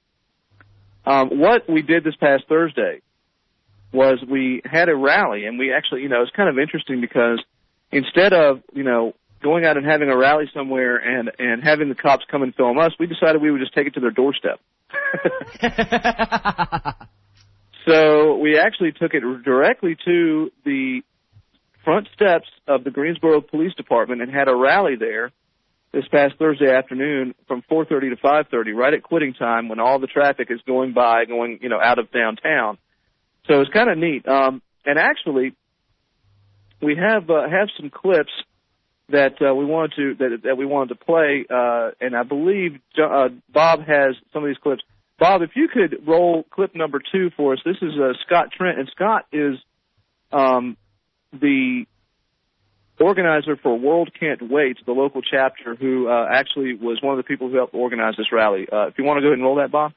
S9: um, what we did this past Thursday was we had a rally, and we actually, you know, it's kind of interesting because instead of, you know, going out and having a rally somewhere and and having the cops come and film us, we decided we would just take it to their doorstep. So we actually took it directly to the front steps of the Greensboro Police Department and had a rally there this past Thursday afternoon from four thirty to five thirty, right at quitting time when all the traffic is going by, going, you know, out of downtown. So it's kind of neat. Um, and actually, we have uh, have some clips that uh, we wanted to that, that we wanted to play, uh, and I believe uh, Bob has some of these clips. Bob, if you could roll clip number two for us. This is uh, Scott Trent, and Scott is um, the organizer for World Can't Wait, the local chapter, who uh, actually was one of the people who helped organize this rally. Uh, if you want to go ahead and roll that, Bob.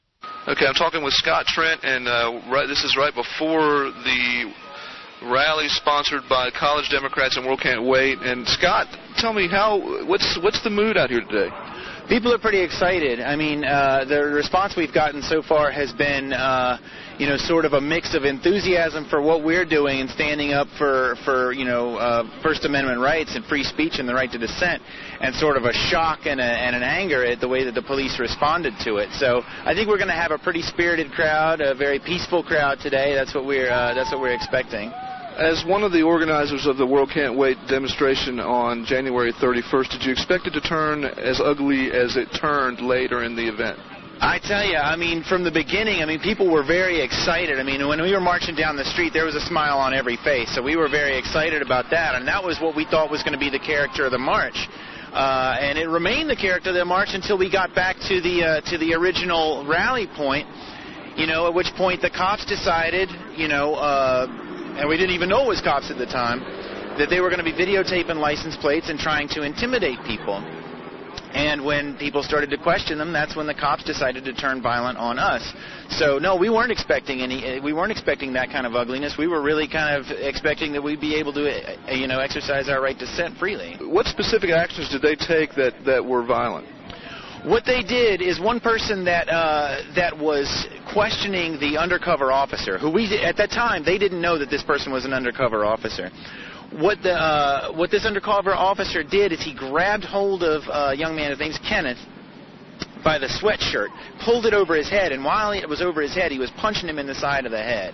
S15: Okay, I'm talking with Scott Trent, and uh, right, this is right before the rally sponsored by College Democrats and World Can't Wait. And Scott, tell me how what's what's the mood out here today?
S3: People are pretty excited. I mean, uh, the response we've gotten so far has been, uh, you know, sort of a mix of enthusiasm for what we're doing and standing up for, for you know, uh, First Amendment rights and free speech and the right to dissent, and sort of a shock and, a, and an anger at the way that the police responded to it. So I think we're going to have a pretty spirited crowd, a very peaceful crowd today. That's what we're uh, that's what we're expecting.
S15: As one of the organizers of the World Can't Wait demonstration on January thirty-first, did you expect it to turn as ugly as it turned later in the event?
S3: I tell you, I mean, from the beginning, I mean, people were very excited. I mean, when we were marching down the street, there was a smile on every face. So we were very excited about that, and that was what we thought was going to be the character of the march. Uh, and it remained the character of the march until we got back to the uh, to the original rally point, you know, at which point the cops decided, you know, uh, and we didn't even know it was cops at the time, that they were going to be videotaping license plates and trying to intimidate people. And when people started to question them, that's when the cops decided to turn violent on us. So no, we weren't expecting any. We weren't expecting that kind of ugliness. We were really kind of expecting that we'd be able to, you know, exercise our right to dissent freely.
S15: What specific actions did they take that that were violent?
S3: What they did is one person that uh, that was questioning the undercover officer, who we at that time they didn't know that this person was an undercover officer. What the uh, what this undercover officer did is he grabbed hold of a young man, his name's Kenneth, by the sweatshirt, pulled it over his head, and while it was over his head, he was punching him in the side of the head.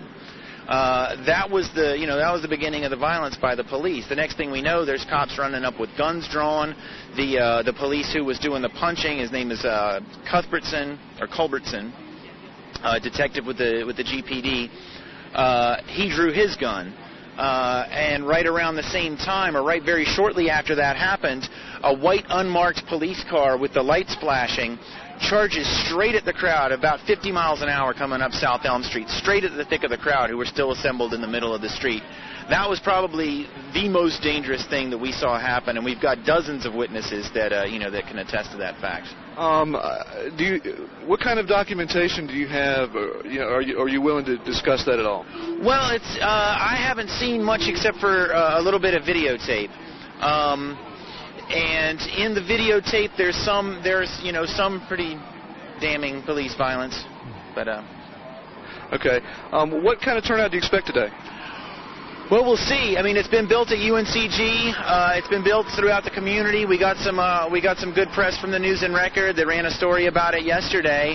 S3: Uh, that was the, you know, that was the beginning of the violence by the police. The next thing we know, there's cops running up with guns drawn. The uh, the police who was doing the punching, his name is uh, Cuthbertson or Culbertson, uh, detective with the with the G P D. Uh, he drew his gun. Uh, and right around the same time, or right very shortly after that happened, a white unmarked police car with the lights flashing charges straight at the crowd, about fifty miles an hour coming up South Elm Street, straight at the thick of the crowd who were still assembled in the middle of the street. That was probably the most dangerous thing that we saw happen, and we've got dozens of witnesses that uh, you know that can attest to that fact.
S15: Um, do you, what kind of documentation do you have? Or, you know, are you are you willing to discuss that at all?
S3: Well, it's uh, I haven't seen much except for uh, a little bit of videotape. Um, And in the videotape, there's some, there's you know, some pretty damning police violence. But uh,
S15: okay, um, what kind of turnout do you expect today?
S3: Well, we'll see. I mean, it's been built at U N C G. Uh, it's been built throughout the community. We got some, uh, we got some good press from the News and Record. They ran a story about it yesterday.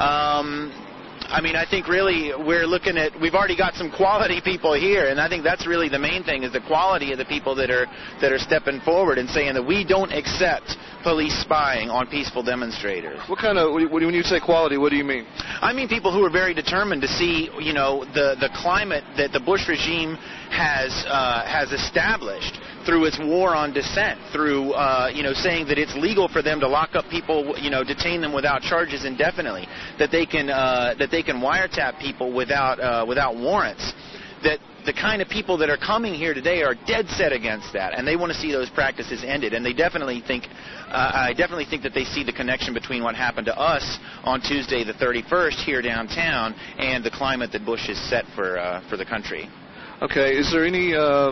S3: Um, I mean, I think really we're looking at, we've already got some quality people here, and I think that's really the main thing, is the quality of the people that are that are stepping forward and saying that we don't accept police spying on peaceful demonstrators.
S15: What kind of, when you say quality, what do you mean?
S3: I mean people who are very determined to see, you know, the, the climate that the Bush regime has uh, has established through its war on dissent, through, uh, you know, saying that it's legal for them to lock up people, you know, detain them without charges indefinitely, that they can uh, that they can wiretap people without uh, without warrants, that the kind of people that are coming here today are dead set against that, and they want to see those practices ended, and they definitely think, uh, I definitely think that they see the connection between what happened to us on Tuesday the thirty-first here downtown and the climate that Bush has set for uh, for the country.
S15: Okay, is there any uh,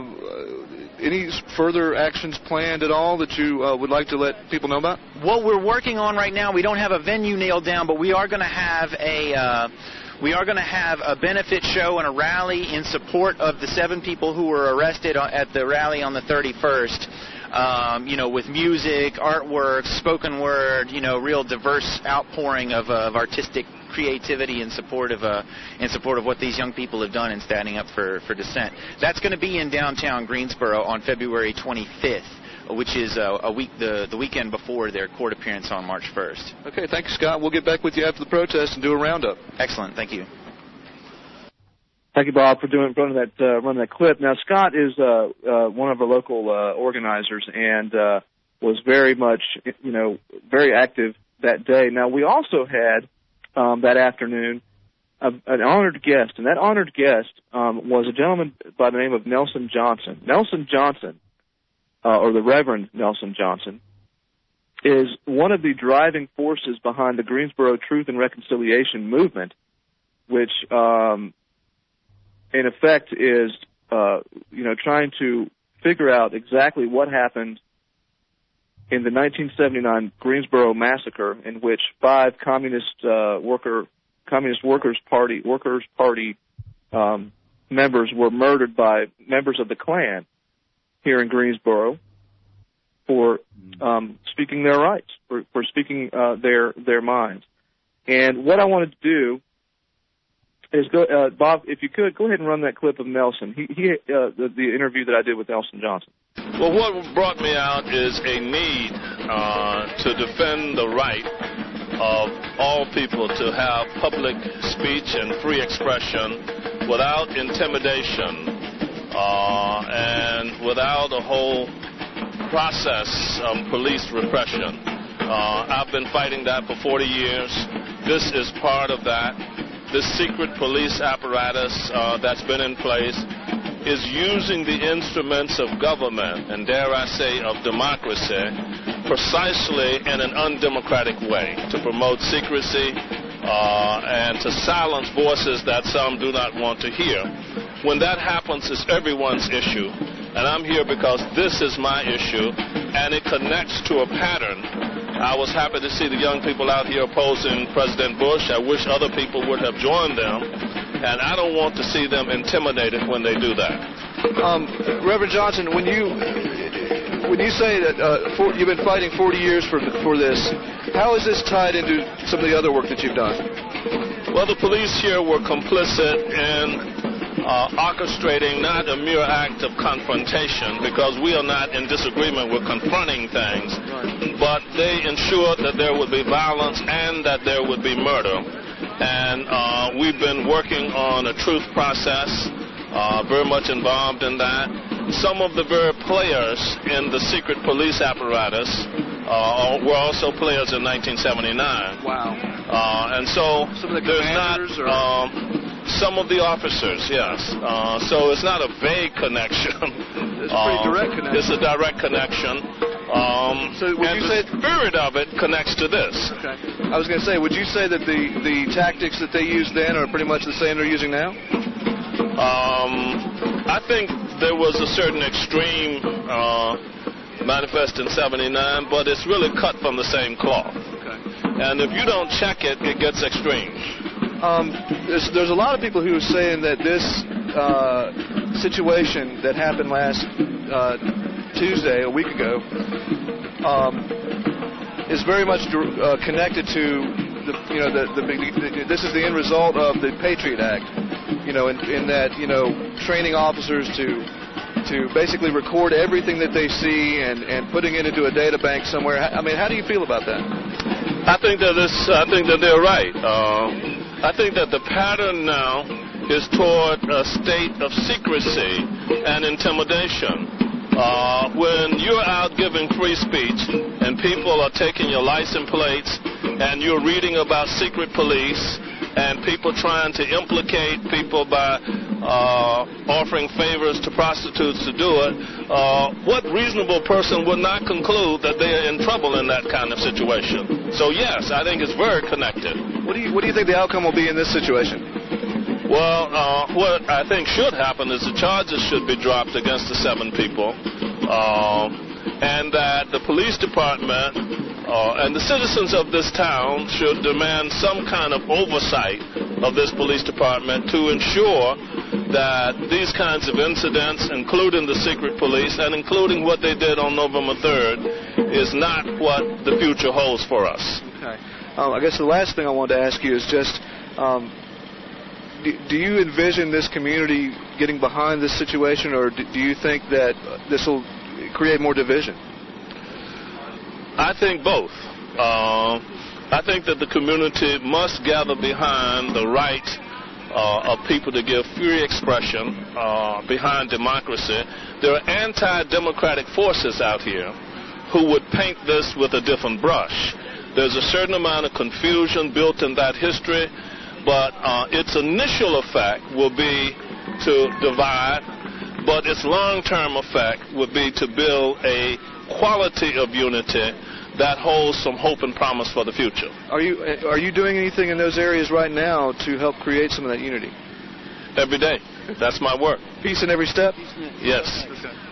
S15: any further actions planned at all that you uh, would like to let people know about?
S3: What we're working on right now, we don't have a venue nailed down, but we are going to have a uh, we are going to have a benefit show and a rally in support of the seven people who were arrested at the rally on the thirty-first. Um, you know, with music, artwork, spoken word, you know, real diverse outpouring of, uh, of artistic creativity in support of uh, in support of what these young people have done in standing up for, for dissent. That's going to be in downtown Greensboro on February twenty-fifth, which is uh, a week the the weekend before their court appearance on March first.
S15: Okay, thank you, Scott. We'll get back with you after the protest and do a roundup.
S3: Excellent, thank you.
S9: Thank you, Bob, for doing running that uh, running that clip. Now, Scott is uh, uh, one of our local uh, organizers and uh, was very much, you know, very active that day. Now, we also had um, that afternoon a, an honored guest, and that honored guest um, was a gentleman by the name of Nelson Johnson. Nelson Johnson, uh, or the Reverend Nelson Johnson, is one of the driving forces behind the Greensboro Truth and Reconciliation movement, which um, in effect is uh, you know trying to figure out exactly what happened in the nineteen seventy-nine Greensboro massacre, in which five communist uh, worker communist workers party workers party um, members were murdered by members of the Klan here in Greensboro for um, speaking their rights, for, for speaking uh, their their minds. And what I wanted to do is go, uh, Bob, if you could, go ahead and run that clip of Nelson. He, he uh, the, the interview that I did with Nelson Johnson.
S4: Well, what brought me out is a need uh, to defend the right of all people to have public speech and free expression without intimidation uh, and without a whole process of police repression. Uh, I've been fighting that for forty years. This is part of that. This secret police apparatus uh, that's been in place is using the instruments of government, and dare I say of democracy, precisely in an undemocratic way to promote secrecy uh, and to silence voices that some do not want to hear. When that happens, it's everyone's issue, and I'm here because this is my issue, and it connects to a pattern. I was happy to see the young people out here opposing President Bush. I wish other people would have joined them, and I don't want to see them intimidated when they do that.
S15: Um, Reverend Johnson, when you when you say that uh, for, you've been fighting forty years for for this, how is this tied into some of the other work that you've done?
S4: Well, the police here were complicit in Uh, orchestrating not a mere act of confrontation, because we are not in disagreement with confronting things, but they ensured that there would be violence and that there would be murder. And uh, we've been working on a truth process, uh, very much involved in that. Some of the very players in the secret police apparatus uh, were also players in nineteen seventy-nine.
S15: Wow.
S4: Uh, and so
S15: some of the
S4: there's not...
S15: or...
S4: Um, Some of the officers, yes. Uh, so it's not a vague connection.
S15: It's a pretty
S4: um,
S15: direct connection.
S4: It's a direct connection. Um,
S15: so would
S4: and
S15: you
S4: the
S15: say
S4: spirit of it connects to this.
S15: Okay. I was going to say, would you say that the, the tactics that they used then are pretty much the same they're using now?
S4: Um, I think there was a certain extreme uh, manifest in seventy-nine, but it's really cut from the same cloth.
S15: Okay.
S4: And if you don't check it, it gets extreme.
S15: Um, there's, there's a lot of people who are saying that this uh, situation that happened last uh, Tuesday, a week ago, um, is very much uh, connected to the, you know, the, the, the this is the end result of the Patriot Act, you know, in, in that, you know, training officers to to basically record everything that they see and, and putting it into a data bank somewhere. I mean, how do you feel about that?
S4: I think that this. I think that they're right. Uh, I think that the pattern now is toward a state of secrecy and intimidation. Uh, when you're out giving free speech and people are taking your license plates and you're reading about secret police and people trying to implicate people by uh, offering favors to prostitutes to do it, uh, what reasonable person would not conclude that they are in trouble in that kind of situation? So yes, I think it's very connected.
S15: What do you What do you think the outcome will be in this situation?
S4: Well, uh, what I think should happen is the charges should be dropped against the seven people, uh, and that the police department uh, and the citizens of this town should demand some kind of oversight of this police department to ensure that these kinds of incidents, including the secret police and including what they did on November third, is not what the future holds for us.
S15: Okay. Um, I guess the last thing I wanted to ask you is just, um, do, do you envision this community getting behind this situation, or do, do you think that this will create more division?
S4: I think both. Uh, I think that the community must gather behind the right uh, of people to give free expression uh, behind democracy. There are anti-democratic forces out here who would paint this with a different brush. There's a certain amount of confusion built in that history, but uh, its initial effect will be to divide, but its long-term effect would be to build a quality of unity that holds some hope and promise for the future.
S15: Are you are you doing anything in those areas right now to help create some of that unity?
S4: Every day. That's my work.
S15: Peace in every step?
S4: Yes.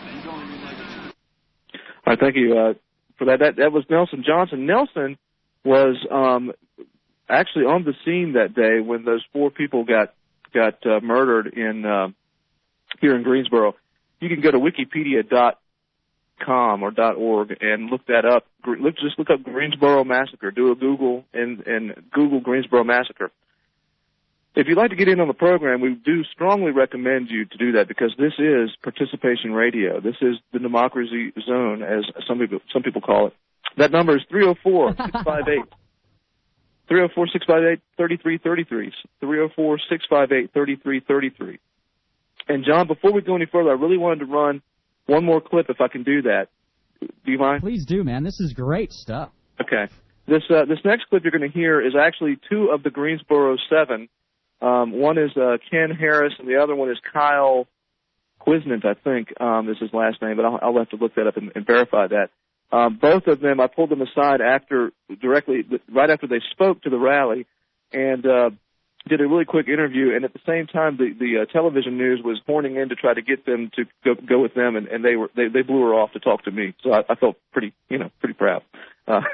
S9: All right, thank you uh, for that. that. That was Nelson Johnson. Nelson was um, actually on the scene that day when those four people got got uh, murdered in uh, here in Greensboro. You can go to wikipedia dot com or .org and look that up. Look, just look up Greensboro Massacre. Do a Google and, and Google Greensboro Massacre. If you'd like to get in on the program, we do strongly recommend you to do that because this is participation radio. This is the democracy zone, as some people some people call it. That number is three oh four, six five eight. three oh four, six five eight, three three three three. three oh four, six five eight, three three three three. And, John, before we go any further, I really wanted to run one more clip if I can do that. Do you mind?
S8: Please do, man. This is great stuff.
S9: Okay. This uh, this next clip you're going to hear is actually two of the Greensboro Seven. Um, one is uh, Ken Harris, and the other one is Kyle Quisnant, I think um, is his last name, but I'll, I'll have to look that up and, and verify that. Um, both of them, I pulled them aside after directly, right after they spoke to the rally, and uh, did a really quick interview. And at the same time, the, the uh, television news was horning in to try to get them to go, go with them, and, and they were they, they blew her off to talk to me. So I, I felt pretty, you know, pretty proud. Uh,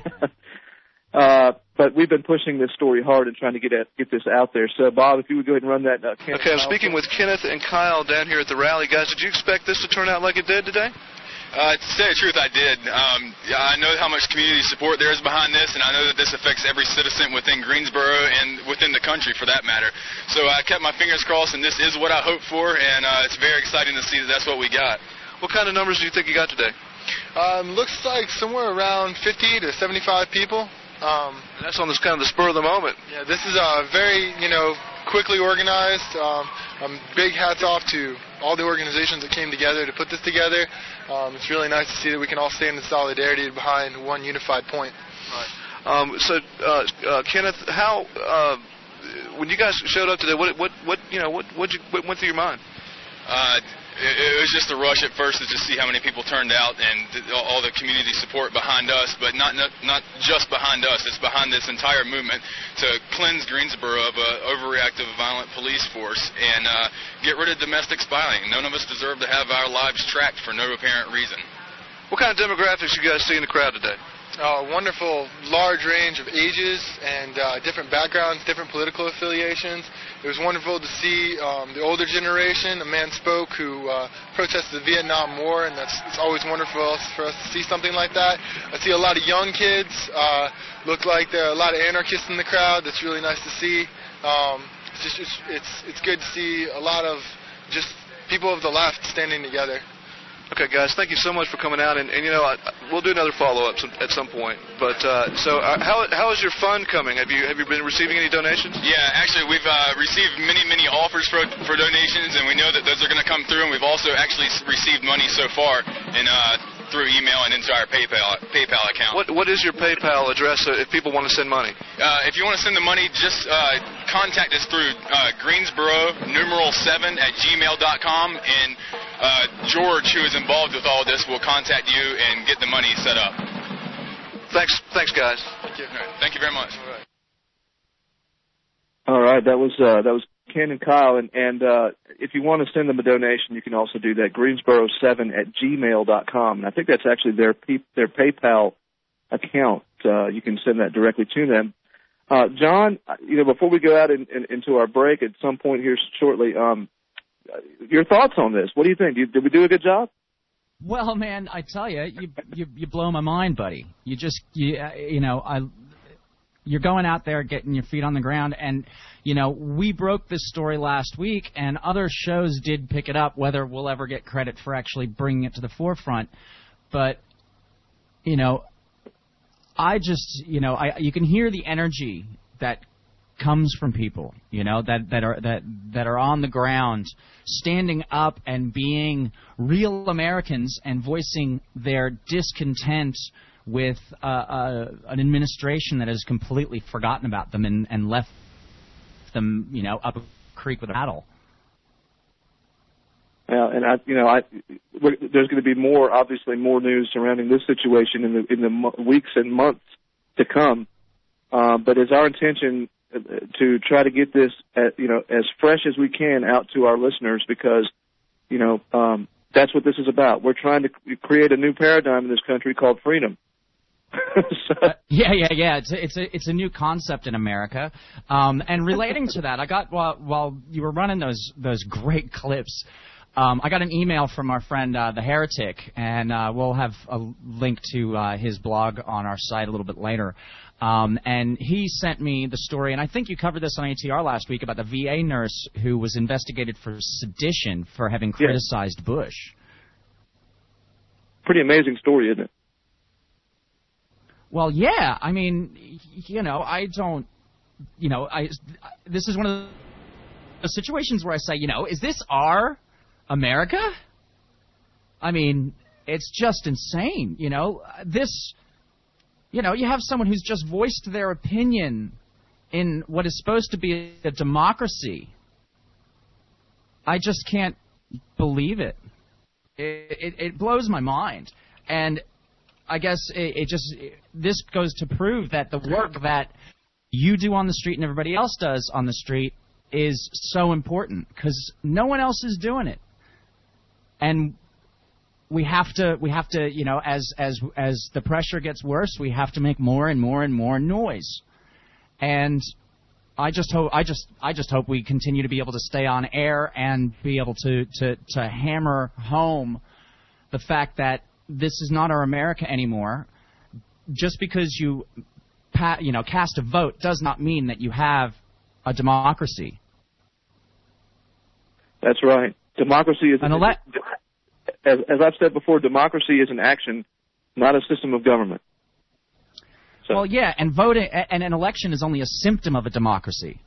S9: Uh, but we've been pushing this story hard and trying to get at, get this out there. So, Bob, if you would go ahead and run that. Uh,
S15: okay, I'm speaking with Kenneth and Kyle down here at the rally. Guys, did you expect this to turn out like it did today?
S5: Uh, to say the truth, I did. Um, yeah, I know how much community support there is behind this, and I know that this affects every citizen within Greensboro and within the country, for that matter. So I kept my fingers crossed, and this is what I hoped for, and uh, it's very exciting to see that that's what we got.
S15: What kind of numbers do you think you got today?
S19: Um, looks like somewhere around fifty to seventy-five people. Um,
S15: and that's on this kind of the spur of the moment.
S19: Yeah, this is uh, very, you know, quickly organized. Um, um, big hats off to all the organizations that came together to put this together. Um, it's really nice to see that we can all stand in solidarity behind one unified point.
S15: Right. Um, so, uh, uh, Kenneth, how uh, when you guys showed up today, what, what, what, you know, what, what, you, what went through your mind?
S5: Uh, it, it was just a rush at first to just see how many people turned out and th- all the community support behind us, but not, not not just behind us. It's behind this entire movement to cleanse Greensboro of an overreactive, violent police force and uh, get rid of domestic spying. None of us deserve to have our lives tracked for no apparent reason.
S15: What kind of demographics you guys see in the crowd today?
S19: A uh, wonderful, large range of ages and uh, different backgrounds, different political affiliations. It was wonderful to see um, the older generation. A man spoke who uh, protested the Vietnam War, and that's it's always wonderful for us to see something like that. I see a lot of young kids. Uh, look like there are a lot of anarchists in the crowd. That's really nice to see. Um, it's just it's, it's it's good to see a lot of just people of the left standing together.
S15: Okay, guys, thank you so much for coming out, and, and you know, I, we'll do another follow-up some, at some point. But uh, so, uh, how how is your fund coming? Have you have you been receiving any donations?
S5: Yeah, actually, we've uh, received many many offers for for donations, and we know that those are going to come through. And we've also actually received money so far, in uh, through email and into our PayPal PayPal account.
S15: What what is your PayPal address uh, if people want to send money?
S5: Uh, if you want to send the money, just uh, contact us through uh, Greensboro numeral seven at gmail dot com, and uh, George, who is involved with all this, will contact you and get the money set up.
S15: Thanks, thanks, guys.
S5: Thank you. All right. Thank you very much.
S19: All right.
S9: All right, that was uh, that was Ken and Kyle, and, and uh, if you want to send them a donation, you can also do that. Greensboro seven at gmail dot com, and I think that's actually their P- their PayPal account. Uh, you can send that directly to them. Uh, John, you know, before we go out in, in, into our break at some point here shortly, um, your thoughts on this? What do you think? Did, did we do a good job?
S8: Well, man, I tell you, you you you blow my mind, buddy. You just you you know I. You're going out there, getting your feet on the ground, and, you know, we broke this story last week, and other shows did pick it up, whether we'll ever get credit for actually bringing it to the forefront. But, you know, I just, you know, I you can hear the energy that comes from people, you know, that, that are that that are on the ground, standing up and being real Americans and voicing their discontent with uh, uh, an administration that has completely forgotten about them and, and left them, you know, up a creek with a paddle.
S9: Yeah, uh, and I, you know, I, we're, there's going to be more, obviously, more news surrounding this situation in the in the mo- weeks and months to come. Uh, but it's our intention to try to get this, at, you know, as fresh as we can out to our listeners, because, you know, um, that's what this is about. We're trying to create a new paradigm in this country called freedom. so.
S8: uh, yeah, yeah, yeah. It's a, it's a it's a new concept in America. Um, and relating to that, I got while while you were running those those great clips, um, I got an email from our friend uh, the Heretic, and uh, we'll have a link to uh, his blog on our site a little bit later. Um, and he sent me the story, and I think you covered this on A T R last week, about the V A nurse who was investigated for sedition for having criticized yeah. Bush.
S9: Pretty amazing story, isn't it?
S8: Well, yeah. I mean, you know, I don't, you know, I. This is one of the situations where I say, you know, is this our America? I mean, it's just insane, you know. This, you know, you have someone who's just voiced their opinion in what is supposed to be a democracy. I just can't believe it. It, it, it blows my mind. And I guess it, it just, it, this goes to prove that the work that you do on the street and everybody else does on the street is so important, because no one else is doing it. And we have to, we have to, you know, as as as the pressure gets worse, we have to make more and more and more noise. And I just hope, I just, I just hope we continue to be able to stay on air and be able to to to hammer home the fact that this is not our America anymore. Just because you, pa- you know, cast a vote does not mean that you have a democracy.
S9: That's right. Democracy is
S8: an ele-
S9: as, as I've said before, democracy is an action, not a system of government. So.
S8: Well, yeah, and voting and an election is only a symptom of a democracy.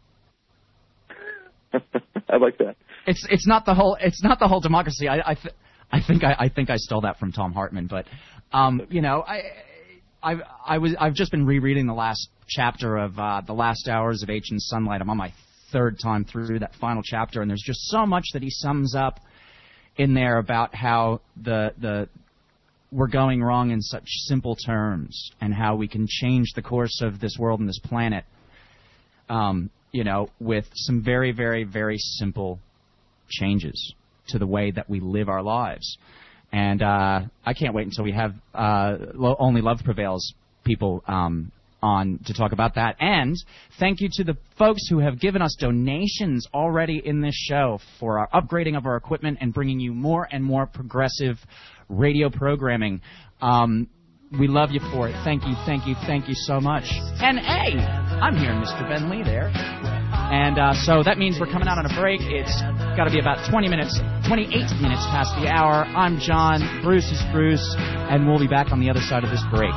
S9: I like that.
S8: It's it's not the whole it's not the whole democracy. I I, th- I think I, I think I stole that from Tom Hartman, but um, you know, I I I was I've just been rereading the last chapter of uh, The Last Hours of Ancient Sunlight. I'm on my third time through that final chapter, and there's just so much that he sums up in there about how the the we're going wrong in such simple terms, and how we can change the course of this world and this planet, um, you know, with some very, very, very simple changes to the way that we live our lives. And uh, I can't wait until we have uh, Lo- Only Love Prevails people um, on to talk about that. And thank you to the folks who have given us donations already in this show for our upgrading of our equipment and bringing you more and more progressive radio programming. Um, we love you for it. Thank you, thank you, thank you so much. And hey, I'm hearing Mister Ben Lee there. And uh, so that means we're coming out on a break. It's got to be about twenty minutes, twenty-eight minutes past the hour. I'm John, Bruce is Bruce, and we'll be back on the other side of this break.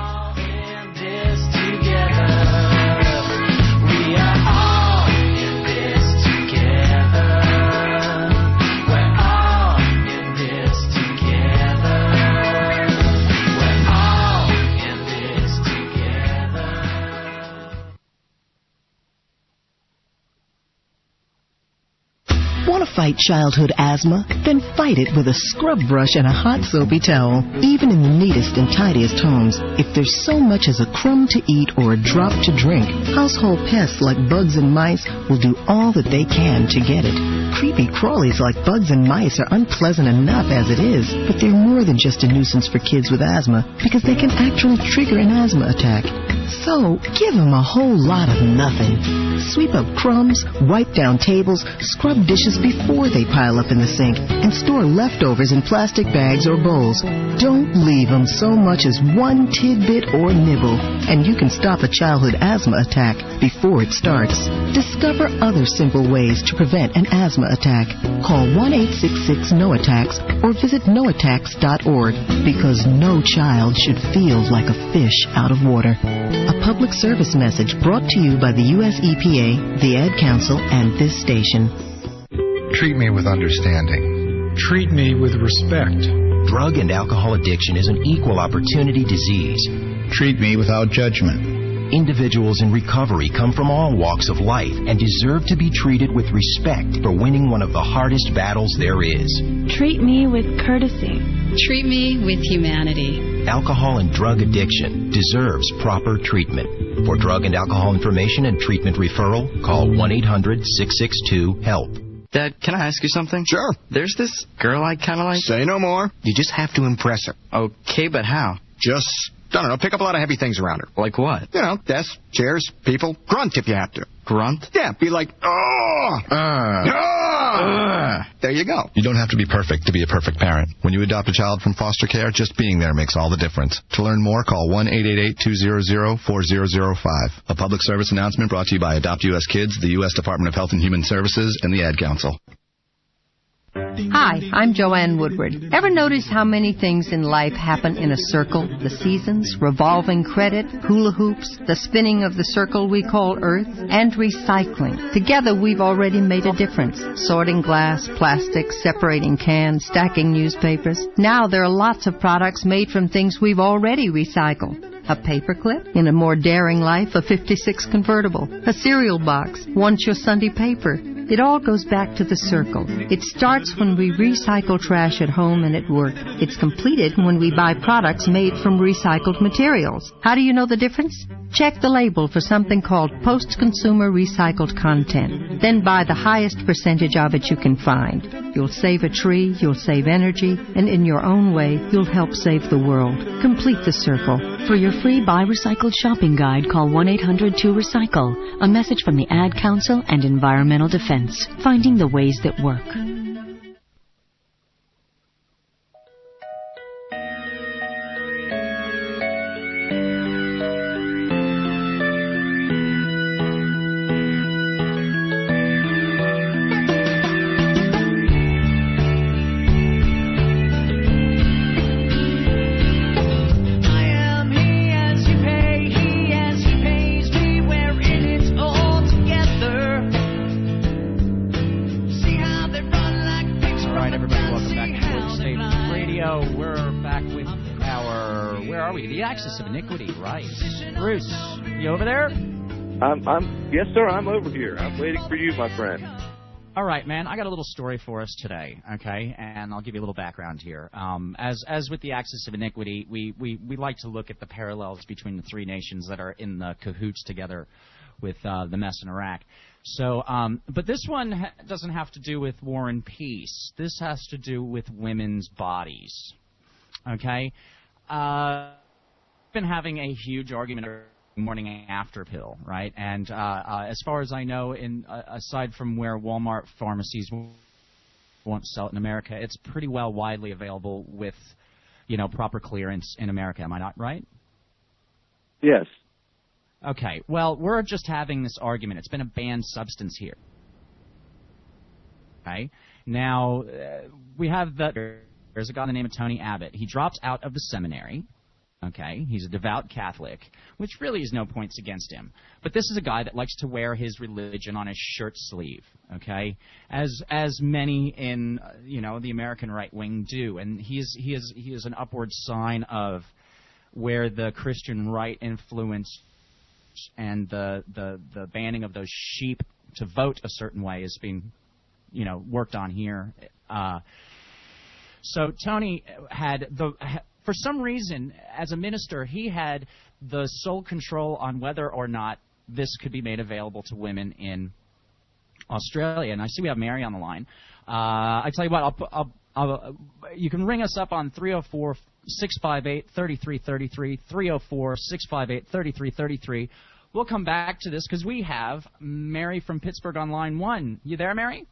S6: Want to fight childhood asthma? Then fight it with a scrub brush and a hot soapy towel. Even in the neatest and tidiest homes, if there's so much as a crumb to eat or a drop to drink, household pests like bugs and mice will do all that they can to get it. Creepy crawlies like bugs and mice are unpleasant enough as it is, but they're more than just a nuisance for kids with asthma, because they can actually trigger an asthma attack. So, give them a whole lot of nothing. Sweep up crumbs, wipe down tables, scrub dishes before they pile up in the sink, and store leftovers in plastic bags or bowls. Don't leave them so much as one tidbit or nibble, and you can stop a childhood asthma attack before it starts. Discover other simple ways to prevent an asthma attack. Call one eight six six N O attacks or visit no attacks dot org, because no child should feel like a fish out of water. A public service message brought to you by the U S E P A, the Ad Council, and this station.
S7: Treat me with understanding. Treat me with respect.
S21: Drug and alcohol addiction is an equal opportunity disease.
S7: Treat me without judgment.
S10: Individuals in recovery come from all walks of life and deserve to be treated with respect for winning one of the hardest battles there is.
S12: Treat me with courtesy.
S21: Treat me with humanity.
S10: Alcohol and drug addiction deserves proper treatment. For drug and alcohol information and treatment referral, call one eight hundred six six two HELP.
S24: Dad, can I ask you something? Sure. There's this girl I kind of like.
S25: Say no more. You just have to impress her.
S24: Okay, but how?
S25: Just, I don't know, pick up a lot of heavy things around her.
S24: Like what?
S25: You know, desks, chairs, people. Grunt if you have to.
S24: Grunt?
S25: Yeah, be like, oh!
S26: Uh,
S25: uh, there you go.
S26: You don't have to be perfect to be a perfect parent. When you adopt a child from foster care, just being there makes all the difference. To learn more, call one eight eight eight, two hundred, four thousand five. A public service announcement brought to you by Adopt U S Kids, the U S Department of Health and Human Services, and the Ad Council.
S27: Hi, I'm Joanne Woodward. Ever notice how many things in life happen in a circle? The seasons, revolving credit, hula hoops, the spinning of the circle we call Earth, and recycling. Together we've already made a difference. Sorting glass, plastic, separating cans, stacking newspapers. Now there are lots of products made from things we've already recycled. A paperclip? In a more daring life, a fifty-six convertible. A cereal box. Once your Sunday paper. It all goes back to the circle. It starts when we recycle trash at home and at work. It's completed when we buy products made from recycled materials. How do you know the difference? Check the label for something called post-consumer recycled content. Then buy the highest percentage of it you can find. You'll save a tree, you'll save energy, and in your own way, you'll help save the world. Complete the circle.
S28: For your free Buy Recycled shopping guide, call one eight hundred two recycle. A message from the Ad Council and Environmental Defense. Finding the ways that work.
S8: Axis of Iniquity, right. Bruce, you over there?
S9: I'm, I'm, yes, sir, I'm over here. I'm waiting for you, my friend.
S8: All right, man, I got a little story for us today, okay? And I'll give you a little background here. Um, as as with the Axis of Iniquity, we, we, we like to look at the parallels between the three nations that are in the cahoots together with uh, the mess in Iraq. So, um, but this one ha- doesn't have to do with war and peace. This has to do with women's bodies, okay? Uh... been having a huge argument morning after pill, right? And uh, uh, as far as I know, in uh, aside from where Walmart pharmacies won't sell it in America, it's pretty well widely available with, you know, proper clearance in America. Am I not right?
S9: Yes.
S8: Okay. Well, we're just having this argument. It's been a banned substance here. Okay. Now uh, we have the there's a guy by the name of Tony Abbott. He dropped out of the seminary. Okay, he's a devout Catholic, which really is no points against him. But this is a guy that likes to wear his religion on his shirt sleeve, okay, as as many in uh, you know the American right wing do, and he is he is he is an upward sign of where the Christian right influence and the the the banning of those sheep to vote a certain way is being you know worked on here. Uh, so Tony had the. For some reason, as a minister, he had the sole control on whether or not this could be made available to women in Australia. And I see we have Mary on the line. Uh, I tell you what, I'll, I'll, I'll, you can ring us up on three oh four, six five eight, three three three three, three oh four, six five eight, three three three three. We'll come back to this because we have Mary from Pittsburgh on line one. You there, Mary?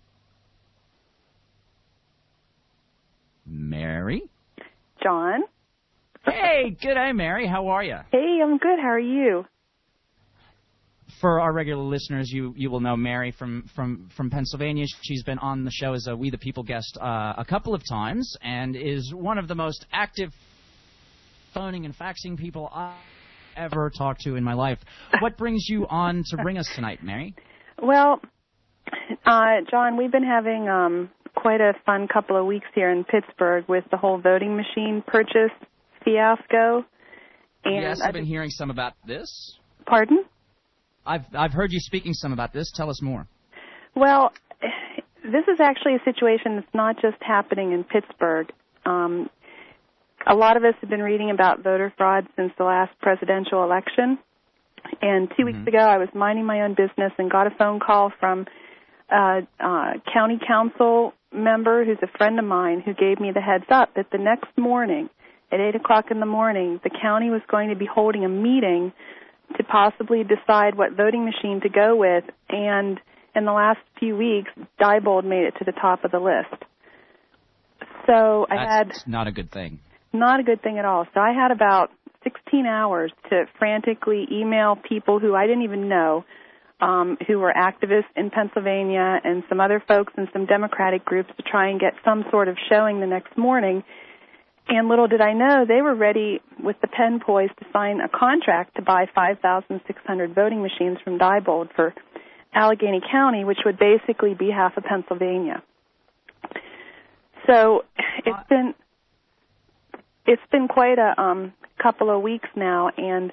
S8: Mary?
S29: John?
S8: Hey, good day, Mary. How are you?
S29: Hey, I'm good. How are you?
S8: For our regular listeners, you, you will know Mary from, from, from Pennsylvania. She's been on the show as a We the People guest uh, a couple of times and is one of the most active phoning and faxing people I ever talked to in my life. What brings you on to ring us tonight, Mary?
S29: Well, uh, John, we've been having um, quite a fun couple of weeks here in Pittsburgh with the whole voting machine purchase fiasco. And
S8: yes, I've been hearing some about this.
S29: Pardon?
S8: I've I've heard you speaking some about this. Tell us more.
S29: Well, this is actually a situation that's not just happening in Pittsburgh. Um, a lot of us have been reading about voter fraud since the last presidential election. And two mm-hmm. weeks ago, I was minding my own business and got a phone call from a, a county council member who's a friend of mine who gave me the heads up that the next morning, at eight o'clock in the morning, the county was going to be holding a meeting to possibly decide what voting machine to go with. And in the last few weeks, Diebold made it to the top of the list. So I
S8: That's
S29: had...
S8: That's not a good thing.
S29: Not a good thing at all. So I had about sixteen hours to frantically email people who I didn't even know, um, who were activists in Pennsylvania, and some other folks in some Democratic groups to try and get some sort of showing the next morning. And little did I know, they were ready with the pen poised to sign a contract to buy five thousand six hundred voting machines from Diebold for Allegheny County, which would basically be half of Pennsylvania. So it's been it's been quite a um, couple of weeks now, and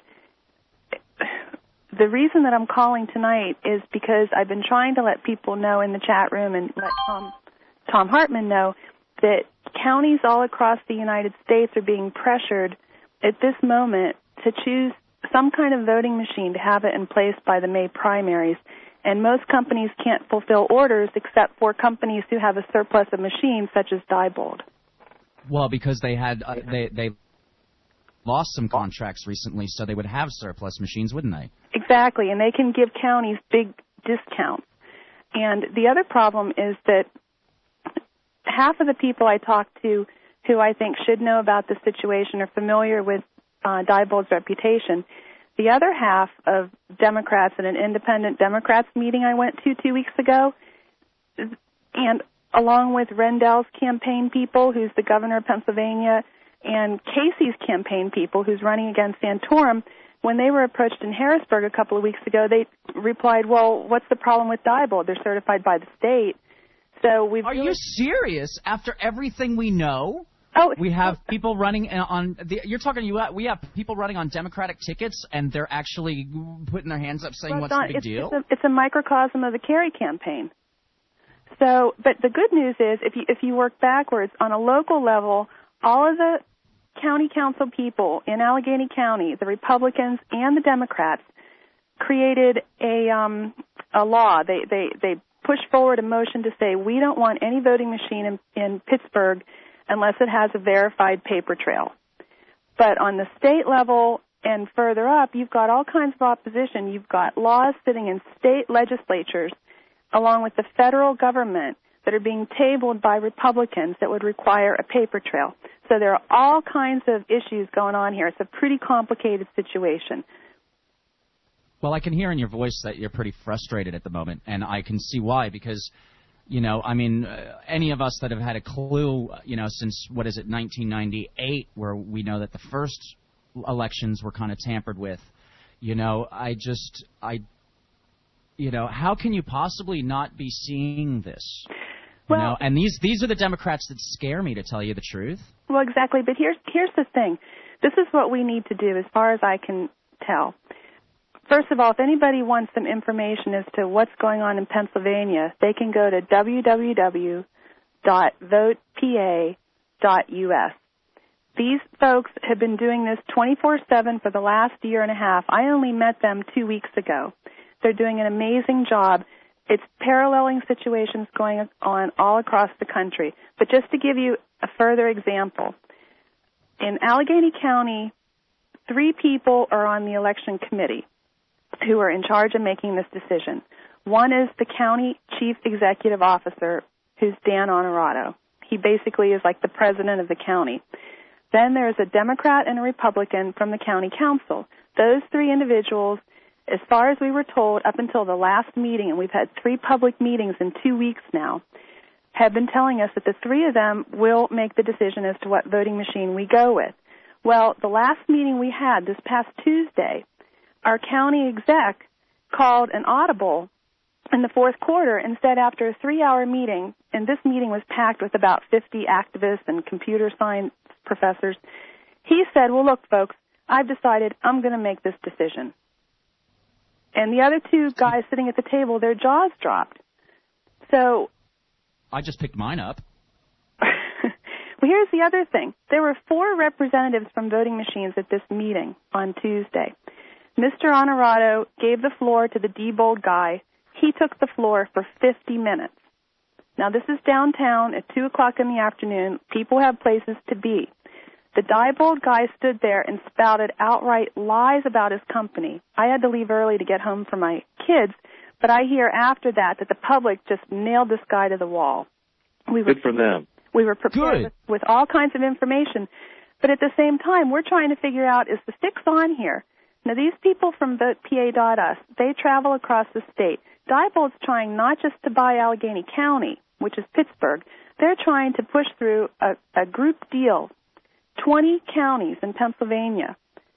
S29: the reason that I'm calling tonight is because I've been trying to let people know in the chat room and let Tom Tom Hartman know that counties all across the United States are being pressured at this moment to choose some kind of voting machine to have it in place by the May primaries. And most companies can't fulfill orders except for companies who have a surplus of machines, such as Diebold.
S8: Well, because they had uh, they they lost some contracts recently, so they would have surplus machines, wouldn't they?
S29: Exactly, and they can give counties big discounts. And the other problem is that half of the people I talk to who I think should know about the situation are familiar with uh, Diebold's reputation. The other half of Democrats at an independent Democrats meeting I went to two weeks ago, and along with Rendell's campaign people, who's the governor of Pennsylvania, and Casey's campaign people, who's running against Santorum, when they were approached in Harrisburg a couple of weeks ago, they replied, well, what's the problem with Diebold? They're certified by the state. So we've
S8: Are
S29: really...
S8: you serious? After everything we know?
S29: Oh,
S8: we have people running on the, you're talking you we have people running on Democratic tickets, and they're actually putting their hands up saying
S29: well,
S8: what's
S29: not,
S8: the big
S29: it's,
S8: deal?
S29: It's a, it's a microcosm of the Kerry campaign. So, but the good news is, if you if you work backwards on a local level, all of the county council people in Allegheny County, the Republicans and the Democrats, created a um, a law. They they they pushed forward a motion to say we don't want any voting machine in, in Pittsburgh unless it has a verified paper trail. But on the state level and further up, you've got all kinds of opposition. You've got laws sitting in state legislatures along with the federal government that are being tabled by Republicans that would require a paper trail. So there are all kinds of issues going on here. It's a pretty complicated situation.
S8: Well, I can hear in your voice that you're pretty frustrated at the moment, and I can see why, because, you know, I mean, uh, any of us that have had a clue, you know, since, what is it, nineteen ninety-eight, where we know that the first elections were kind of tampered with, you know, I just, I, you know, how can you possibly not be seeing this?
S29: Well,
S8: you know, and these these are the Democrats that scare me, to tell you the truth.
S29: Well, exactly, but here's here's the thing. This is what we need to do, as far as I can tell. First of all, if anybody wants some information as to what's going on in Pennsylvania, they can go to w w w dot vote p a dot u s. These folks have been doing this twenty-four seven for the last year and a half. I only met them two weeks ago. They're doing an amazing job. It's paralleling situations going on all across the country. But just to give you a further example, in Allegheny County, three people are on the election committee who are in charge of making this decision. One is the county chief executive officer, who's Dan Honorato. He basically is like the president of the county. Then there's a Democrat and a Republican from the county council. Those three individuals, as far as we were told up until the last meeting, and we've had three public meetings in two weeks now, have been telling us that the three of them will make the decision as to what voting machine we go with. Well, the last meeting we had this past Tuesday, our county exec called an audible in the fourth quarter and said after a three-hour meeting, and this meeting was packed with about fifty activists and computer science professors, he said, well, look, folks, I've decided I'm going to make this decision. And the other two guys sitting at the table, their jaws dropped. So
S8: I just picked mine up.
S29: Well, here's the other thing. There were four representatives from voting machines at this meeting on Tuesday. Mister Honorado gave the floor to the Diebold guy. He took the floor for fifty minutes. Now, this is downtown at two o'clock in the afternoon. People have places to be. The Diebold guy stood there and spouted outright lies about his company. I had to leave early to get home for my kids, but I hear after that that the public just nailed this guy to the wall. We were,
S9: Good for them.
S29: We were prepared with, with all kinds of information, but at the same time, we're trying to figure out, is the fix on here? Now, these people from vote P A dot U S, they travel across the state. Diebold's trying not just to buy Allegheny County, which is Pittsburgh. They're trying to push through a, a group deal, twenty counties in Pennsylvania.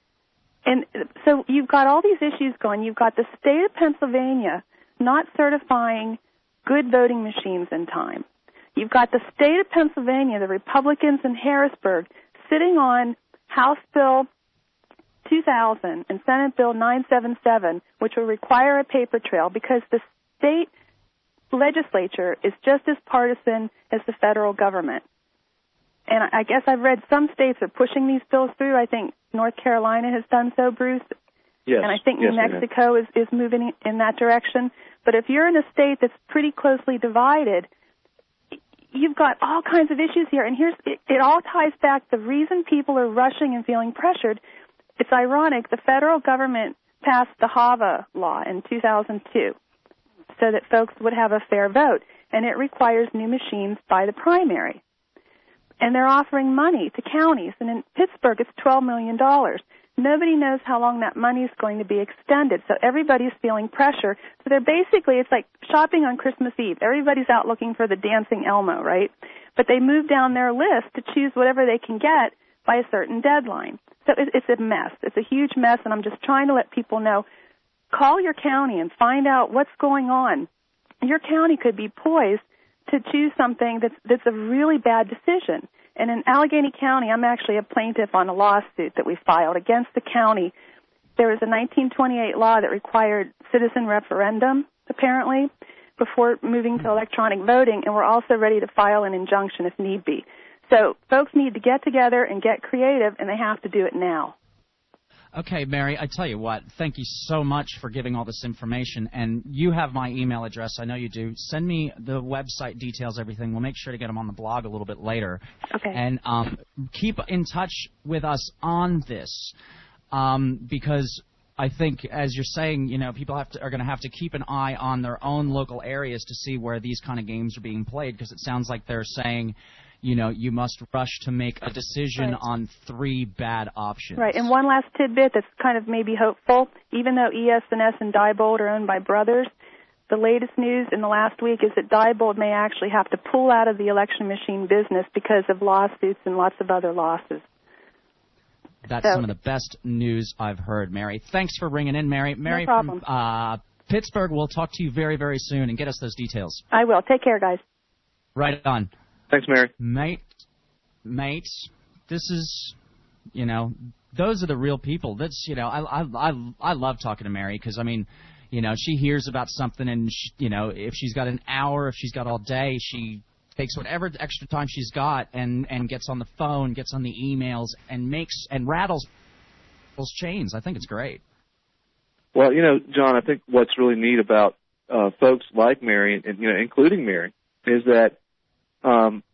S29: And so you've got all these issues going. You've got the state of Pennsylvania not certifying good voting machines in time. You've got the state of Pennsylvania, the Republicans in Harrisburg, sitting on House Bill two thousand and Senate Bill nine seventy-seven, which will require a paper trail because the state legislature is just as partisan as the federal government. And I guess I've read some states are pushing these bills through. I think North Carolina has done so, Bruce.
S9: Yes.
S29: And I think
S9: yes,
S29: New Mexico is, is moving in that direction. But if you're in a state that's pretty closely divided, you've got all kinds of issues here. And here's it, it all ties back. The reason people are rushing and feeling pressured, it's ironic, the federal government passed the HAVA law in two thousand two so that folks would have a fair vote. And it requires new machines by the primary. And they're offering money to counties. And in Pittsburgh, it's twelve million dollars. Nobody knows how long that money is going to be extended. So everybody's feeling pressure. So they're basically, it's like shopping on Christmas Eve. Everybody's out looking for the dancing Elmo, right? But they move down their list to choose whatever they can get by a certain deadline. So it's a mess. It's a huge mess, and I'm just trying to let people know, call your county and find out what's going on. Your county could be poised to choose something that's that's a really bad decision. And in Allegheny County, I'm actually a plaintiff on a lawsuit that we filed against the county. There was a nineteen twenty-eight law that required citizen referendum, apparently, before moving to electronic voting, and we're also ready to file an injunction if need be. So folks need to get together and get creative, and they have to do it now.
S8: Okay, Mary, I tell you what, thank you so much for giving all this information. And you have my email address. I know you do. Send me the website details, everything. We'll make sure to get them on the blog a little bit later.
S29: Okay.
S8: And um, keep in touch with us on this um, because I think, as you're saying, you know, people have to, are going to have to keep an eye on their own local areas to see where these kind of games are being played, because it sounds like they're saying, you know, you must rush to make a decision
S29: right.
S8: on three bad options.
S29: Right, and one last tidbit that's kind of maybe hopeful. Even though E S N S and Diebold are owned by brothers, the latest news in the last week is that Diebold may actually have to pull out of the election machine business because of lawsuits and lots of other losses.
S8: That's so, some of the best news I've heard, Mary. Thanks for ringing in, Mary. Mary
S29: no problem.
S8: from uh, Pittsburgh, we'll talk to you very, very soon and get us those details.
S29: I will. Take care, guys.
S8: Right on.
S9: Thanks, Mary.
S8: Mate, mate, this is, you know, those are the real people. That's, you know, I I I, I love talking to Mary because, I mean, you know, she hears about something and, she, you know, if she's got an hour, if she's got all day, she takes whatever extra time she's got and, and gets on the phone, gets on the emails, and makes and rattles those chains. I think it's great.
S9: Well, you know, John, I think what's really neat about uh, folks like Mary, and, you know, including Mary, is that Um,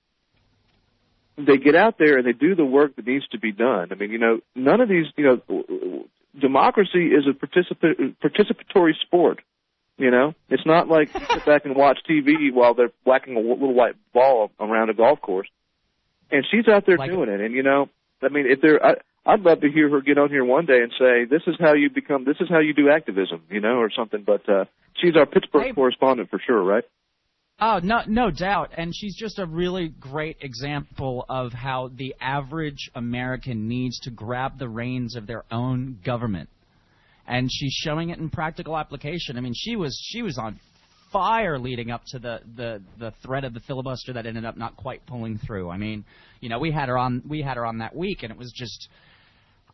S9: they get out there and they do the work that needs to be done. I mean, you know, none of these, you know, democracy is a participa- participatory sport. You know, it's not like you sit back and watch T V while they're whacking a little white ball around a golf course. And she's out there like doing it. And, you know, I mean, if there, I, I'd love to hear her get on here one day and say, this is how you become, this is how you do activism, you know, or something. But uh, she's our Pittsburgh hey. correspondent for sure, right?
S8: Oh, no, no doubt. And she's just a really great example of how the average American needs to grab the reins of their own government. And she's showing it in practical application. I mean, she was she was on fire leading up to the, the, the threat of the filibuster that ended up not quite pulling through. I mean, you know, we had her on we had her on that week, and it was just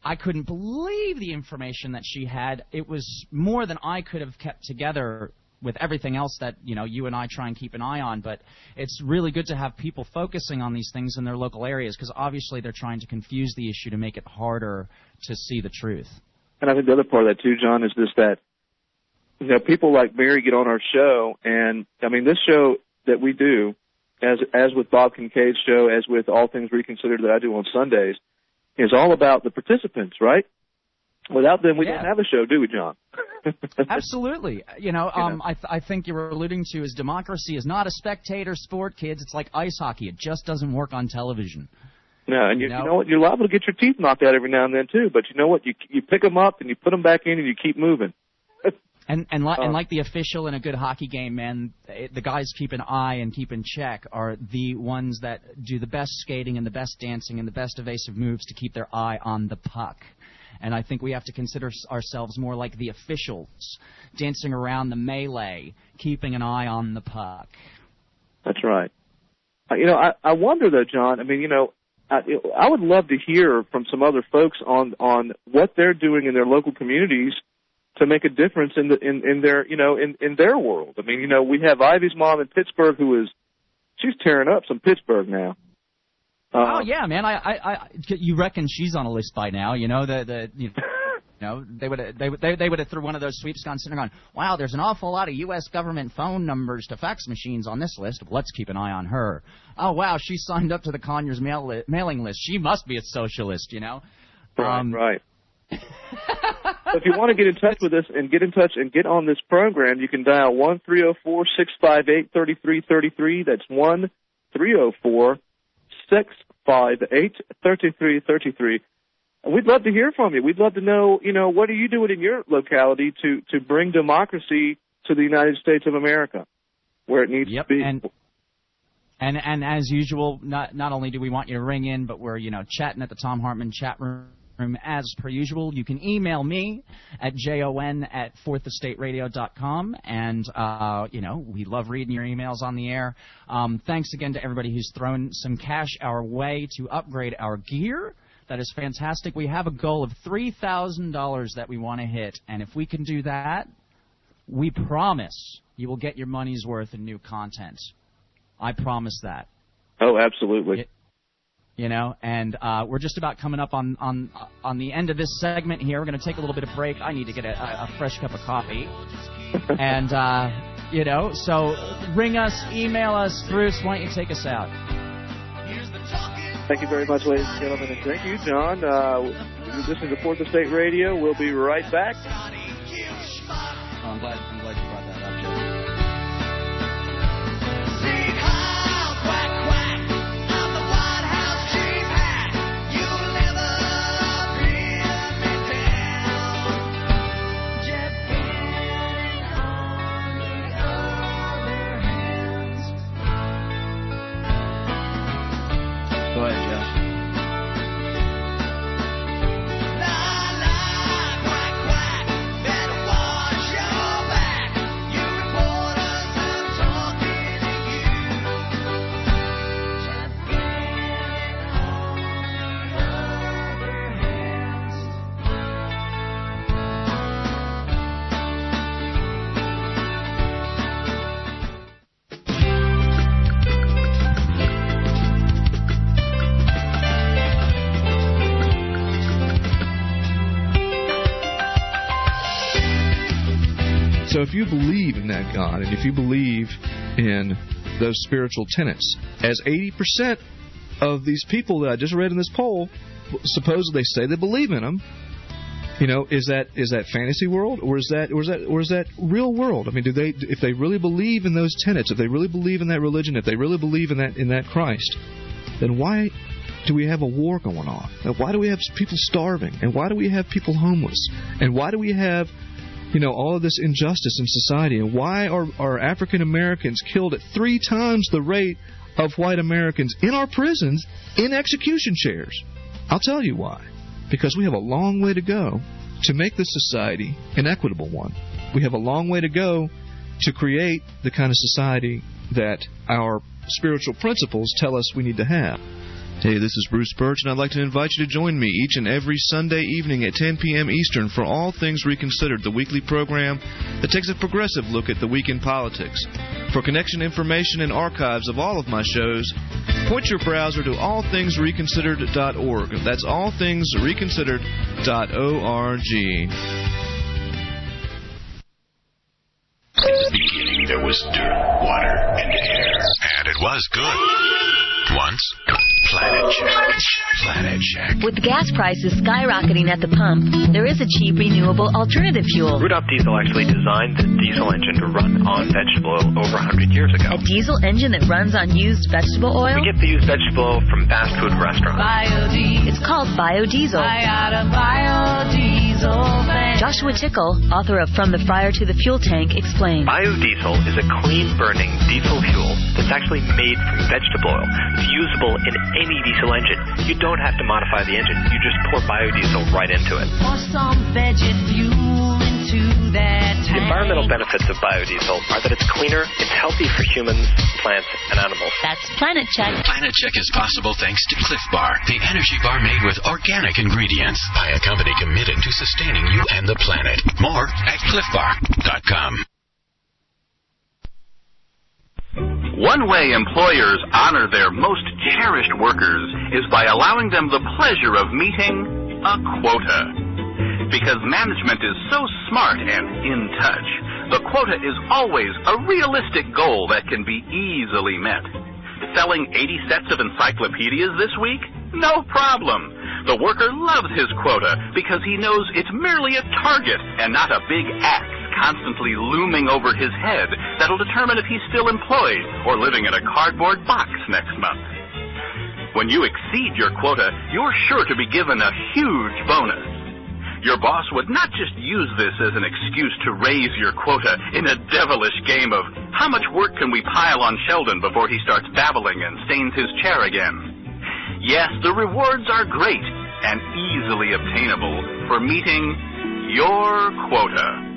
S8: I couldn't believe the information that she had. It was more than I could have kept together with everything else that, you know, you and I try and keep an eye on. But it's really good to have people focusing on these things in their local areas, because obviously they're trying to confuse the issue to make it harder to see the truth.
S9: And I think the other part of that, too, John, is just that, you know, people like Mary get on our show, and, I mean, this show that we do, as as with Bob Kincaid's show, as with All Things Reconsidered that I do on Sundays, is all about the participants, right? Without them, we
S8: yeah.
S9: don't have a show, do we, John?
S8: Absolutely. You know, um, I, th- I think you were alluding to is democracy is not a spectator sport, kids. It's like ice hockey. It just doesn't work on television.
S9: No, and you,
S8: you, know?
S9: you know what? You're liable to get your teeth knocked out every now and then, too. But you know what? You you pick them up and you put them back in and you keep moving.
S8: And and, li-
S9: uh,
S8: and like the official in a good hockey game, man, it, the guys keep an eye and keep in check are the ones that do the best skating and the best dancing and the best evasive moves to keep their eye on the puck. And I think we have to consider ourselves more like the officials, dancing around the melee, keeping an eye on the puck.
S9: That's right. Uh, you know, I, I wonder, though, John, I mean, you know, I, I would love to hear from some other folks on, on what they're doing in their local communities to make a difference in the in, in their you know in, in their world. I mean, you know, we have Ivy's mom in Pittsburgh who is she's tearing up some Pittsburgh now. Uh,
S8: oh yeah, man! I, I, I, you reckon she's on a list by now? You know the the you know they would they they they would have threw one of those sweeps on sitting on. Wow, there's an awful lot of U S government phone numbers to fax machines on this list. Let's keep an eye on her. Oh wow, she signed up to the Conyers mail li- mailing list. She must be a socialist, you know.
S9: Right,
S8: um,
S9: right. So if you want to get in touch with us and get in touch and get on this program, you can dial one three zero four six five eight three three three three. That's one three zero four six five eight three three three three. And we'd love to hear from you. We'd love to know, you know, what are you doing in your locality to, to bring democracy to the United States of America, where it needs
S8: yep,
S9: to be.
S8: And, and and as usual, not not only do we want you to ring in, but we're, you know, chatting at the Thom Hartmann chat room. As per usual, you can email me at jon at fourth estate radio dot com, and, uh, you know, we love reading your emails on the air. Um, thanks again to everybody who's thrown some cash our way to upgrade our gear. That is fantastic. We have a goal of three thousand dollars that we want to hit, and if we can do that, we promise you will get your money's worth in new content. I promise that.
S9: Oh, absolutely.
S8: It, You know, and uh, we're just about coming up on, on on the end of this segment here. We're going to take a little bit of break. I need to get a, a fresh cup of coffee. and, uh, you know, so ring us, email us. Bruce, why don't you take us out?
S9: Thank you very much, ladies and gentlemen, and thank you, John. Uh, you're listening to Fourth Estate Radio. We'll be right back.
S8: Oh, I'm glad, I'm glad you brought that up, Joe. Go ahead, Jeff.
S15: So if you believe in that God, and if you believe in those spiritual tenets, as eighty percent of these people that I just read in this poll supposedly say they believe in them, you know, is that is that fantasy world, or is that or is that or is that real world? I mean, do they if they really believe in those tenets, if they really believe in that religion, if they really believe in that in that Christ, then why do we have a war going on? And why do we have people starving? And why do we have people homeless? And why do we have, you know, all of this injustice in society? And why are, are African Americans killed at three times the rate of white Americans in our prisons in execution chairs? I'll tell you why. Because we have a long way to go to make this society an equitable one. We have a long way to go to create the kind of society that our spiritual principles tell us we need to have. Hey, this is Bruce Birch, and I'd like to invite you to join me each and every Sunday evening at ten p.m. Eastern for All Things Reconsidered, the weekly program that takes a progressive look at the week in politics. For connection information and archives of all of my shows, point your browser to all things reconsidered dot org. That's all things reconsidered dot org.
S11: In the beginning, there was dirt, water, and air. And it was good. Once, Planet Check. Planet Check.
S13: With gas prices skyrocketing at the pump, there is a cheap, renewable alternative fuel.
S14: Rudolph Diesel actually designed the diesel engine to run on vegetable oil over one hundred years ago.
S13: A diesel engine that runs on used vegetable oil?
S14: We get the used vegetable oil from fast food restaurants.
S13: Biodiesel. It's called biodiesel.
S16: I got a biodiesel van.
S13: Joshua Tickle, author of From the Fryer to the Fuel Tank, explains.
S14: Biodiesel is a clean-burning diesel fuel that's actually made from vegetable oil. It's usable in any diesel engine. You don't have to modify the engine. You just pour biodiesel right into it.
S16: Pour some veggie fuel into that tank.
S14: The environmental benefits of biodiesel are that it's cleaner, it's healthy for humans, plants, and animals.
S13: That's Planet Check.
S11: Planet Check is possible thanks to Cliff Bar, the energy bar made with organic ingredients by a company committed to sustaining you and the planet. More at cliff bar dot com.
S17: One way employers honor their most cherished workers is by allowing them the pleasure of meeting a quota. Because management is so smart and in touch, the quota is always a realistic goal that can be easily met. Selling eighty sets of encyclopedias this week? No problem. The worker loves his quota because he knows it's merely a target and not a big axe constantly looming over his head that'll determine if he's still employed or living in a cardboard box next month. When you exceed your quota, you're sure to be given a huge bonus. Your boss would not just use this as an excuse to raise your quota in a devilish game of how much work can we pile on Sheldon before he starts babbling and stains his chair again. Yes, the rewards are great and easily obtainable for meeting your quota.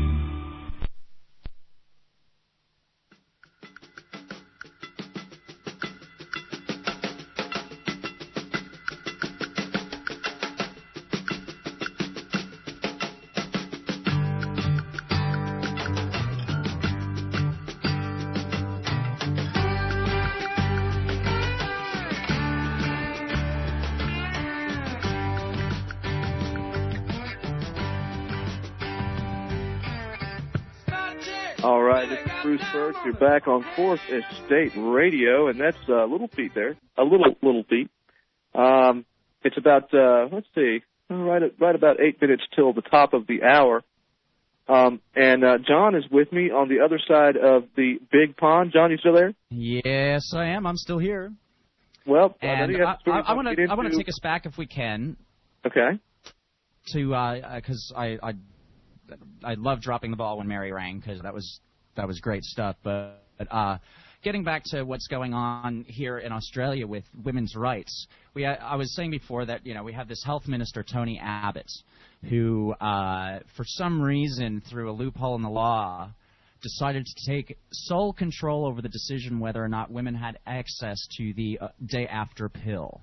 S9: All right, this is Bruce Birch. You're back on Fourth Estate Radio, and that's uh, Little Feat there. A little, little feet. Um, it's about, uh, let's see, right, at, right about eight minutes till the top of the hour. Um, and uh, John is with me on the other side of the big pond. John, you still there?
S8: Yes, I am. I'm still here.
S9: Well,
S8: and
S9: I,
S8: I, I want to I want to take us back, if we can.
S9: Okay.
S8: To because uh, I, I I love dropping the ball when Mary rang, because that was that was great stuff. But uh, getting back to what's going on here in Australia with women's rights, we I was saying before that you know we have this health minister, Tony Abbott, who uh, for some reason through a loophole in the law decided to take sole control over the decision whether or not women had access to the uh, day after pill.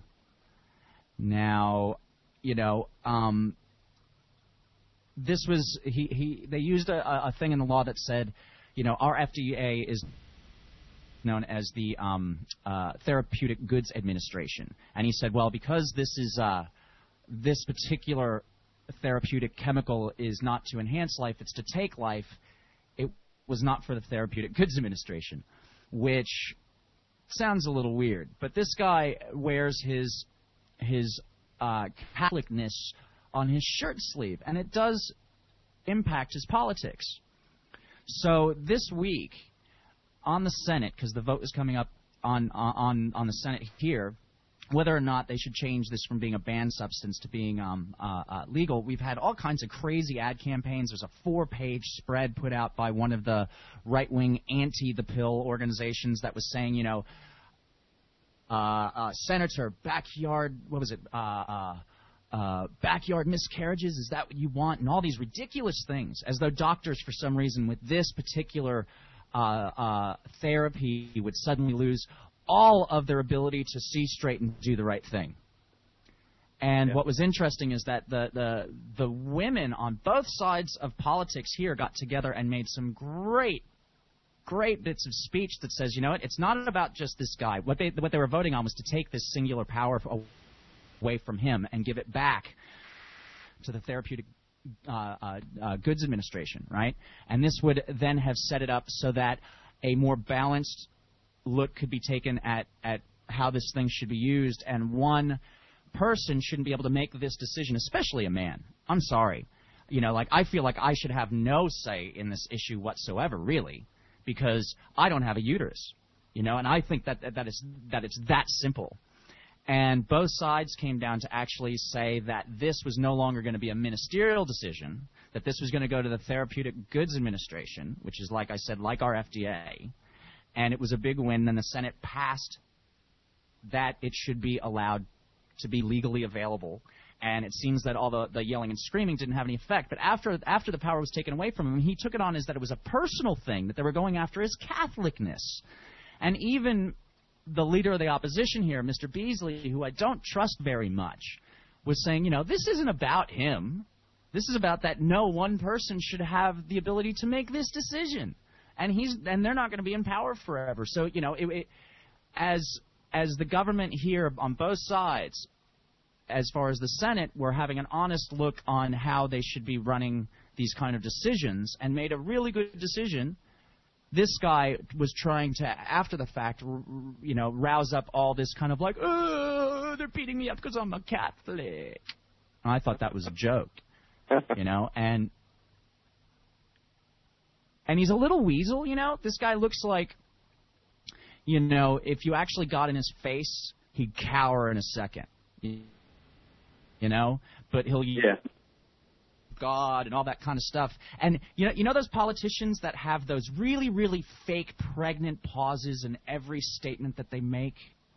S8: Now, you know, um, this was he, he they used a, a thing in the law that said, you know, our F D A is known as the um, uh, Therapeutic Goods Administration, and he said, well, because this is uh, this particular therapeutic chemical is not to enhance life, it's to take life. It was not for the Therapeutic Goods Administration, which sounds a little weird. But this guy wears his his uh, Catholicness on his shirt sleeve, and it does impact his politics. So this week on the Senate, because the vote is coming up on on on the Senate here, whether or not they should change this from being a banned substance to being um, uh, uh, legal. We've had all kinds of crazy ad campaigns. There's a four-page spread put out by one of the right-wing anti-the-pill organizations that was saying, you know, uh, uh, Senator, backyard, what was it, uh, uh, uh, backyard miscarriages, is that what you want? And all these ridiculous things, as though doctors, for some reason, with this particular uh, uh, therapy would suddenly lose all of their ability to see straight and do the right thing. And
S9: Yeah.
S8: what was interesting is that the, the the women on both sides of politics here got together and made some great, great bits of speech that says, you know what, it's not about just this guy. What they what they were voting on was to take this singular power away from him and give it back to the Therapeutic uh, uh, uh, Goods Administration, right? And this would then have set it up so that a more balanced look could be taken at, at how this thing should be used, and one person shouldn't be able to make this decision, especially a man. I'm sorry. You know, like, I feel like I should have no say in this issue whatsoever, really, because I don't have a uterus, you know, and I think that, that, it's, that it's that simple. And both sides came down to actually say that this was no longer going to be a ministerial decision, that this was going to go to the Therapeutic Goods Administration, which is, like I said, like our F D A, and it was a big win. Then the Senate passed that it should be allowed to be legally available, and it seems that all the, the yelling and screaming didn't have any effect. But after after the power was taken away from him, he took it on as that it was a personal thing, that they were going after his Catholicness. And even the leader of the opposition here, Mister Beasley, who I don't trust very much, was saying, you know, this isn't about him. This is about that no one person should have the ability to make this decision. And he's and they're not going to be in power forever. So, you know, it, it, as as the government here on both sides, as far as the Senate, were having an honest look on how they should be running these kind of decisions and made a really good decision. This guy was trying to, after the fact, r- r- you know, rouse up all this kind of like, oh, they're beating me up because I'm a Catholic. And I thought that was a joke, you know, and and he's a little weasel, you know. This guy looks like, you know, if you actually got in his face, he'd cower in a second, you know, but he'll
S9: yeah.
S8: God and all that kind of stuff. And you know, you know those politicians that have those really, really fake pregnant pauses in every statement that they make?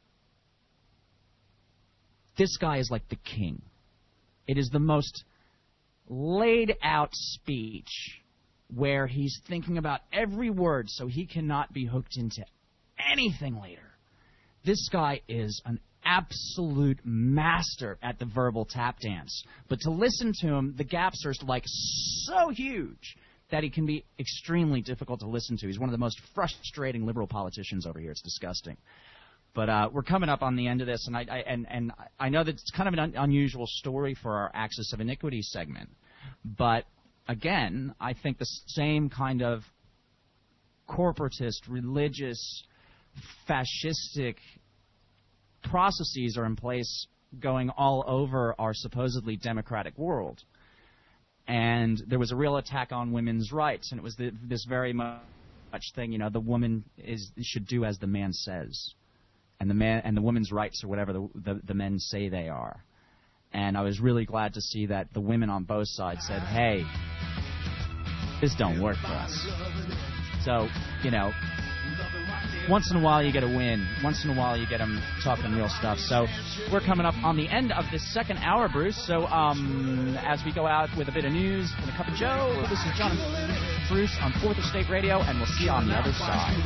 S8: This guy is like the king. It is the most laid out speech where he's thinking about every word so he cannot be hooked into anything later. This guy is an absolute master at the verbal tap dance. But to listen to him, the gaps are like so huge that he can be extremely difficult to listen to. He's one of the most frustrating liberal politicians over here. It's disgusting. But uh, we're coming up on the end of this, and I, I and and I know that it's kind of an un- unusual story for our Axis of Iniquity segment. But again, I think the same kind of corporatist, religious, fascistic processes are in place going all over our supposedly democratic world. And there was a real attack on women's rights, and it was the, this very much thing, you know, the woman is should do as the man says, and the man and the woman's rights are whatever the, the the men say they are. And I was really glad to see that the women on both sides said, "Hey, this don't work for us." So, you know, once in a while you get a win. Once in a while you get them talking real stuff. So we're coming up on the end of this second hour, Bruce. So um, as we go out with a bit of news and a cup of Joe, this is John and Bruce on Fourth Estate Radio, and we'll see you on the other side.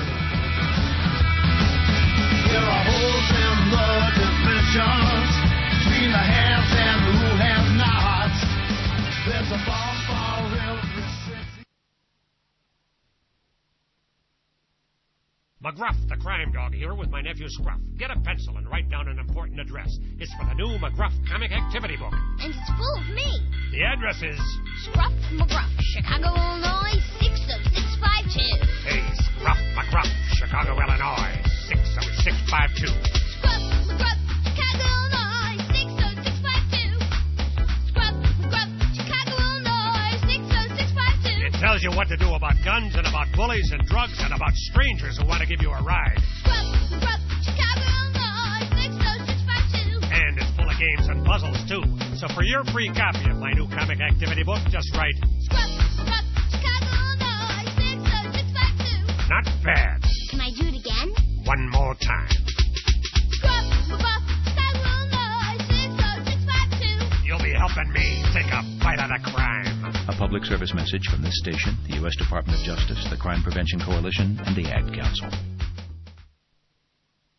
S1: There are holes in the divisions between the haves and who have nots. There's a bomb for every city.
S2: McGruff, the crime dog, here with my nephew Scruff. Get a pencil and write down an important address. It's for the new McGruff comic activity book.
S3: And it's full of me.
S2: The address is
S3: Scruff McGruff, Chicago, Illinois, six oh six five two.
S2: Hey, Scruff McGruff, Chicago, Illinois, six oh six five two.
S3: Scruff McGruff, Chicago, Illinois, six oh six five two. Scruff McGruff, Chicago, Illinois, six oh six five two.
S2: It tells you what to do about guns and about bullies and drugs and about strangers who want to give you a ride.
S3: Scruff McGruff, Chicago, Illinois, six oh six five two.
S2: And it's full of games and puzzles, too. So for your free copy of my new comic activity book, just write
S3: Scruff McGruff, Chicago, Illinois, six oh six five two.
S2: Not bad.
S3: Can I do it again?
S2: One more time.
S3: Scruff McGruff, Chicago, Illinois, six oh six five two.
S2: You'll be helping me take a bite of the crime.
S4: A public service message from this station, the U S Department of Justice, the Crime Prevention Coalition, and the Ad Council.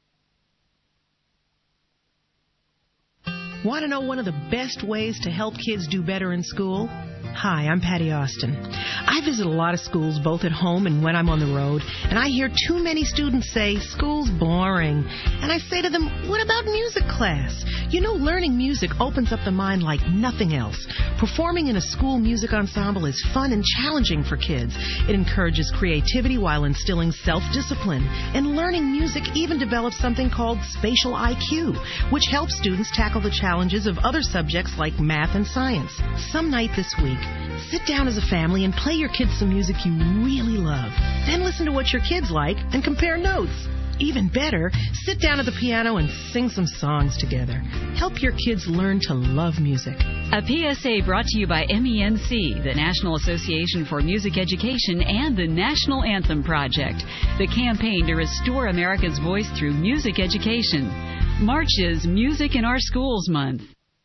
S5: Want to know one of the best ways to help kids do better in school? Hi, I'm Patty Austin. I visit a lot of schools, both at home and when I'm on the road, and I hear too many students say, school's boring. And I say to them, what about music class? You know, learning music opens up the mind like nothing else. Performing in a school music ensemble is fun and challenging for kids. It encourages creativity while instilling self-discipline. And learning music even develops something called spatial I Q, which helps students tackle the challenges of other subjects like math and science. Some night this week, sit down as a family and play your kids some music you really love. Then listen to what your kids like and compare notes. Even better, sit down at the piano and sing some songs together. Help your kids learn to love music.
S6: A P S A brought to you by M E N C, the National Association for Music Education, and the National Anthem Project, the campaign to restore America's voice through music education. March is Music in Our Schools Month.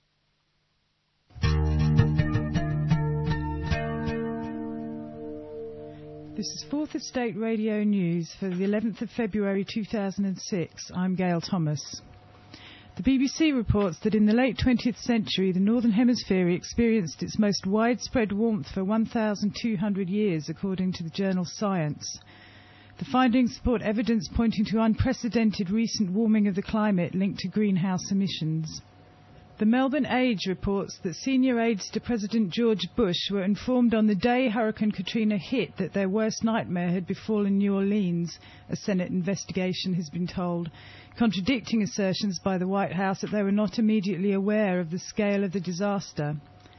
S7: This is Fourth Estate Radio News for the eleventh of February two thousand six. I'm Gail Thomas. The B B C reports that in the late twentieth century, the Northern Hemisphere experienced its most widespread warmth for one thousand two hundred years, according to the journal Science. The findings support evidence pointing to unprecedented recent warming of the climate linked to greenhouse emissions. The Melbourne Age reports that senior aides to President George Bush were informed on the day Hurricane Katrina hit that their worst nightmare had befallen New Orleans, a Senate investigation has been told, contradicting assertions by the White House that they were not immediately aware of the scale of the disaster.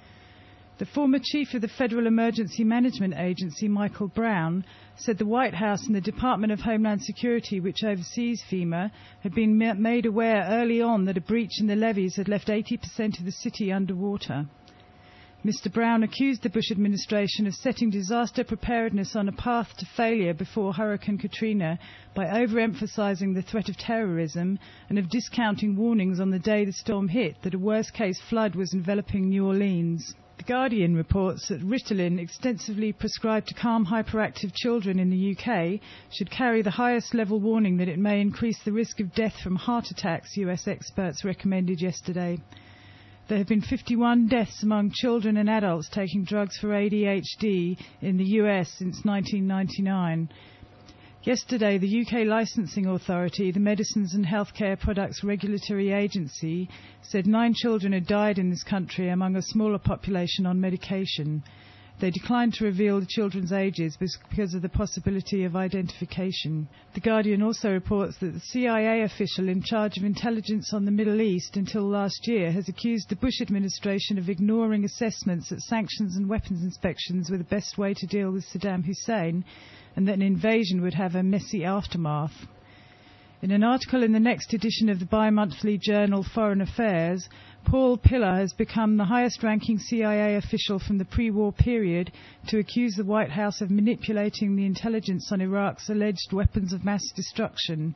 S7: The former chief of the Federal Emergency Management Agency, Michael Brown, said the White House and the Department of Homeland Security, which oversees FEMA, had been ma- made aware early on that a breach in the levees had left eighty percent of the city underwater. Mister Brown accused the Bush administration of setting disaster preparedness on a path to failure before Hurricane Katrina by overemphasizing the threat of terrorism and of discounting warnings on the day the storm hit that a worst-case flood was enveloping New Orleans. The Guardian reports that Ritalin, extensively prescribed to calm hyperactive children in the U K, should carry the highest level warning that it may increase the risk of death from heart attacks, U S experts recommended yesterday. There have been fifty-one deaths among children and adults taking drugs for A D H D in the U S since nineteen ninety-nine. Yesterday, the U K Licensing Authority, the Medicines and Healthcare Products Regulatory Agency, said nine children had died in this country among a smaller population on medication. They declined to reveal the children's ages because of the possibility of identification. The Guardian also reports that the C I A official in charge of intelligence on the Middle East until last year has accused the Bush administration of ignoring assessments that sanctions and weapons inspections were the best way to deal with Saddam Hussein, and that an invasion would have a messy aftermath. In an article in the next edition of the bi-monthly journal Foreign Affairs, Paul Pillar has become the highest-ranking C I A official from the pre-war period to accuse the White House of manipulating the intelligence on Iraq's alleged weapons of mass destruction.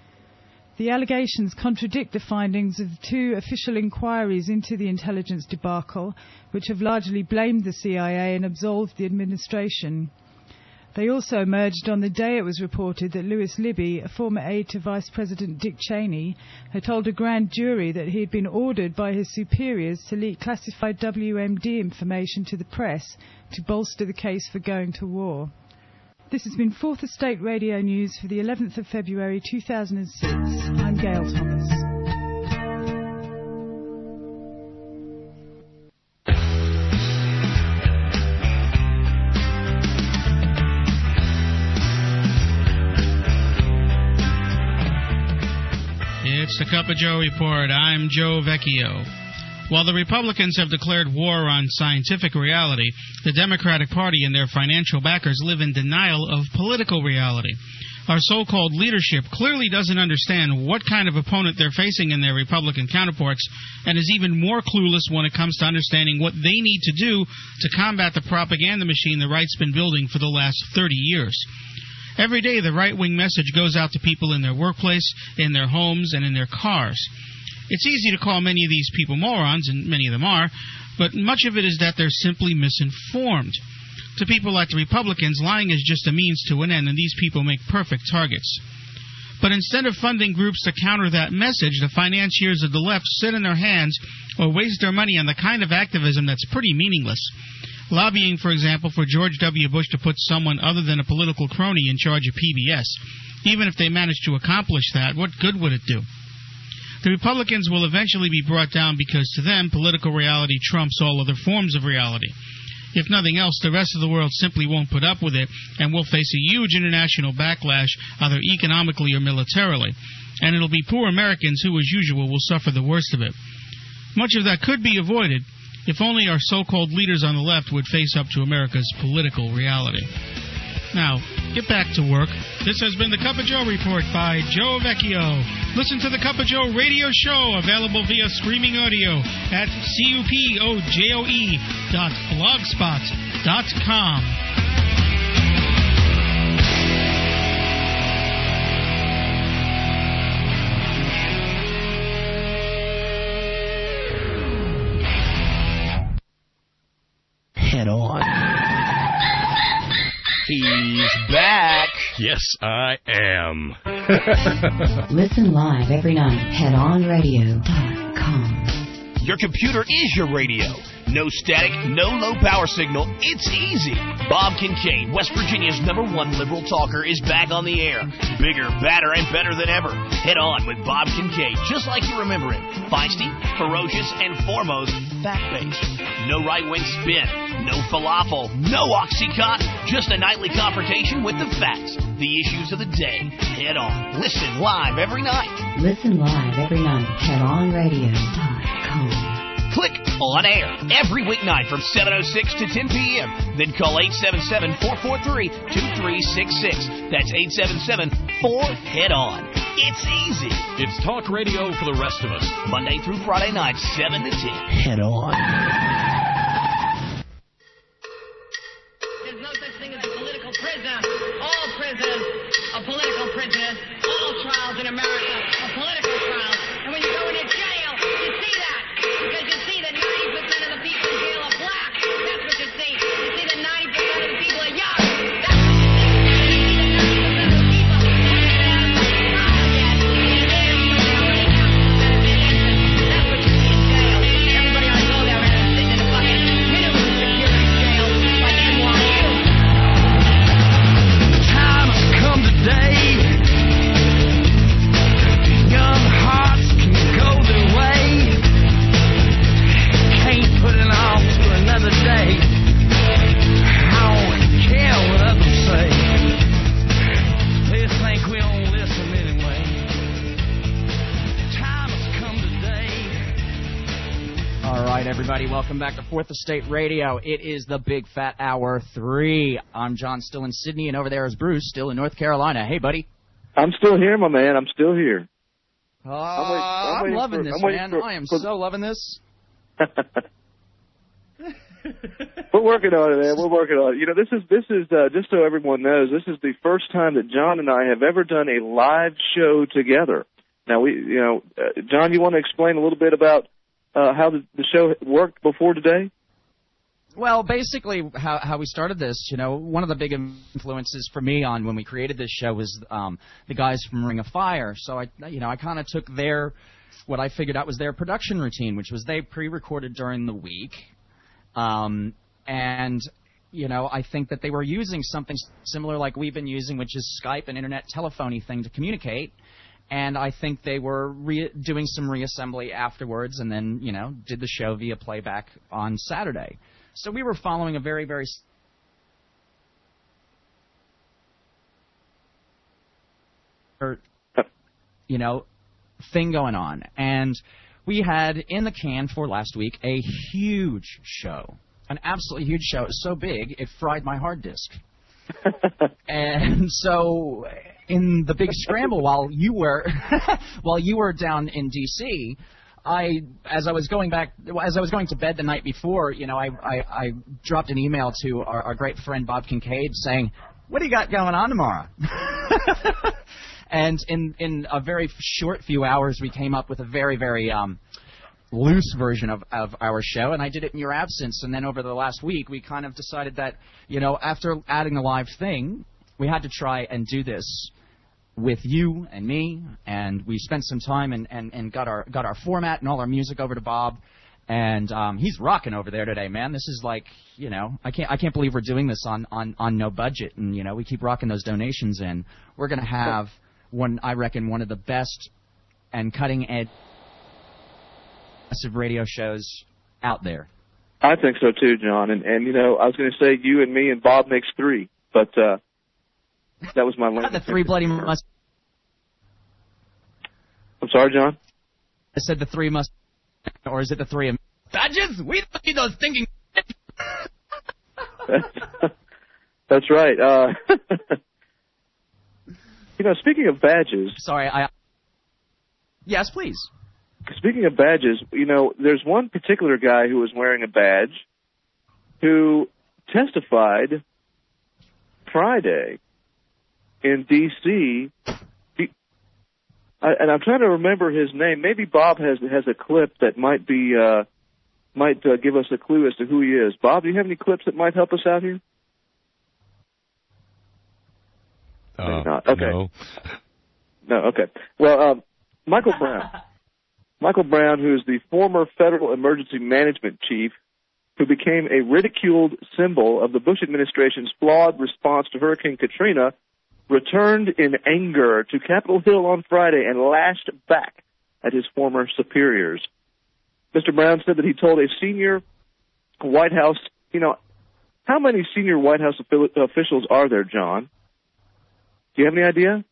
S7: The allegations contradict the findings of two official inquiries into the intelligence debacle, which have largely blamed the C I A and absolved the administration. They also emerged on the day it was reported that Louis Libby, a former aide to Vice President Dick Cheney, had told a grand jury that he had been ordered by his superiors to leak classified W M D information to the press to bolster the case for going to war. This has been Fourth Estate Radio News for the eleventh of February two thousand six. I'm Gail Thomas.
S12: It's the Cup of Joe Report. I'm Joe Vecchio. While the Republicans have declared war on scientific reality, the Democratic Party and their financial backers live in denial of political reality. Our so-called leadership clearly doesn't understand what kind of opponent they're facing in their Republican counterparts, and is even more clueless when it comes to understanding what they need to do to combat the propaganda machine the right's been building for the last thirty years. Every day, the right-wing message goes out to people in their workplace, in their homes, and in their cars. It's easy to call many of these people morons, and many of them are, but much of it is that they're simply misinformed. To people like the Republicans, lying is just a means to an end, and these people make perfect targets. But instead of funding groups to counter that message, the financiers of the left sit in their hands or waste their money on the kind of activism that's pretty meaningless. Lobbying, for example, for George W. Bush to put someone other than a political crony in charge of P B S. Even if they managed to accomplish that, what good would it do? The Republicans will eventually be brought down because, to them, political reality trumps all other forms of reality. If nothing else, the rest of the world simply won't put up with it and will face a huge international backlash, either economically or militarily. And it'll be poor Americans who, as usual, will suffer the worst of it. Much of that could be avoided if only our so-called leaders on the left would face up to America's political reality. Now, get back to work. This has been the Cup of Joe Report by Joe Vecchio. Listen to the Cup of Joe radio show, available via streaming audio at cupojoe dot blogspot dot com.
S10: Head on. He's back.
S18: Yes, I am.
S28: Listen live every night. head on radio dot com.
S10: Your computer is your radio. No static, no low power signal. It's easy. Bob Kincaid, West Virginia's number one liberal talker, is back on the air. Bigger, badder, and better than ever. Head on with Bob Kincaid, just like you remember him. Feisty, ferocious, and foremost, fact-based. No right-wing spin. No falafel. No Oxycontin. Just a nightly confrontation with the facts. The issues of the day. Head on. Listen live every night.
S28: Listen live every night. head on radio dot com.
S10: Click on air every weeknight from seven oh six to ten p.m. Then call eight seven seven, four four three, two three six six. That's eight seven seven, four, head on. It's easy.
S18: It's talk radio for the rest of us.
S10: Monday through Friday night, seven to ten. Head on.
S19: There's no such thing as a political prisoner. All prisoners are political prisoners. All trials in America are political trials. And when you go into jail, you see that. Because you see that ninety percent of the people in jail are black. That's what you see. You see that ninety percent of the people are young. That's what you see. You see that ninety percent of the people haven't had a trial yet. And they're in reality. That's what you see in jail. Everybody ought to go there and sit in a fucking minimum security jail like N Y U.
S1: Time has come today. Young hearts can go their way. Can't put it off to another day. I don't care what others say. They think we don't listen anyway. Time has come today.
S8: All right, everybody, welcome back to Fourth Estate Radio. It is the Big Fat Hour three. I'm John, still in Sydney, and over there is Bruce, still in North Carolina. Hey, buddy.
S9: I'm still here, my man. I'm still here.
S8: Uh,
S9: I'm, wait, I'm,
S8: I'm
S9: waiting
S8: loving
S9: for,
S8: this,
S9: I'm waiting
S8: man.
S9: for,
S8: I am
S9: for,
S8: so loving this.
S9: We're working on it, man. We're working on it. You know, this is this is uh, just so everyone knows, this is the first time that John and I have ever done a live show together. Now, we, you know, uh, John, you want to explain a little bit about uh, how the, the show worked before today?
S8: Well, basically, how how we started this, you know, one of the big influences for me on when we created this show was um, the guys from Ring of Fire. So I, you know, I kind of took their what I figured out was their production routine, which was they pre-recorded during the week, um, and you know, I think that they were using something similar like we've been using, which is Skype, an internet telephony thing to communicate. And I think they were re- doing some reassembly afterwards, and then you know, did the show via playback on Saturday. So we were following a very, very, you know, thing going on. And we had in the can for last week a huge show, an absolutely huge show. It was so big, it fried my hard disk. And so in the big scramble while you were, while you were down in D C, I, as I was going back, as I was going to bed the night before, you know, I, I, I dropped an email to our, our great friend Bob Kincaid saying, "What do you got going on tomorrow?" And in in a very short few hours, we came up with a very, very um, loose version of, of our show, and I did it in your absence. And then over the last week, we kind of decided that, you know, after adding a live thing, we had to try and do this with you and me, and we spent some time and, and, and got our got our format and all our music over to Bob. And um, he's rocking over there today, man. This is like, you know, I can't I can't believe we're doing this on, on, on no budget. And, you know, we keep rocking those donations in. We're going to have, one I reckon, one of the best and cutting-edge radio shows out there.
S9: I think so, too, John. And, and you know, I was going to say you and me and Bob makes three, but uh, that was my line.
S8: The three bloody must.
S9: I'm sorry, John?
S8: I said the three must. Or is it the three badges? We don't need those thinking.
S9: That's right. Uh, you know, speaking of badges.
S8: Sorry, I. Yes, please.
S9: Speaking of badges, you know, there's one particular guy who was wearing a badge who testified Friday in D C I, and I'm trying to remember his name. Maybe Bob has has a clip that might be uh, might uh, give us a clue as to who he is. Bob, do you have any clips that might help us out here?
S18: Uh,
S9: Maybe not. Okay.
S18: No.
S9: No. Okay. Well, um, Michael Brown. Michael Brown, who is the former Federal Emergency Management Chief, who became a ridiculed symbol of the Bush administration's flawed response to Hurricane Katrina, returned in anger to Capitol Hill on Friday and lashed back at his former superiors. Mister Brown said that he told a senior White House, you know, how many senior White House officials are there, John? Do you have any idea?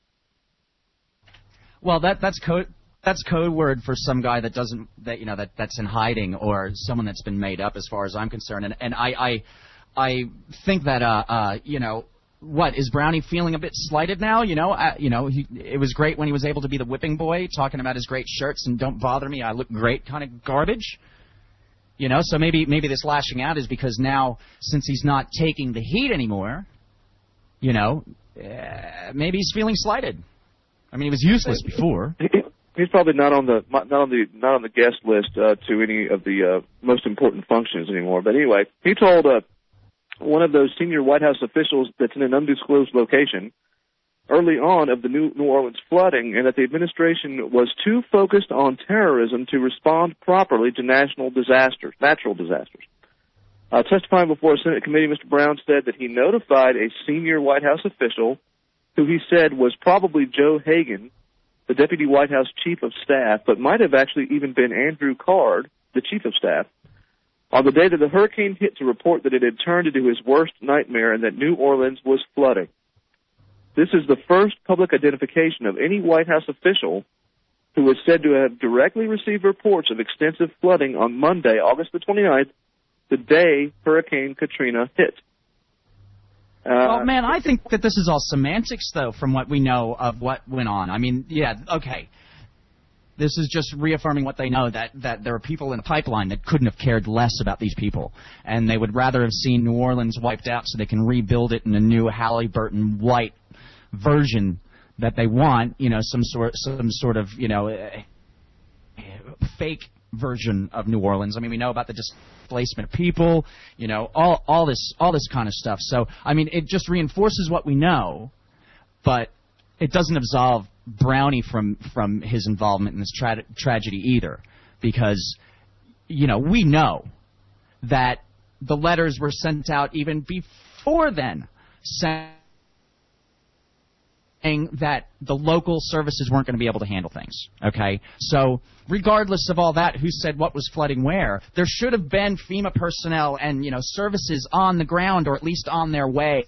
S8: Well, that that's code that's code word for some guy that doesn't that you know that that's in hiding, or someone that's been made up, as far as I'm concerned. And and I I, I think that uh uh you know. What, is Brownie feeling a bit slighted now? You know, uh, you know, he, it was great when he was able to be the whipping boy, talking about his great shirts and don't bother me, I look great kind of garbage. You know, so maybe maybe this lashing out is because now, since he's not taking the heat anymore, you know, uh, maybe he's feeling slighted. I mean, he was useless before.
S9: He's probably not on the not on the not on the guest list uh, to any of the uh, most important functions anymore. But anyway, he told uh, one of those senior White House officials that's in an undisclosed location early on of the New, New Orleans flooding, and that the administration was too focused on terrorism to respond properly to national disasters, natural disasters. Uh, testifying before a Senate committee, Mister Brown said that he notified a senior White House official who he said was probably Joe Hagan, the Deputy White House Chief of Staff, but might have actually even been Andrew Card, the Chief of Staff, on the day that the hurricane hit, to report that it had turned into his worst nightmare and that New Orleans was flooding. This is the first public identification of any White House official who is said to have directly received reports of extensive flooding on Monday, August the twenty-ninth, the day Hurricane Katrina hit. Uh,
S8: well, man, I think that this is all semantics, though, from what we know of what went on. I mean, yeah, okay. This is just reaffirming what they know, that, that there are people in the pipeline that couldn't have cared less about these people. And they would rather have seen New Orleans wiped out so they can rebuild it in a new Halliburton white version that they want, you know, some sort, some sort of, you know, uh, fake version of New Orleans. I mean, we know about the displacement of people, you know, all, all this, all this kind of stuff. So, I mean, it just reinforces what we know, but it doesn't absolve Brownie from, from his involvement in this tra- tragedy either, because, you know, we know that the letters were sent out even before then, saying that the local services weren't going to be able to handle things, okay? So regardless of all that, who said what was flooding where, there should have been FEMA personnel and, you know, services on the ground, or at least on their way.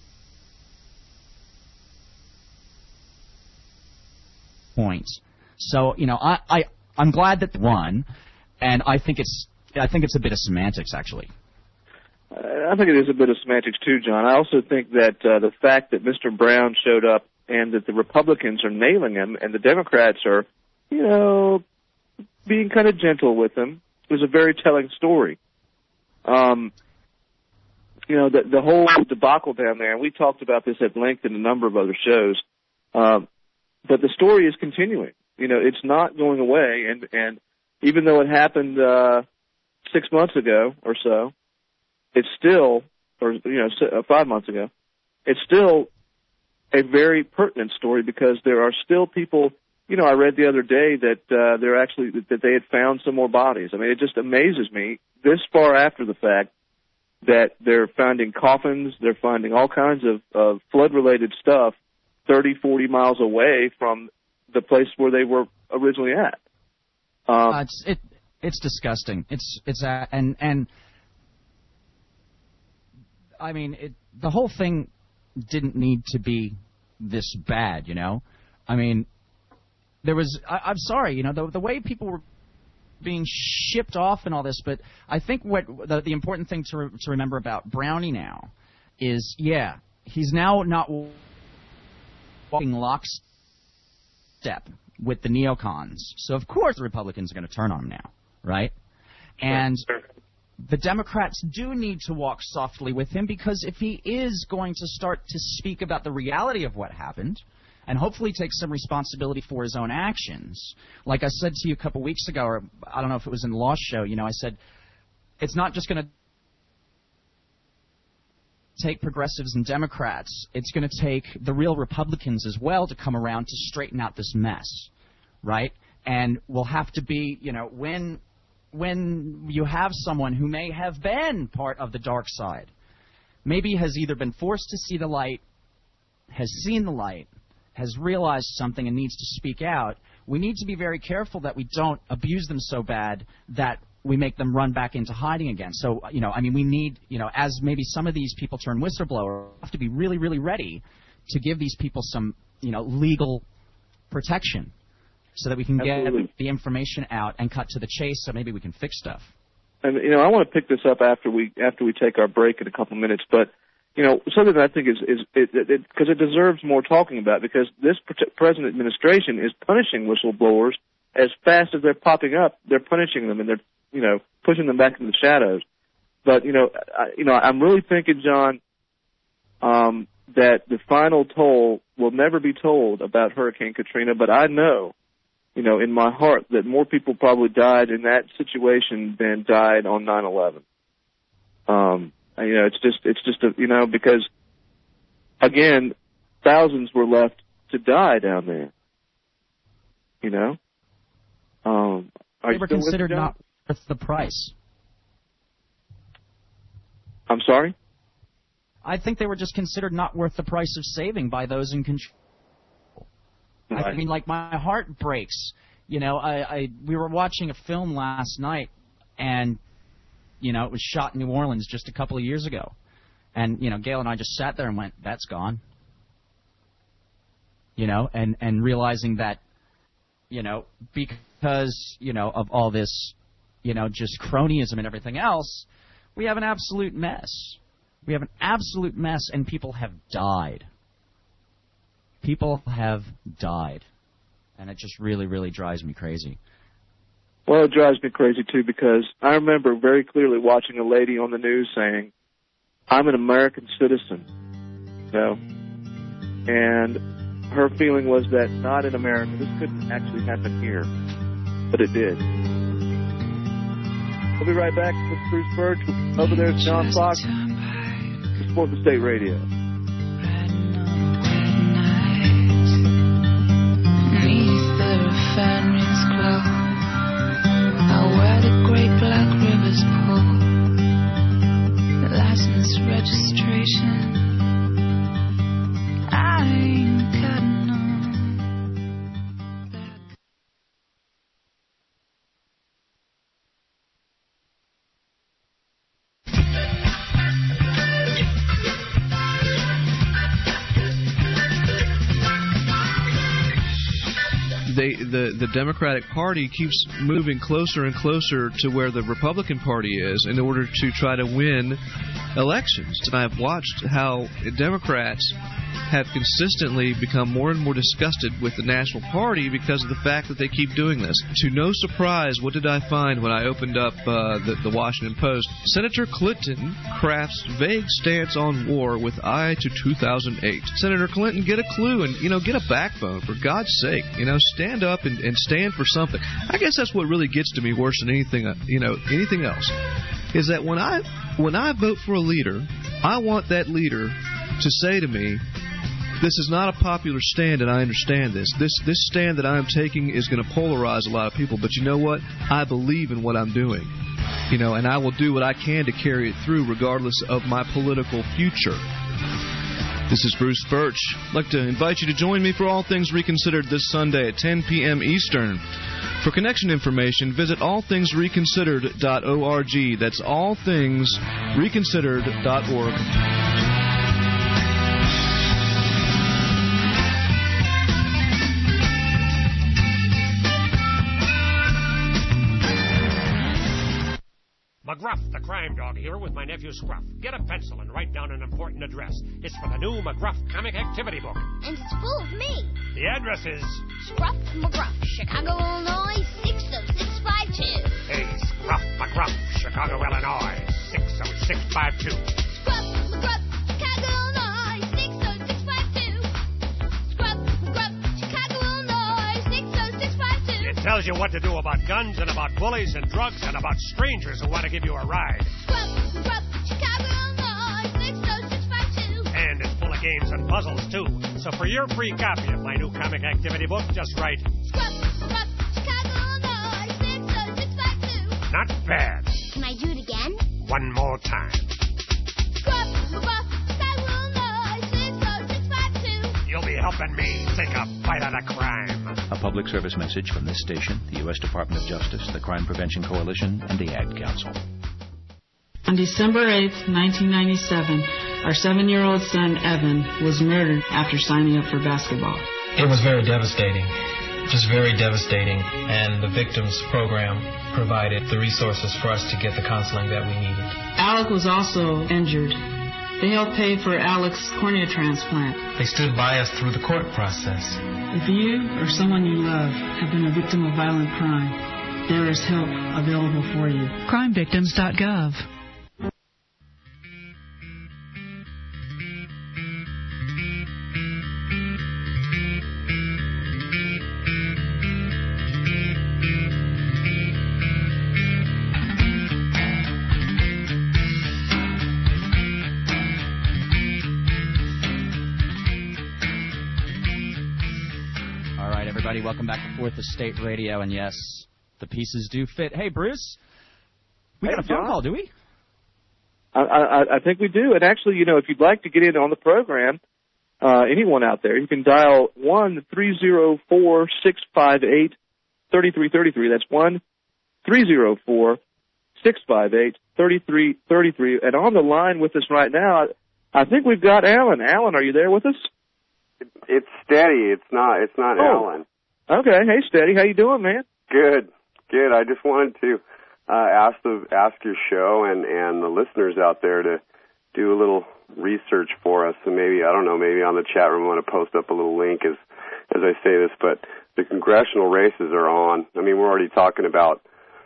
S8: Points. So, you know, I, I, I'm glad that they won, and I think it's I think it's a bit of semantics, actually.
S9: I think it is a bit of semantics, too, John. I also think that uh, the fact that Mister Brown showed up and that the Republicans are nailing him and the Democrats are, you know, being kind of gentle with him is a very telling story. Um, you know, the, the whole debacle down there, and we talked about this at length in a number of other shows, um, but the story is continuing. You know, it's not going away, and, and even though it happened uh, six months ago or so, it's still, or, you know, five months ago, it's still a very pertinent story because there are still people. You know, I read the other day that uh, they're actually that they had found some more bodies. I mean, it just amazes me this far after the fact that they're finding coffins, they're finding all kinds of, of flood-related stuff thirty, forty miles away from the place where they were originally at. Um,
S8: uh, it's it, it's disgusting. It's it's uh, and and I mean, it, the whole thing didn't need to be this bad, you know. I mean. There was, I, I'm sorry, you know, the, the way people were being shipped off and all this, but I think what the, the important thing to, re, to remember about Brownie now is, yeah, he's now not walking lockstep with the neocons. So, of course, the Republicans are going to turn on him now, right? And the Democrats do need to walk softly with him because if he is going to start to speak about the reality of what happened, and hopefully take some responsibility for his own actions. Like I said to you a couple weeks ago, or I don't know if it was in the Lost Show, you know, I said, it's not just going to take progressives and Democrats. It's going to take the real Republicans as well to come around to straighten out this mess, right? And we'll have to be, you know, when when you have someone who may have been part of the dark side, maybe has either been forced to see the light, has seen the light, has realized something and needs to speak out, we need to be very careful that we don't abuse them so bad that we make them run back into hiding again. So, you know, I mean, we need, you know, as maybe some of these people turn whistleblower, we have to be really, really ready to give these people some, you know, legal protection so that we can
S9: Absolutely.
S8: get the information out and cut to the chase so maybe we can fix stuff.
S9: And, you know, I want to pick this up after we after we take our break in a couple minutes, but you know, something that I think is, is it, it, it, because it deserves more talking about, because this present administration is punishing whistleblowers as fast as they're popping up. They're punishing them and they're, you know, pushing them back into the shadows. But, you know, I, you know, I'm really thinking, John, um, that the final toll will never be told about Hurricane Katrina, but I know, you know, in my heart that more people probably died in that situation than died on nine eleven. Um, You know, it's just, it's just, a, you know, because, again, thousands were left to die down there. You know? Um, are
S8: they were
S9: you
S8: considered not worth the price.
S9: I'm sorry?
S8: I think they were just considered not worth the price of saving by those in control. Right. I mean, like, my heart breaks. You know, I, I we were watching a film last night, and you know, it was shot in New Orleans just a couple of years ago. And, you know, Gail and I just sat there and went, that's gone. You know, and, and realizing that, you know, because, you know, of all this, you know, just cronyism and everything else, we have an absolute mess. We have an absolute mess, and people have died. People have died. And it just really, really drives me crazy.
S9: Well, it drives me crazy, too, because I remember very clearly watching a lady on the news saying, I'm an American citizen, you know, and her feeling was that not in America, this couldn't actually happen here, but it did. We'll be right back with Bruce Birch. Over there's John Fox, Support the State Radio.
S20: Where the great black rivers pour, the license registration, I ain't got no.
S15: They, the, the Democratic Party keeps moving closer and closer to where the Republican Party is in order to try to win elections. And I've watched how Democrats have consistently become more and more disgusted with the National Party because of the fact that they keep doing this. To no surprise, what did I find when I opened up uh, the, the Washington Post? Senator Clinton crafts vague stance on war with eye to two thousand eight. Senator Clinton, get a clue and, you know, get a backbone, for God's sake. You know, stand up and, and stand for something. I guess that's what really gets to me worse than anything, uh, you know, anything else, is that when I when I vote for a leader, I want that leader to say to me, This is not a popular stand, and I understand this. This this stand that I am taking is going to polarize a lot of people, but you know what? I believe in what I'm doing. You know, and I will do what I can to carry it through regardless of my political future. This is Bruce Birch. I'd like to invite you to join me for All Things Reconsidered this Sunday at ten p.m. Eastern. For connection information, visit all things reconsidered dot org. That's all things reconsidered dot org.
S2: McGruff, the crime dog, here with my nephew Scruff. Get a pencil and write down an important address. It's for the new McGruff comic activity book.
S3: And it's full of me.
S2: The address is
S3: Scruff McGruff, Chicago, Illinois, six oh six five two.
S2: Hey, Scruff McGruff, Chicago, Illinois, six oh six five two.
S3: Scruff McGruff, Chicago, Illinois, six oh six five two. Scruff McGruff, Chicago, Illinois, six oh six five two.
S2: It tells you what to do about guns and about bullies and drugs and about strangers who want to give you a ride.
S3: Scruff McGruff, Chicago, Illinois, six oh six five two.
S2: And it's full of games and puzzles, too. So for your free copy of my new comic activity book, just write
S3: Scruff McGruff, Chicago, Illinois, six oh six five two.
S2: Not bad.
S3: Can I do it again?
S2: One more time.
S3: Scruff McGruff, Chicago, Illinois, six oh six five two.
S2: You'll be helping me take a bite out of crime.
S4: A public service message from this station, the U S Department of Justice, the Crime Prevention Coalition, and the Ad Council.
S16: On December eighth, nineteen ninety-seven, our seven-year-old son, Evan, was murdered after signing up for basketball.
S21: It was very devastating, just very devastating, and the victims program provided the resources for us to get the counseling that we needed.
S16: Alec was also injured. They helped pay for Alec's cornea transplant.
S21: They stood by us through the court process.
S16: If you or someone you love have been a victim of violent crime, there is help available for you.
S5: crime victims dot gov.
S8: Welcome back to Fourth Estate Radio, and yes, the pieces do fit. Hey, Bruce, we
S9: hey,
S8: got a phone
S9: John.
S8: call, do we?
S9: I, I, I think we do. And actually, you know, if you'd like to get in on the program, uh, anyone out there, you can dial one three zero four six five eight three three three three. That's one three zero four six five eight three three three three. And on the line with us right now, I, I think we've got Alan. Alan, are you there with us?
S22: It's Steady. It's not. It's not
S9: oh.
S22: Alan.
S9: Okay. Hey, Steady. How you doing, man?
S22: Good. Good. I just wanted to uh, ask the ask your show and and the listeners out there to do a little research for us, and maybe I don't know, maybe on the chat room I want to post up a little link as as I say this. But the congressional races are on. I mean, we're already talking about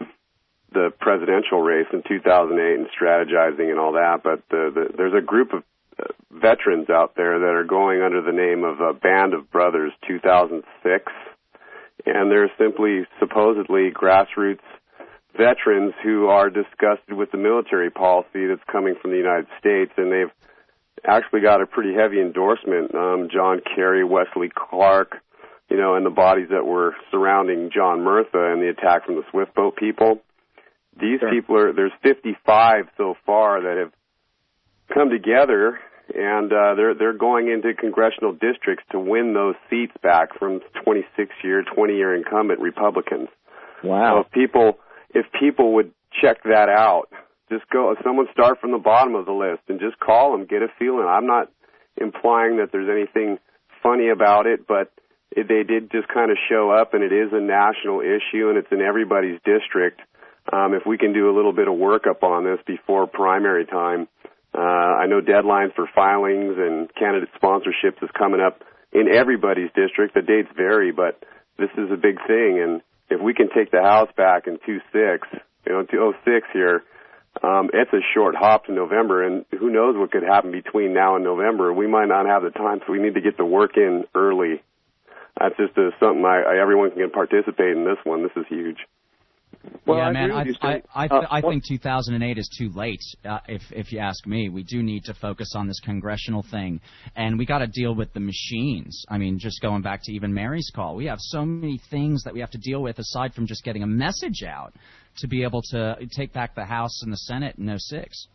S22: the presidential race in two thousand eight and strategizing and all that. But the, the, there's a group of uh, veterans out there that are going under the name of uh, Band of Brothers two thousand six. And they're simply, supposedly, grassroots veterans who are disgusted with the military policy that's coming from the United States, and they've actually got a pretty heavy endorsement. Um, John Kerry, Wesley Clark, you know, and the bodies that were surrounding John Murtha and the attack from the Swift Boat people. These sure. people are, there's fifty-five so far that have come together, and uh, they're they're going into congressional districts to win those seats back from twenty-six year, twenty year incumbent Republicans.
S9: Wow!
S22: So if people if people would check that out, just go. If someone start from the bottom of the list and just call them, get a feeling. I'm not implying that there's anything funny about it, but it, they did just kind of show up, and it is a national issue, and it's in everybody's district. Um, if we can do a little bit of workup on this before primary time. Uh, I know deadlines for filings and candidate sponsorships is coming up in everybody's district. The dates vary, but this is a big thing. And if we can take the House back in two six, you know, two oh six here, um, it's a short hop to November. And who knows what could happen between now and November. We might not have the time, so we need to get the work in early. That's just a, something I, I, everyone can participate in this one. This is huge.
S9: Well,
S8: yeah,
S9: I
S8: man,
S9: agree
S8: I,
S9: with you,
S8: I,
S9: Steve.
S8: I,
S9: Uh,
S8: th- I
S9: what-
S8: think two thousand eight is too late, uh, if if you ask me. We do need to focus on this congressional thing, and we got to deal with the machines. I mean, just going back to even Mary's call, we have so many things that we have to deal with aside from just getting a message out to be able to take back the House and the Senate in oh six.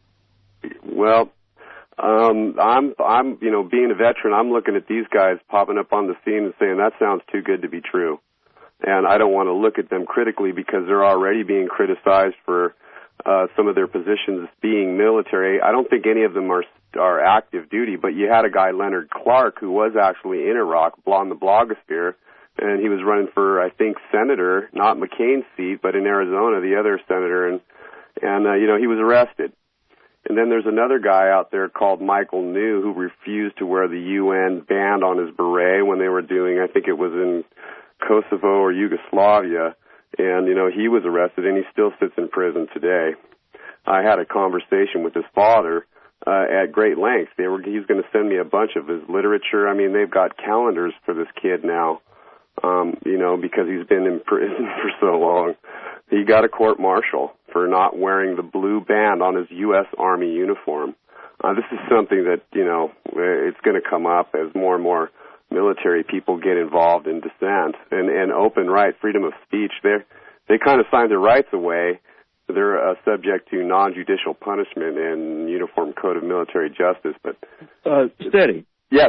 S22: Well, um, I'm, I'm, you know, being a veteran, I'm looking at these guys popping up on the scene and saying that sounds too good to be true. And I don't want to look at them critically because they're already being criticized for uh, some of their positions being military. I don't think any of them are are active duty, but you had a guy, Leonard Clark, who was actually in Iraq on the blogosphere, and he was running for, I think, senator, not McCain's seat, but in Arizona, the other senator, and, and uh, you know, he was arrested. And then there's another guy out there called Michael New who refused to wear the U N band on his beret when they were doing, I think it was in Kosovo or Yugoslavia, and, you know, he was arrested, and he still sits in prison today. I had a conversation with his father uh, at great length. They were, he's going to send me a bunch of his literature. I mean, they've got calendars for this kid now, um, you know, because he's been in prison for so long. He got a court-martial for not wearing the blue band on his U S Army uniform. Uh, this is something that, you know, it's going to come up as more and more military people get involved in dissent and, and open right, freedom of speech. They're, they kind of sign their rights away. They're uh, subject to non-judicial punishment and Uniform Code of Military Justice. But
S9: uh, steady.
S22: Yes.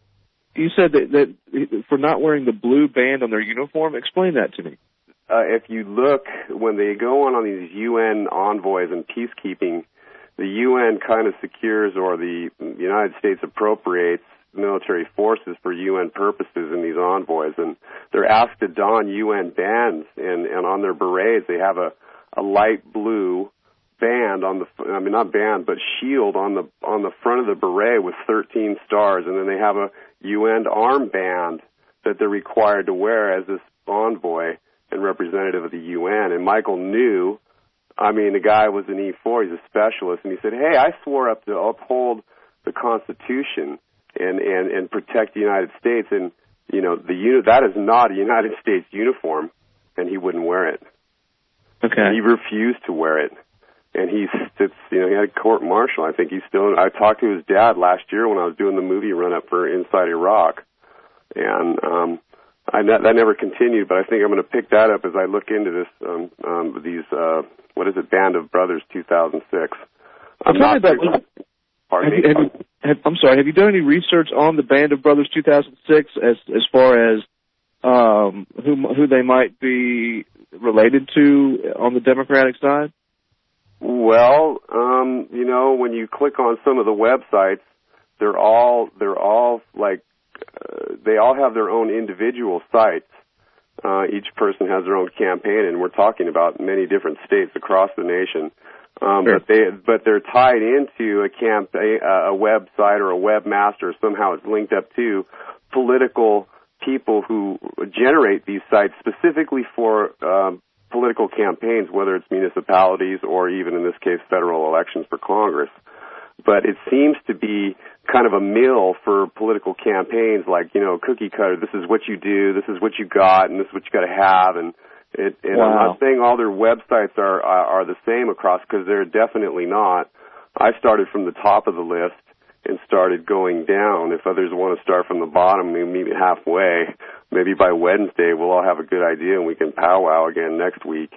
S9: You said that, that for not wearing the blue band on their uniform. Explain that to me.
S22: Uh, if you look, when they go on on these U N envoys and peacekeeping, the U N kind of secures, or the United States appropriates military forces for U N purposes in these envoys, and they're asked to don U N bands, and, and on their berets they have a, a light blue band on the, I mean not band, but shield on the on the front of the beret with thirteen stars, and then they have a U N armband that they're required to wear as this envoy and representative of the U N. And Michael New, I mean, the guy was an E four, he's a specialist, and he said, hey, I swore up to uphold the Constitution and, and, and protect the United States, and, you know, the that is not a United States uniform, and he wouldn't wear it.
S9: Okay.
S22: He refused to wear it. And he sits, you know, he had a court-martial. I think he's still, I talked to his dad last year when I was doing the movie run-up for Inside Iraq. And, um, I ne- that never continued, but I think I'm going to pick that up as I look into this, um, um, these, uh, what is it, Band of Brothers two thousand six. I'm
S9: Tell me
S22: not
S9: about,
S22: sure, pardon
S9: have
S22: me.
S9: you, have you, have, I'm sorry, have you done any research on the Band of Brothers two thousand six as as far as um, who who they might be related to on the Democratic side?
S22: Well, um, you know, when you click on some of the websites, they're all they're all like uh, they all have their own individual sites. Uh, each person has their own campaign, and we're talking about many different states across the nation. Um,
S9: Sure.
S22: But they but they're tied into a camp a, a website or a webmaster. Somehow it's linked up to political people who generate these sites specifically for um, political campaigns, whether it's municipalities or even in this case federal elections for Congress. But it seems to be kind of a mill for political campaigns, like, you know, cookie cutter. This is what you do, this is what you got, and this is what you got to have. And it, and I'm
S9: Wow.
S22: not saying all their websites are are, are the same across, because they're definitely not. I started from the top of the list and started going down. If others want to start from the bottom, we meet halfway. Maybe by Wednesday we'll all have a good idea and we can powwow again next week.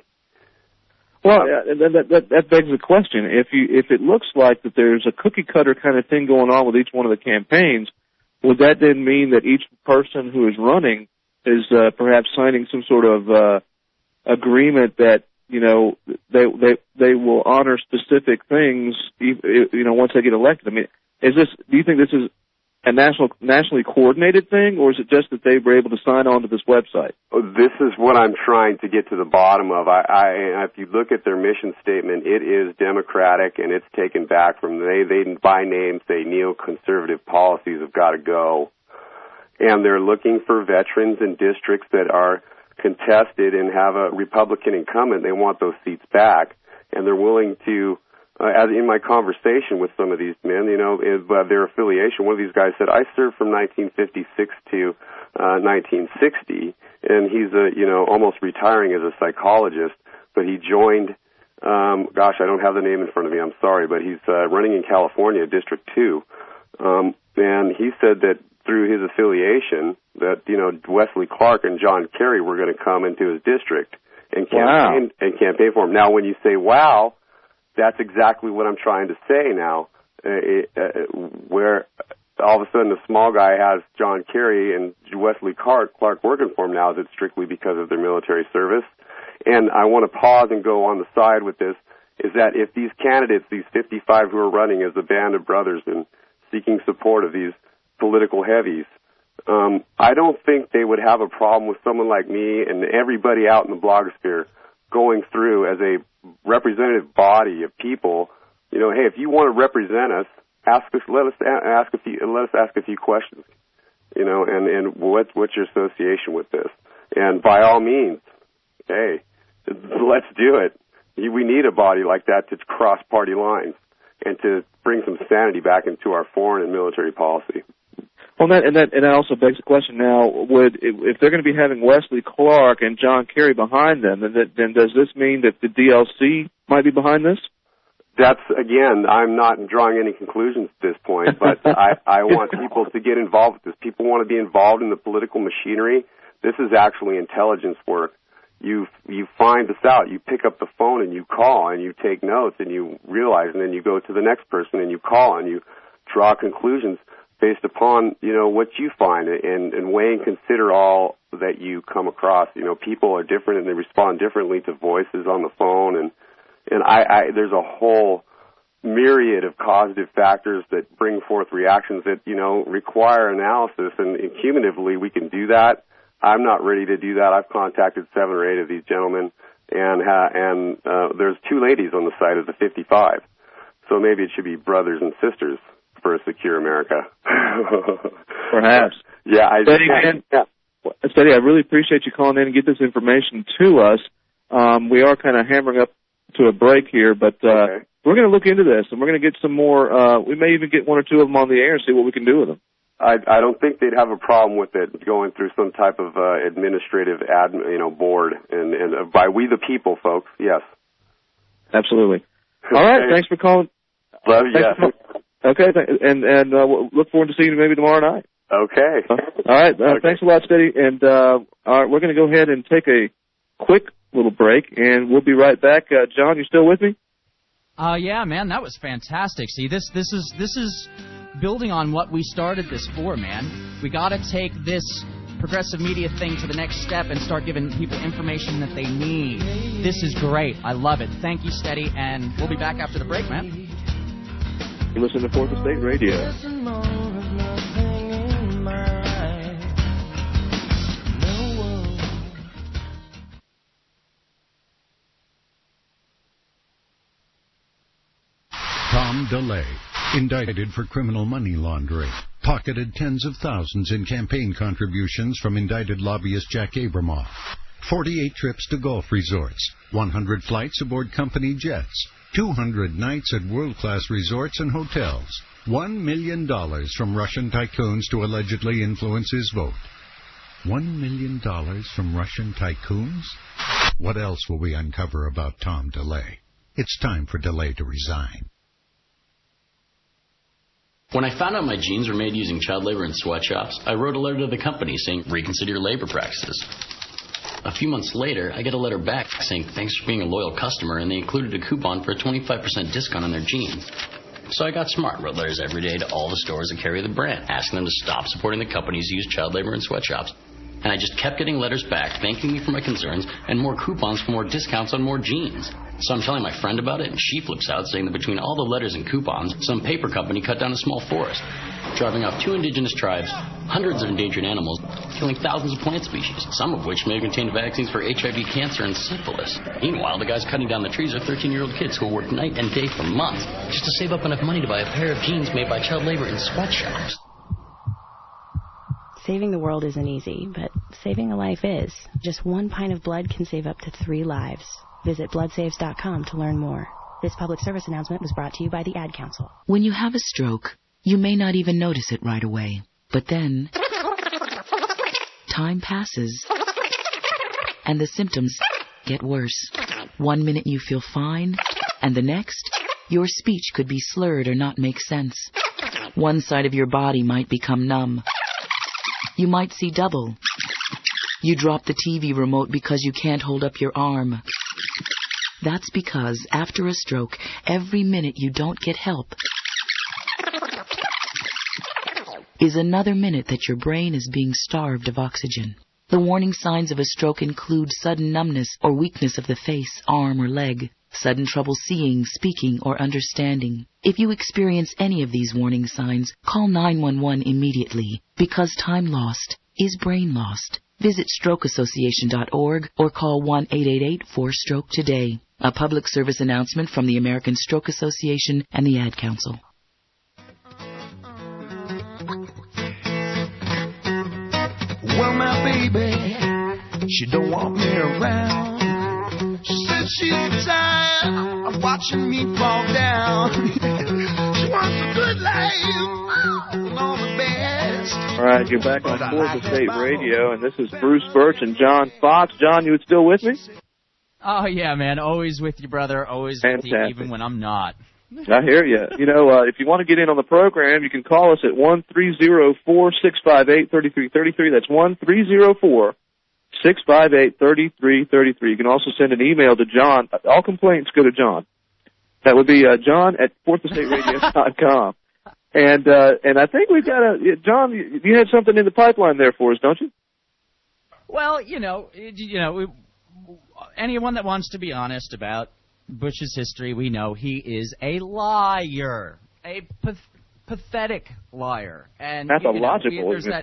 S9: Well, uh, that, that, that begs the question. If you if it looks like that there's a cookie cutter kind of thing going on with each one of the campaigns, would that then mean that each person who is running is uh, perhaps signing some sort of uh, agreement that, you know, they they they will honor specific things, you know, once they get elected? I mean, is this? Do you think this is a national nationally coordinated thing, or is it just that they were able to sign on to this website?
S22: This is what I'm trying to get to the bottom of. I, I if you look at their mission statement, it is democratic, and it's taken back from they they by name say neoconservative policies have got to go, and they're looking for veterans in districts that are contested and have a Republican incumbent. They want those seats back, and they're willing to. Uh, as in my conversation with some of these men, you know, is, uh, their affiliation. One of these guys said, I served from nineteen fifty-six to uh, nineteen sixty, and he's, a, you know, almost retiring as a psychologist. but he joined, um, gosh, I don't have the name in front of me, I'm sorry, but he's uh, running in California, District two. Um, and he said that through his affiliation that, you know, Wesley Clark and John Kerry were going to come into his district and campaign, wow. and campaign for him. Now, when you say, wow, that's exactly what I'm trying to say now, uh, it, uh, where all of a sudden the small guy has John Kerry and Wesley Clark, Clark working for him now. Is it strictly because of their military service? And I want to pause and go on the side with this, is that if these candidates, these fifty-five who are running as a band of brothers and seeking support of these political heavies, um, I don't think they would have a problem with someone like me and everybody out in the blogosphere going through as a representative body of people. You know, hey, if you want to represent us, ask us, let us ask a few, let us ask a few questions. You know, and and what what's your association with this? And by all means, hey, let's do it. We need a body like that to cross party lines and to bring some sanity back into our foreign and military policy.
S15: Well, that, and that and that also begs the question now: would if they're going to be having Wesley Clark and John Kerry behind them, then, then does this mean that the D L C might be behind this?
S22: That's, again, I'm not drawing any conclusions at this point, but I, I want people to get involved with this. People want to be involved in the political machinery. This is actually intelligence work. You you find this out. You pick up the phone and you call and you take notes and you realize, and then you go to the next person and you call and you draw conclusions based upon, you know, what you find and, and weigh and consider all that you come across. You know, people are different and they respond differently to voices on the phone, and and I, I there's a whole myriad of causative factors that bring forth reactions that, you know, require analysis, and, and cumulatively we can do that. I'm not ready to do that. I've contacted seven or eight of these gentlemen, and ha- and uh, there's two ladies on the side of the fifty-five. So maybe it should be brothers and sisters for a secure America.
S15: Perhaps.
S22: Yeah, I
S15: Steady, man, yeah. Steady, I really appreciate you calling in and get this information to us. Um, we are kind of hammering up to a break here, but uh, okay. we're going to look into this, and we're going to get some more. Uh, we may even get one or two of them on the air and see what we can do with them.
S22: I, I don't think they'd have a problem with it going through some type of uh, administrative ad, you know, board, and, and uh, by we the people, folks. Yes,
S15: absolutely. All right, okay. Thanks for calling.
S22: Love you. Yeah.
S15: Okay, th- and and uh, we'll look forward to seeing you maybe tomorrow night.
S22: Okay.
S15: Uh, all right. Uh, okay. Thanks a lot, Steady. And uh, all right, we're going to go ahead and take a quick little break, and we'll be right back. Uh, John, you still with me?
S8: Uh, yeah, man, that was fantastic. See, this this is this is building on what we started this for, man. We got to take this progressive media thing to the next step and start giving people information that they need. This is great. I love it. Thank you, Steady, and we'll be back after the break, man.
S15: You listen to Fourth Estate Radio.
S11: Tom DeLay, indicted for criminal money laundering, pocketed tens of thousands in campaign contributions from indicted lobbyist Jack Abramoff, forty-eight trips to golf resorts, one hundred flights aboard company jets, two hundred nights at world-class resorts and hotels, one million dollars from Russian tycoons to allegedly influence his vote. One million dollars from Russian tycoons? What else will we uncover about Tom DeLay? It's time for DeLay to resign.
S13: When I found out my jeans were made using child labor in sweatshops, I wrote a letter to the company saying, reconsider your labor practices. A few months later, I get a letter back saying, thanks for being a loyal customer, and they included a coupon for a twenty-five percent discount on their jeans. So I got smart, wrote letters every day to all the stores that carry the brand, asking them to stop supporting the companies who use child labor in sweatshops. And I just kept getting letters back, thanking me for my concerns, and more coupons for more discounts on more jeans. So I'm telling my friend about it, and she flips out, saying that between all the letters and coupons, some paper company cut down a small forest, driving off two indigenous tribes, hundreds of endangered animals, killing thousands of plant species, some of which may have contained vaccines for H I V, cancer, and syphilis. Meanwhile, the guys cutting down the trees are thirteen-year-old kids who will work night and day for months just to save up enough money to buy a pair of jeans made by child labor in sweatshops.
S14: Saving the world isn't easy, but saving a life is. Just one pint of blood can save up to three lives. Visit blood saves dot com to learn more. This public service announcement was brought to you by the Ad Council.
S23: When you have a stroke, you may not even notice it right away. But then, time passes, and the symptoms get worse. One minute you feel fine, and the next, your speech could be slurred or not make sense. One side of your body might become numb. You might see double. You drop the T V remote because you can't hold up your arm. That's because after a stroke, every minute you don't get help is another minute that your brain is being starved of oxygen. The warning signs of a stroke include sudden numbness or weakness of the face, arm, or leg, sudden trouble seeing, speaking, or understanding. If you experience any of these warning signs, call nine one one immediately, because time lost is brain lost. Visit stroke association dot org or call one eight eight eight four stroke today. A public service announcement from the American Stroke Association and the Ad Council.
S1: Well, my baby, she don't want me around. She said she's tired of watching me fall down. She wants a good life and all the best.
S9: All right, you're back on Florida State Radio, and this is Bruce Birch and John Fox. John, you still with me?
S8: Oh, yeah, man. Always with you, brother. Always
S9: Fantastic.
S8: with you, even when I'm not.
S9: I hear you. You know, uh, if you want to get in on the program, you can call us at one three zero four, six five eight, three three three three. That's one three zero four, six five eight, three three three three. You can also send an email to John. All complaints go to John. That would be uh, John at fourth estate radio dot com. And uh, and I think we've got a John. You, you had something in the pipeline there for us, don't you?
S8: Well, you know, you know, anyone that wants to be honest about Bush's history, we know he is a liar, a path- pathetic liar, and
S9: that's
S8: you
S9: a
S8: know,
S9: logical.
S8: We, there's that.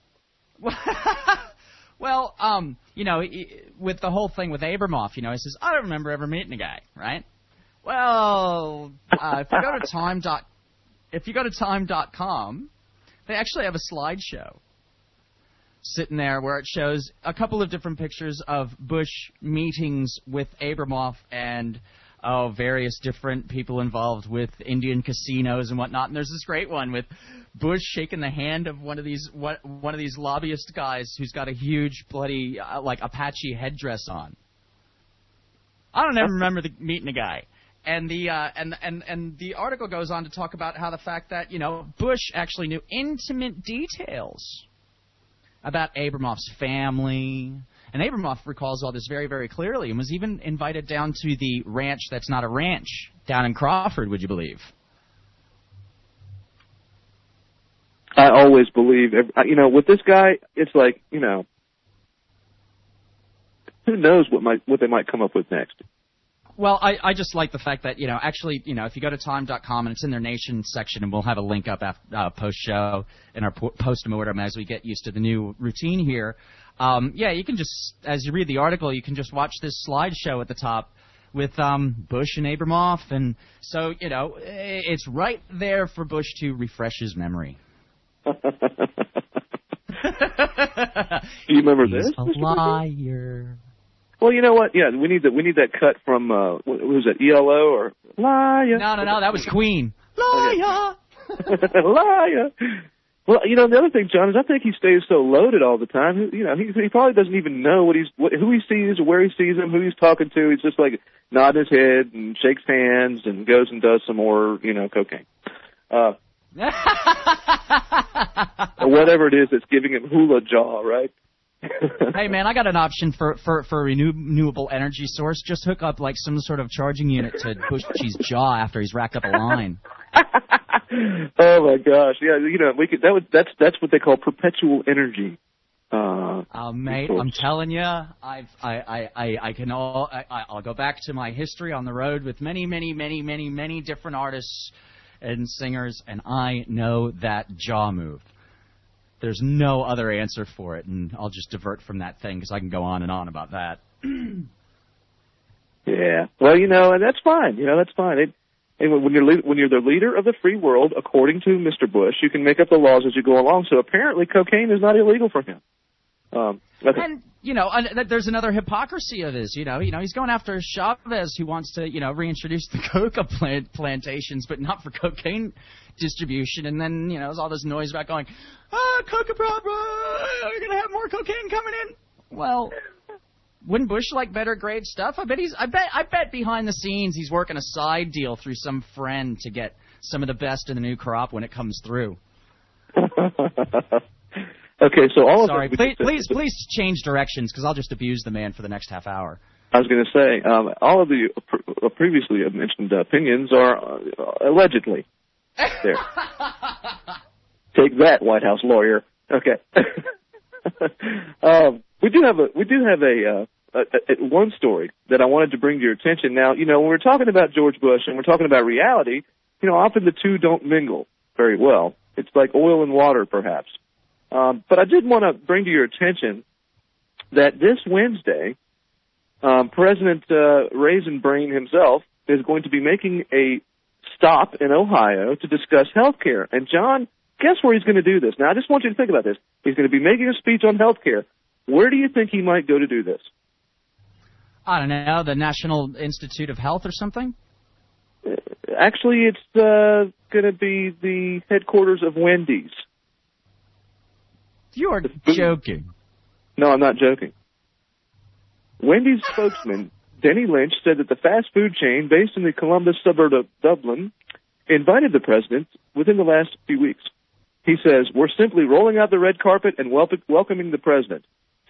S8: Well, um, you know, with the whole thing with Abramoff, you know, he says, I don't remember ever meeting a guy, right? Well, uh, if you go to time dot, if you go to time dot com, they actually have a slideshow sitting there where it shows a couple of different pictures of Bush meetings with Abramoff and oh, various different people involved with Indian casinos and whatnot. And there's this great one with Bush shaking the hand of one of these one, one of these lobbyist guys who's got a huge bloody uh, like Apache headdress on. I don't ever remember the, meeting a guy. And the uh, and and and the article goes on to talk about how the fact that you know Bush actually knew intimate details about Abramoff's family. And Abramoff recalls all this very, very clearly and was even invited down to the ranch that's not a ranch down in Crawford, would you believe?
S9: I always believe, you know, with this guy, it's like, you know, who knows what might what they might come up with next.
S8: Well, I, I just like the fact that, you know, actually, you know, if you go to time dot com and it's in their nation section, and we'll have a link up after, uh, post-show in our po- post-mortem as we get used to the new routine here. Um, yeah, you can just, as you read the article, you can just watch this slideshow at the top with um, Bush and Abramoff. And so, you know, it's right there for Bush to refresh his memory.
S9: Do you remember
S8: He's
S9: this?
S8: a liar.
S9: Well, you know what? Yeah, we need that. We need that cut from uh, what was that? E L O or liar?
S8: No, no, no. That was Queen. Liar.
S9: Liar. Well, you know the other thing, John, is I think he stays so loaded all the time. You know, he he probably doesn't even know what he's what, who he sees or where he sees him, who he's talking to. He's just like nodding his head and shakes hands and goes and does some more, you know, cocaine. Uh, or whatever it is that's giving him hula jaw, right?
S8: Hey, man, I got an option for, for, for a renew- renewable energy source. Just hook up, like, some sort of charging unit to Bush's jaw after he's racked up a line.
S9: Oh, my gosh. Yeah, you know, we could, that would, that's that's what they call perpetual energy. Uh,
S8: uh, mate, I'm telling you, I've, I, I, I, I can all, I, I'll go back to my history on the road with many, many, many, many, many different artists and singers, and I know that jaw move. There's no other answer for it, and I'll just divert from that thing because I can go on and on about that.
S9: Yeah. Well, you know, and that's fine. You know, that's fine. It, and when you're le- when you're the leader of the free world, according to Mister Bush, you can make up the laws as you go along. So apparently, cocaine is not illegal for him. Um, okay.
S8: And you know, there's another hypocrisy of his. You know, you know, he's going after Chavez, who wants to, you know, reintroduce the coca plant plantations, but not for cocaine distribution. And then, you know, there's all this noise about going, ah, coca problem, we're gonna have more cocaine coming in. Well, wouldn't Bush like better grade stuff? I bet he's. I bet. I bet behind the scenes he's working a side deal through some friend to get some of the best in the new crop when it comes through.
S9: Okay, so all
S8: Sorry,
S9: of
S8: please, please, please change directions because I'll just abuse the man for the next half hour.
S9: I was going to say, um, all of the pr- previously mentioned opinions are uh, allegedly there. Take that, White House lawyer. Okay. um, we do have a we do have a, uh, a, a one story that I wanted to bring to your attention. Now, you know, when we're talking about George Bush and we're talking about reality, you know, often the two don't mingle very well. It's like oil and water, perhaps. Um, but I did want to bring to your attention that this Wednesday, um, President uh, Raisin Brain himself is going to be making a stop in Ohio to discuss health care. And, John, guess where he's going to do this? Now, I just want you to think about this. He's going to be making a speech on health care. Where do you think he might go to do this?
S8: I don't know, the National Institute of Health or something?
S9: Uh, actually, it's uh, going to be the headquarters of Wendy's.
S8: You are joking.
S9: No, I'm not joking. Wendy's spokesman, Denny Lynch, said that the fast food chain based in the Columbus suburb of Dublin invited the president within the last few weeks. He says, we're simply rolling out the red carpet and wel- welcoming the president.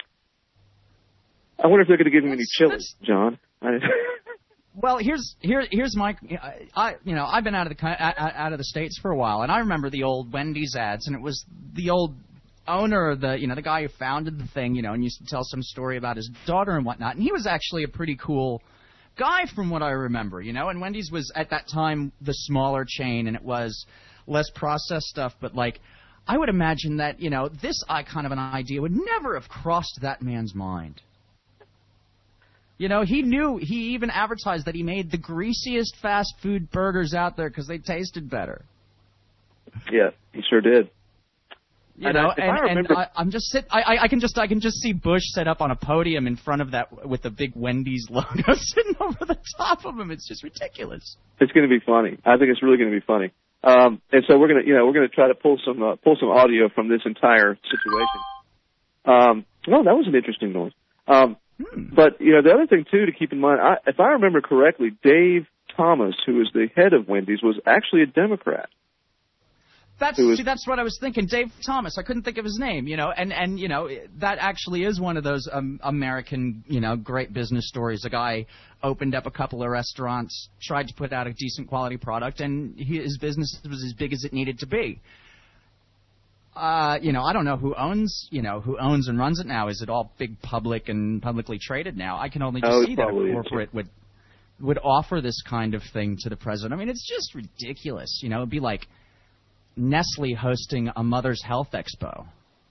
S9: I wonder if they're going to give him any chilies, John.
S8: Well, here's here here's my I you know I've been out of the out of the States for a while, and I remember the old Wendy's ads, and it was the old owner, the you know the guy who founded the thing, you know, and used to tell some story about his daughter and whatnot, and he was actually a pretty cool guy from what I remember, you know. And Wendy's was at that time the smaller chain, and it was less processed stuff, but like I would imagine that you know this uh, kind of an idea would never have crossed that man's mind. You know, he knew, he even advertised that he made the greasiest fast food burgers out there because they tasted better.
S9: Yeah, he sure did.
S8: You
S9: and
S8: know,
S9: I,
S8: and,
S9: I remember...
S8: and I, I'm just sit. I, I can just I can just see Bush set up on a podium in front of that with the big Wendy's logo sitting over the top of him. It's just ridiculous.
S9: It's going to be funny. I think it's really going to be funny. Um, and so we're going to, you know, we're going to try to pull some uh, pull some audio from this entire situation. Um, well, that was an interesting noise. Um, hmm. But you know, the other thing too to keep in mind, I, if I remember correctly, Dave Thomas, who is the head of Wendy's, was actually a Democrat.
S8: That's
S9: was,
S8: see, that's what I was thinking. Dave Thomas. I couldn't think of his name, you know, and and you know that actually is one of those um, American, you know, great business stories. A guy opened up a couple of restaurants, tried to put out a decent quality product, and he, his business was as big as it needed to be. Uh, you know, I don't know who owns, you know, who owns and runs it now. Is it all big public and publicly traded now? I can only just
S9: oh,
S8: see that a corporate would would offer this kind of thing to the president. I mean, it's just ridiculous. You know, it'd be like Nestle hosting a Mother's Health Expo.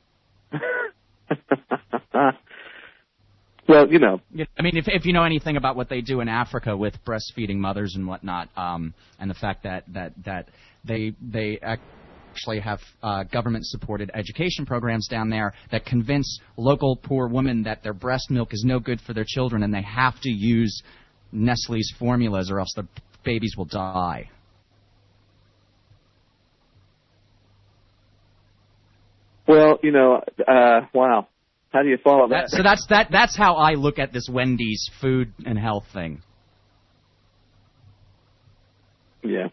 S9: Well, you know.
S8: I mean, if if you know anything about what they do in Africa with breastfeeding mothers and whatnot, um, and the fact that, that, that they they actually have uh, government-supported education programs down there that convince local poor women that their breast milk is no good for their children and they have to use Nestle's formulas or else the babies will die.
S9: Well, you know, uh, wow. How do you follow that?
S8: that? So that's that. That's how I look at this Wendy's food and health thing.
S9: Yeah.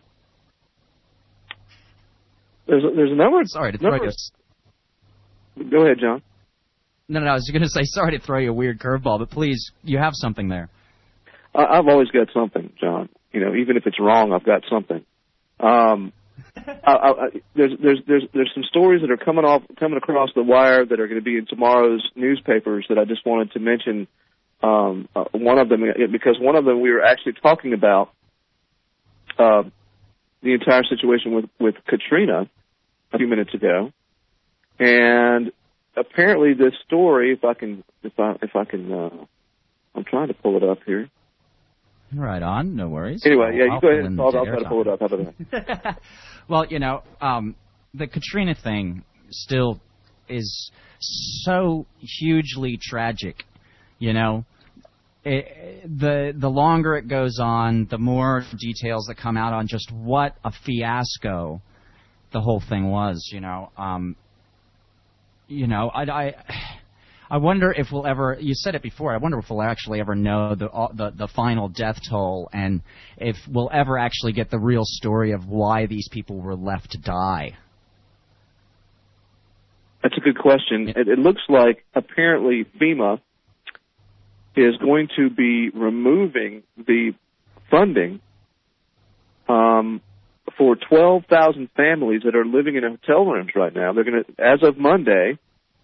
S9: There's a, there's a number. Of,
S8: sorry to throw
S9: number
S8: you.
S9: Go ahead, John.
S8: No, no, no. I was going to say sorry to throw you a weird curveball, but please, you have something there.
S9: Uh, I've always got something, John. You know, even if it's wrong, I've got something. Um. I, I, I, there's there's there's there's some stories that are coming off coming across the wire that are going to be in tomorrow's newspapers that I just wanted to mention. Um, uh, one of them because one of them we were actually talking about uh, the entire situation with with Katrina a few minutes ago, and apparently this story, if I can if I if I can, uh, I'm trying to pull it up here.
S8: Right on, no worries.
S9: Anyway, yeah,
S8: I'll
S9: you go ahead and I'll, I'll try to pull it up. How about
S8: that? Well, you know, um, the Katrina thing still is so hugely tragic. You know, it, the the longer it goes on, the more details that come out on just what a fiasco the whole thing was. You know, um, you know, I. I I wonder if we'll ever. You said it before. I wonder if we'll actually ever know the the, the final death toll, and if we'll ever actually get the real story of why these people were left to die.
S9: That's a good question. It, it looks like apparently FEMA is going to be removing the funding um, for twelve thousand families that are living in hotel rooms right now. They're going to, as of Monday,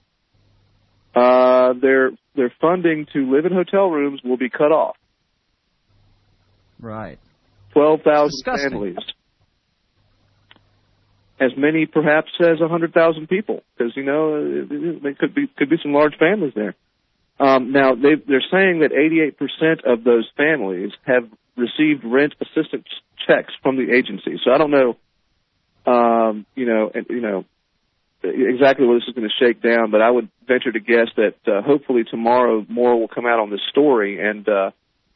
S9: uh, their their funding to live in hotel rooms will be cut off.
S8: Right.
S9: twelve thousand families. As many, perhaps, as one hundred thousand people, because, you know, there could be could be some large families there. Um, now, they, they're saying that eighty-eight percent of those families have received rent assistance checks from the agency. So I don't know, um, you know, and, you know, exactly where this is going to shake down, but I would venture to guess that uh, hopefully tomorrow more will come out on this story, and uh,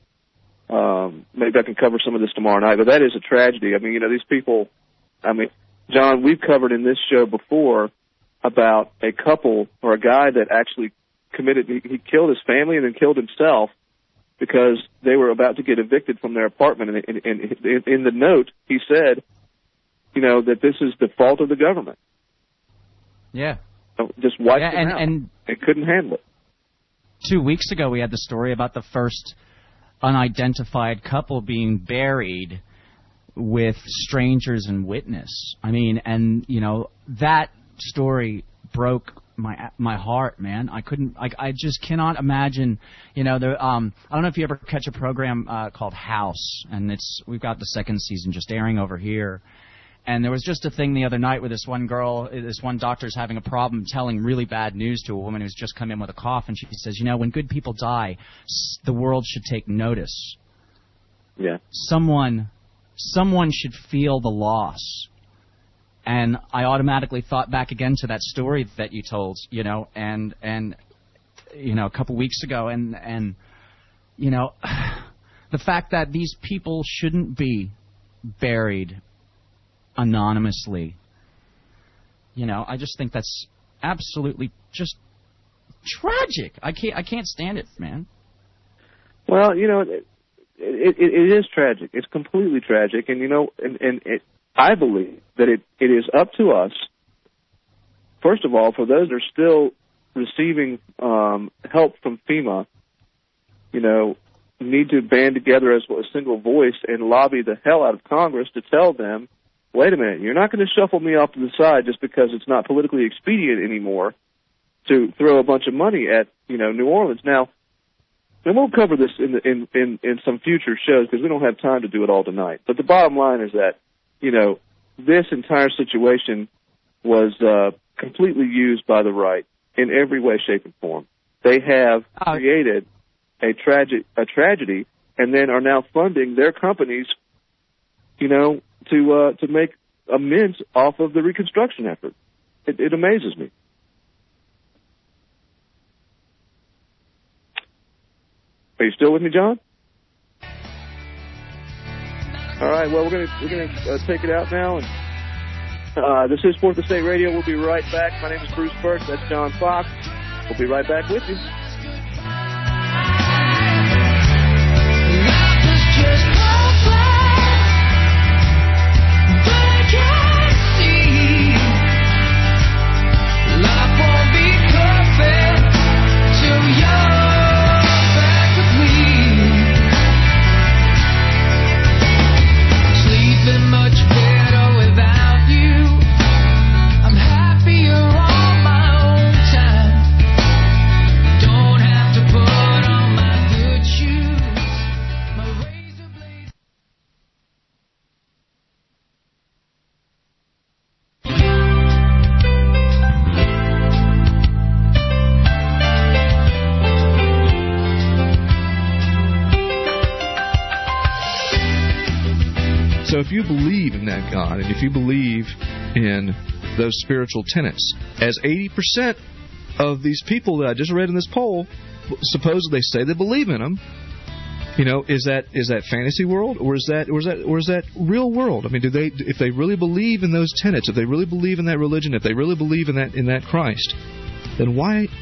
S9: um, maybe I can cover some of this tomorrow night. But that is a tragedy. I mean, you know, these people, I mean, John, we've covered in this show before about a couple or a guy that actually committed, he, he killed his family and then killed himself because they were about to get evicted from their apartment. And, and, and in, in the note, he said, you know, that this is the fault of the government.
S8: Yeah.
S9: Just wiped
S8: yeah,
S9: them
S8: and,
S9: out.
S8: And
S9: they couldn't handle it.
S8: Two weeks ago, we had the story about the first unidentified couple being buried with strangers and witness. I mean, and, you know, that story broke my my heart, man. I couldn't, I, I just cannot imagine, you know, there, um, I don't know if you ever catch a program uh, called House, and it's, we've got the second season just airing over here. And there was just a thing the other night where this one girl, this one doctor's having a problem telling really bad news to a woman who's just come in with a cough, and she says, you know, when good people die, the world should take notice.
S9: Yeah.
S8: Someone... Someone should feel the loss. And I automatically thought back again to that story that you told, you know, and, and you know, a couple weeks ago. And, and you know, the fact that these people shouldn't be buried anonymously, you know, I just think that's absolutely just tragic. I can't, I can't stand it, man.
S9: Well, you know... It, It, it, it is tragic. It's completely tragic, and you know, and, and it, I believe that it, it is up to us. First of all, for those that are still receiving um, help from FEMA, you know, need to band together as a single voice and lobby the hell out of Congress to tell them, wait a minute, you're not going to shuffle me off to the side just because it's not politically expedient anymore to throw a bunch of money at, you know, New Orleans. Now, and we'll cover this in, the, in, in, in some future shows because we don't have time to do it all tonight. But the bottom line is that, you know, this entire situation was uh, completely used by the right in every way, shape, and form. They have created a tragic a tragedy, and then are now funding their companies, you know, to uh, to make amends off of the reconstruction effort. It, it amazes me. Are you still with me, John? All right. Well, we're gonna we're gonna uh, take it out now, and uh, this is Fourth Estate Radio. We'll be right back. My name is Bruce Burke. That's John Fox. We'll be right back with you.
S15: So if you believe in that God, and if you believe in those spiritual tenets, as eighty percent of these people that I just read in this poll, supposedly say they believe in them, you know, is that is that fantasy world, or is that or is that or is that real world? I mean, do they if they really believe in those tenets, if they really believe in that religion, if they really believe in that in that Christ, then why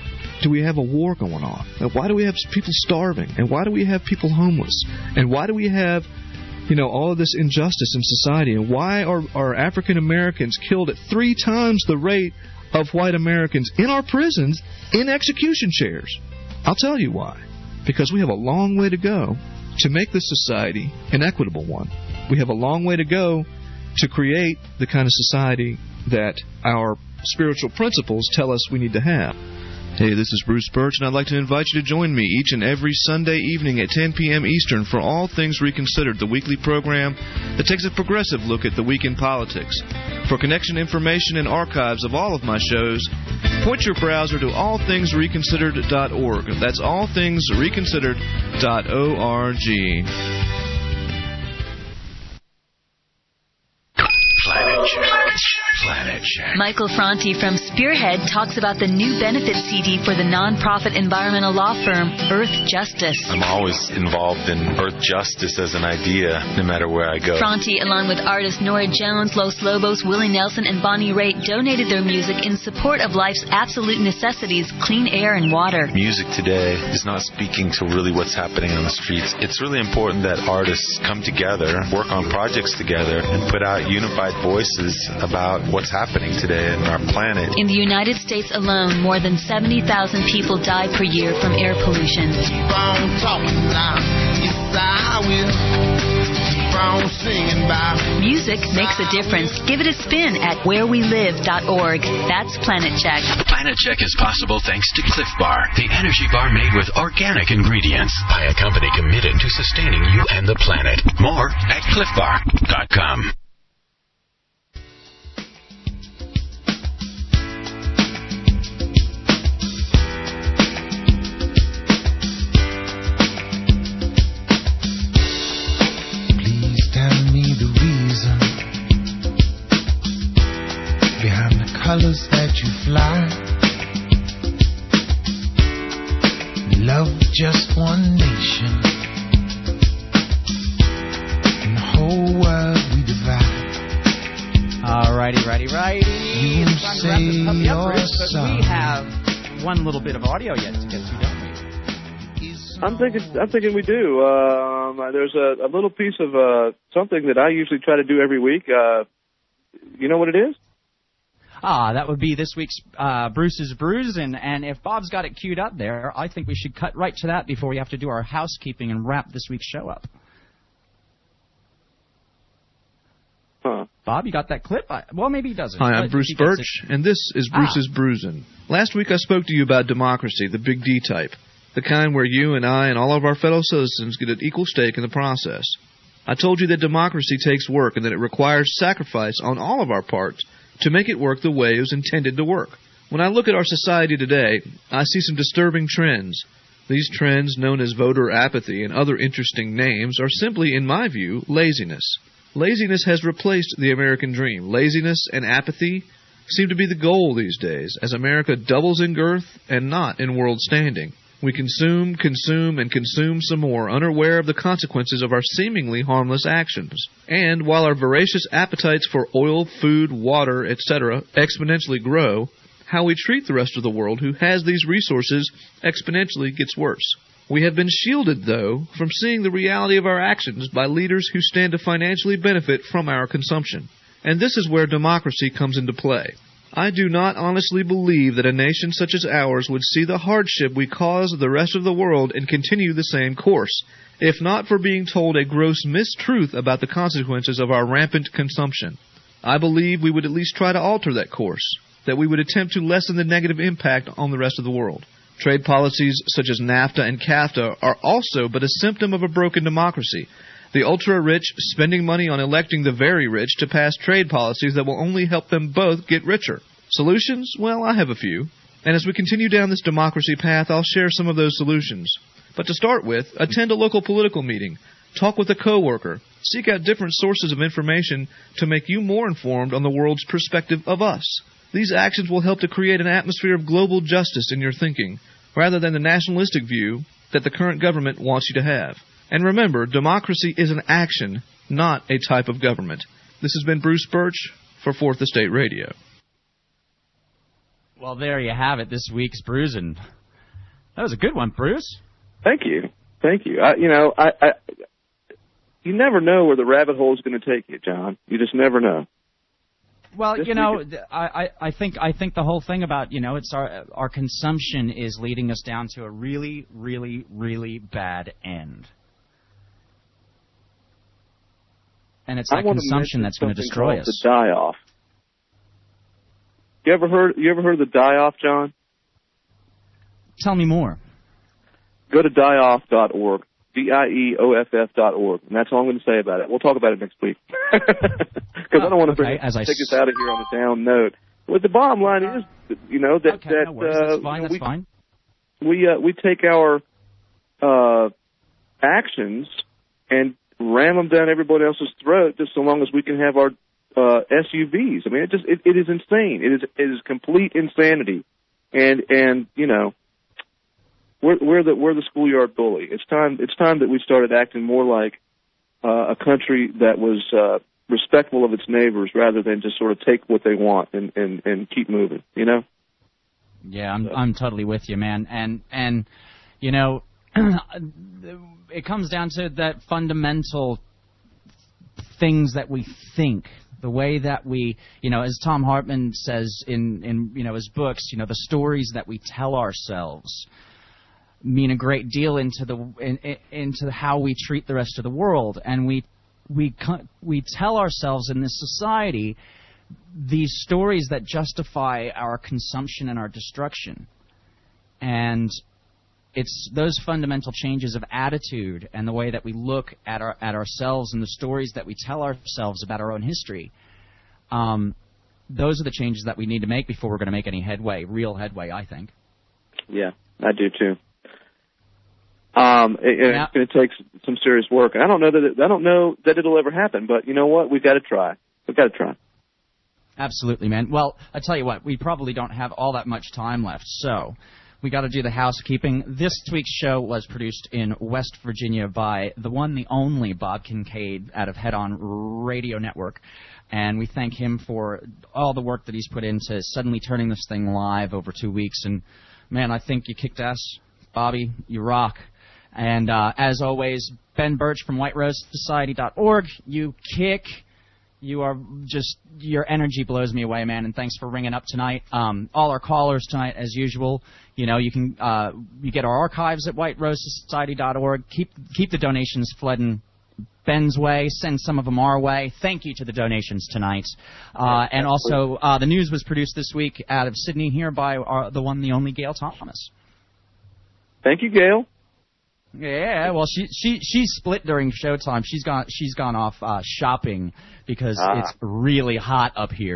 S15: do we have a war going on? And why do we have people starving? And why do we have people homeless? And why do we have, you know, all of this injustice in society? And why are, are African Americans killed at three times the rate of white Americans in our prisons in execution chairs? I'll tell you why. Because we have a long way to go to make this society an equitable one. We have a long way to go to create the kind of society that our spiritual principles tell us we need to have. Hey, this is Bruce Birch, and I'd like to invite you to join me each and every Sunday evening at ten p.m. Eastern for All Things Reconsidered, the weekly program that takes a progressive look at the week in politics. For connection information and archives of all of my shows, point your browser to all things reconsidered dot org. That's all things reconsidered dot org.
S6: Planet Check. Planet Check.
S28: Michael Franti from Spearhead talks about the new benefit C D for the nonprofit environmental law firm Earth Justice.
S7: I'm always involved in Earth Justice as an idea, no matter where I go.
S28: Franti, along with artists Nora Jones, Los Lobos, Willie Nelson, and Bonnie Raitt, donated their music in support of life's absolute necessities, clean air and water.
S7: Music today is not speaking to really what's happening on the streets. It's really important that artists come together, work on projects together, and put out unified voices about what's happening today in our planet.
S28: In the United States alone, more than seventy thousand people die per year from air pollution. Music makes a difference. Give it a spin at where we live dot org. That's Planet Check.
S6: Planet Check is possible thanks to Cliff Bar, the energy bar made with organic ingredients by a company committed to sustaining you and the planet. More at cliff bar dot com.
S1: Behind the colors that you fly, love just one nation, and the whole world we divide.
S8: Alrighty, righty, righty.
S1: You
S8: It's time to wrap this puppy up,
S1: say
S8: Bruce, but
S1: you're
S8: we have one little bit of audio yet to get to, don't we?
S9: I'm thinking. I'm thinking we do. Um, there's a, a little piece of uh, something that I usually try to do every week. Uh, you know what it is?
S8: Ah, that would be this week's uh, Bruce's Brews, and, and if Bob's got it queued up there, I think we should cut right to that before we have to do our housekeeping and wrap this week's show up.
S9: Huh.
S8: Bob, you got that clip? I, well, maybe he doesn't.
S15: Hi, I'm
S8: But
S15: Bruce
S8: he gets
S15: Birch,
S8: it.
S15: and this is Bruce's
S8: Ah.
S15: Bruisin'. Last week I spoke to you about democracy, the big D type, the kind where you and I and all of our fellow citizens get an equal stake in the process. I told you that democracy takes work and that it requires sacrifice on all of our parts to make it work the way it was intended to work. When I look at our society today, I see some disturbing trends. These trends, known as voter apathy and other interesting names, are simply, in my view, laziness. Laziness has replaced the American dream. Laziness and apathy seem to be the goal these days, as America doubles in girth and not in world standing. We consume, consume, and consume some more, unaware of the consequences of our seemingly harmless actions. And while our voracious appetites for oil, food, water, et cetera exponentially grow, how we treat the rest of the world who has these resources exponentially gets worse. We have been shielded, though, from seeing the reality of our actions by leaders who stand to financially benefit from our consumption. And this is where democracy comes into play. I do not honestly believe that a nation such as ours would see the hardship we cause the rest of the world and continue the same course, if not for being told a gross mistruth about the consequences of our rampant consumption. I believe we would at least try to alter that course, that we would attempt to lessen the negative impact on the rest of the world. Trade policies such as NAFTA and CAFTA are also but a symptom of a broken democracy. The ultra-rich spending money on electing the very rich to pass trade policies that will only help them both get richer. Solutions? Well, I have a few. And as we continue down this democracy path, I'll share some of those solutions. But to start with, attend a local political meeting. Talk with a coworker. Seek out different sources of information to make you more informed on the world's perspective of us. These actions will help to create an atmosphere of global justice in your thinking, rather than the nationalistic view that the current government wants you to have. And remember, democracy is an action, not a type of government. This has been Bruce Birch for Fourth Estate Radio.
S8: Well, there you have it, this week's Bruisin'. That was a good one, Bruce.
S9: Thank you. Thank you. I, you know, I, I, you never know where the rabbit hole is going to take you, John. You just never know.
S8: Well,
S9: This
S8: you know,
S9: weekend-
S8: I, I, I think I think the whole thing about, you know, it's our our consumption is leading us down to a really, really, really bad end. And it's
S9: I
S8: that
S9: wanna
S8: consumption
S9: mention
S8: that's going to
S9: something
S8: destroy
S9: called
S8: us.
S9: The die-off. You ever heard? You ever heard of the die-off, John?
S8: Tell me more.
S9: Go to die off dot org. D I E O F F dot org. And that's all I'm going to say about it. We'll talk about it next week. Because I don't want to bring
S8: okay, as I
S9: take us out of here on a down note. Well, the bottom line is, you know, that
S8: Okay,
S9: that
S8: no worries.
S9: uh,
S8: That's fine.
S9: you know,
S8: That's
S9: we,
S8: fine.
S9: we uh, we take our uh, actions and ram them down everybody else's throat just so long as we can have our uh, S U Vs. I mean, it just it, it is insane. It is it is complete insanity. And and you know, we're we're the we're the schoolyard bully. It's time it's time that we started acting more like uh, a country that was uh, respectful of its neighbors rather than just sort of take what they want and and, and keep moving. You know.
S8: Yeah, I'm I'm totally with you, man. And and you know, it comes down to that fundamental things that we think, the way that we, you know, as Tom Hartman says in in you know his books, you know, the stories that we tell ourselves mean a great deal into the in, in, into how we treat the rest of the world, and we we we tell ourselves in this society these stories that justify our consumption and our destruction. And it's those fundamental changes of attitude and the way that we look at our at ourselves and the stories that we tell ourselves about our own history. Um, those are the changes that we need to make before we're going to make any headway, real headway, I think.
S9: Yeah, I do too. Um, it,
S8: Yeah.
S9: It's going to take some serious work. I don't know that it, I don't know that it'll ever happen, but you know what? We've got to try. We've got to try.
S8: Absolutely, man. Well, I tell you what, we probably don't have all that much time left, so we got to do the housekeeping. This week's show was produced in West Virginia by the one, the only Bob Kincaid out of Head On Radio Network, and we thank him for all the work that he's put into suddenly turning this thing live over two weeks. And man, I think you kicked ass, Bobby. You rock. And uh, as always, Ben Birch from White Rose Society dot org. You kick. You are just, your energy blows me away, man, and thanks for ringing up tonight. Um, all our callers tonight, as usual, you know, you can, uh, you get our archives at White Rose Society dot org. Keep, keep the donations flooding Ben's way. Send some of them our way. Thank you to the donations tonight. Uh, and also, uh, the news was produced this week out of Sydney here by our, the one, the only Gail Thomas.
S9: Thank you, Gail.
S8: Yeah, well, she she she's split during showtime. She's gone she's gone off uh, shopping because
S9: Ah.
S8: it's really hot up here.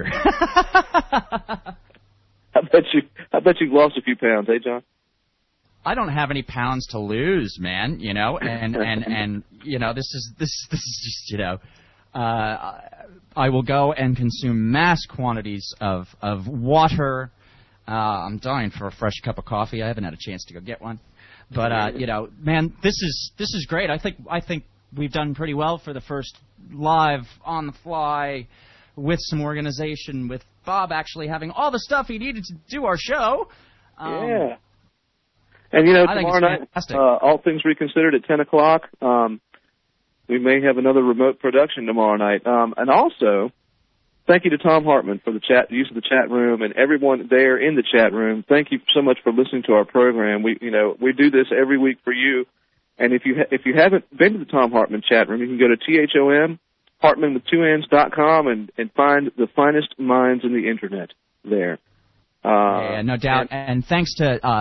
S9: I bet you I bet you've lost a few pounds, eh, John?
S8: I don't have any pounds to lose, man. You know, and and and you know, this is this this is just you know, uh, I will go and consume mass quantities of of water. Uh, I'm dying for a fresh cup of coffee. I haven't had a chance to go get one. But uh, you know, man, this is this is great. I think I think we've done pretty well for the first live on the fly with some organization, with Bob actually having all the stuff he needed to do our show. Um,
S9: yeah. And you know,
S8: I think
S9: tomorrow
S8: it's
S9: night,
S8: fantastic.
S9: uh, all things reconsidered at ten o'clock. Um, we may have another remote production tomorrow night. Um, and also, thank you to Tom Hartman for the chat, the use of the chat room, and everyone there in the chat room. Thank you so much for listening to our program. We, you know, we do this every week for you. And if you ha- if you haven't been to the Tom Hartman chat room, you can go to T H O M Hartman with two N's dot com and and find the finest minds in the internet there. Uh,
S8: yeah, no doubt. And, and thanks to. Uh,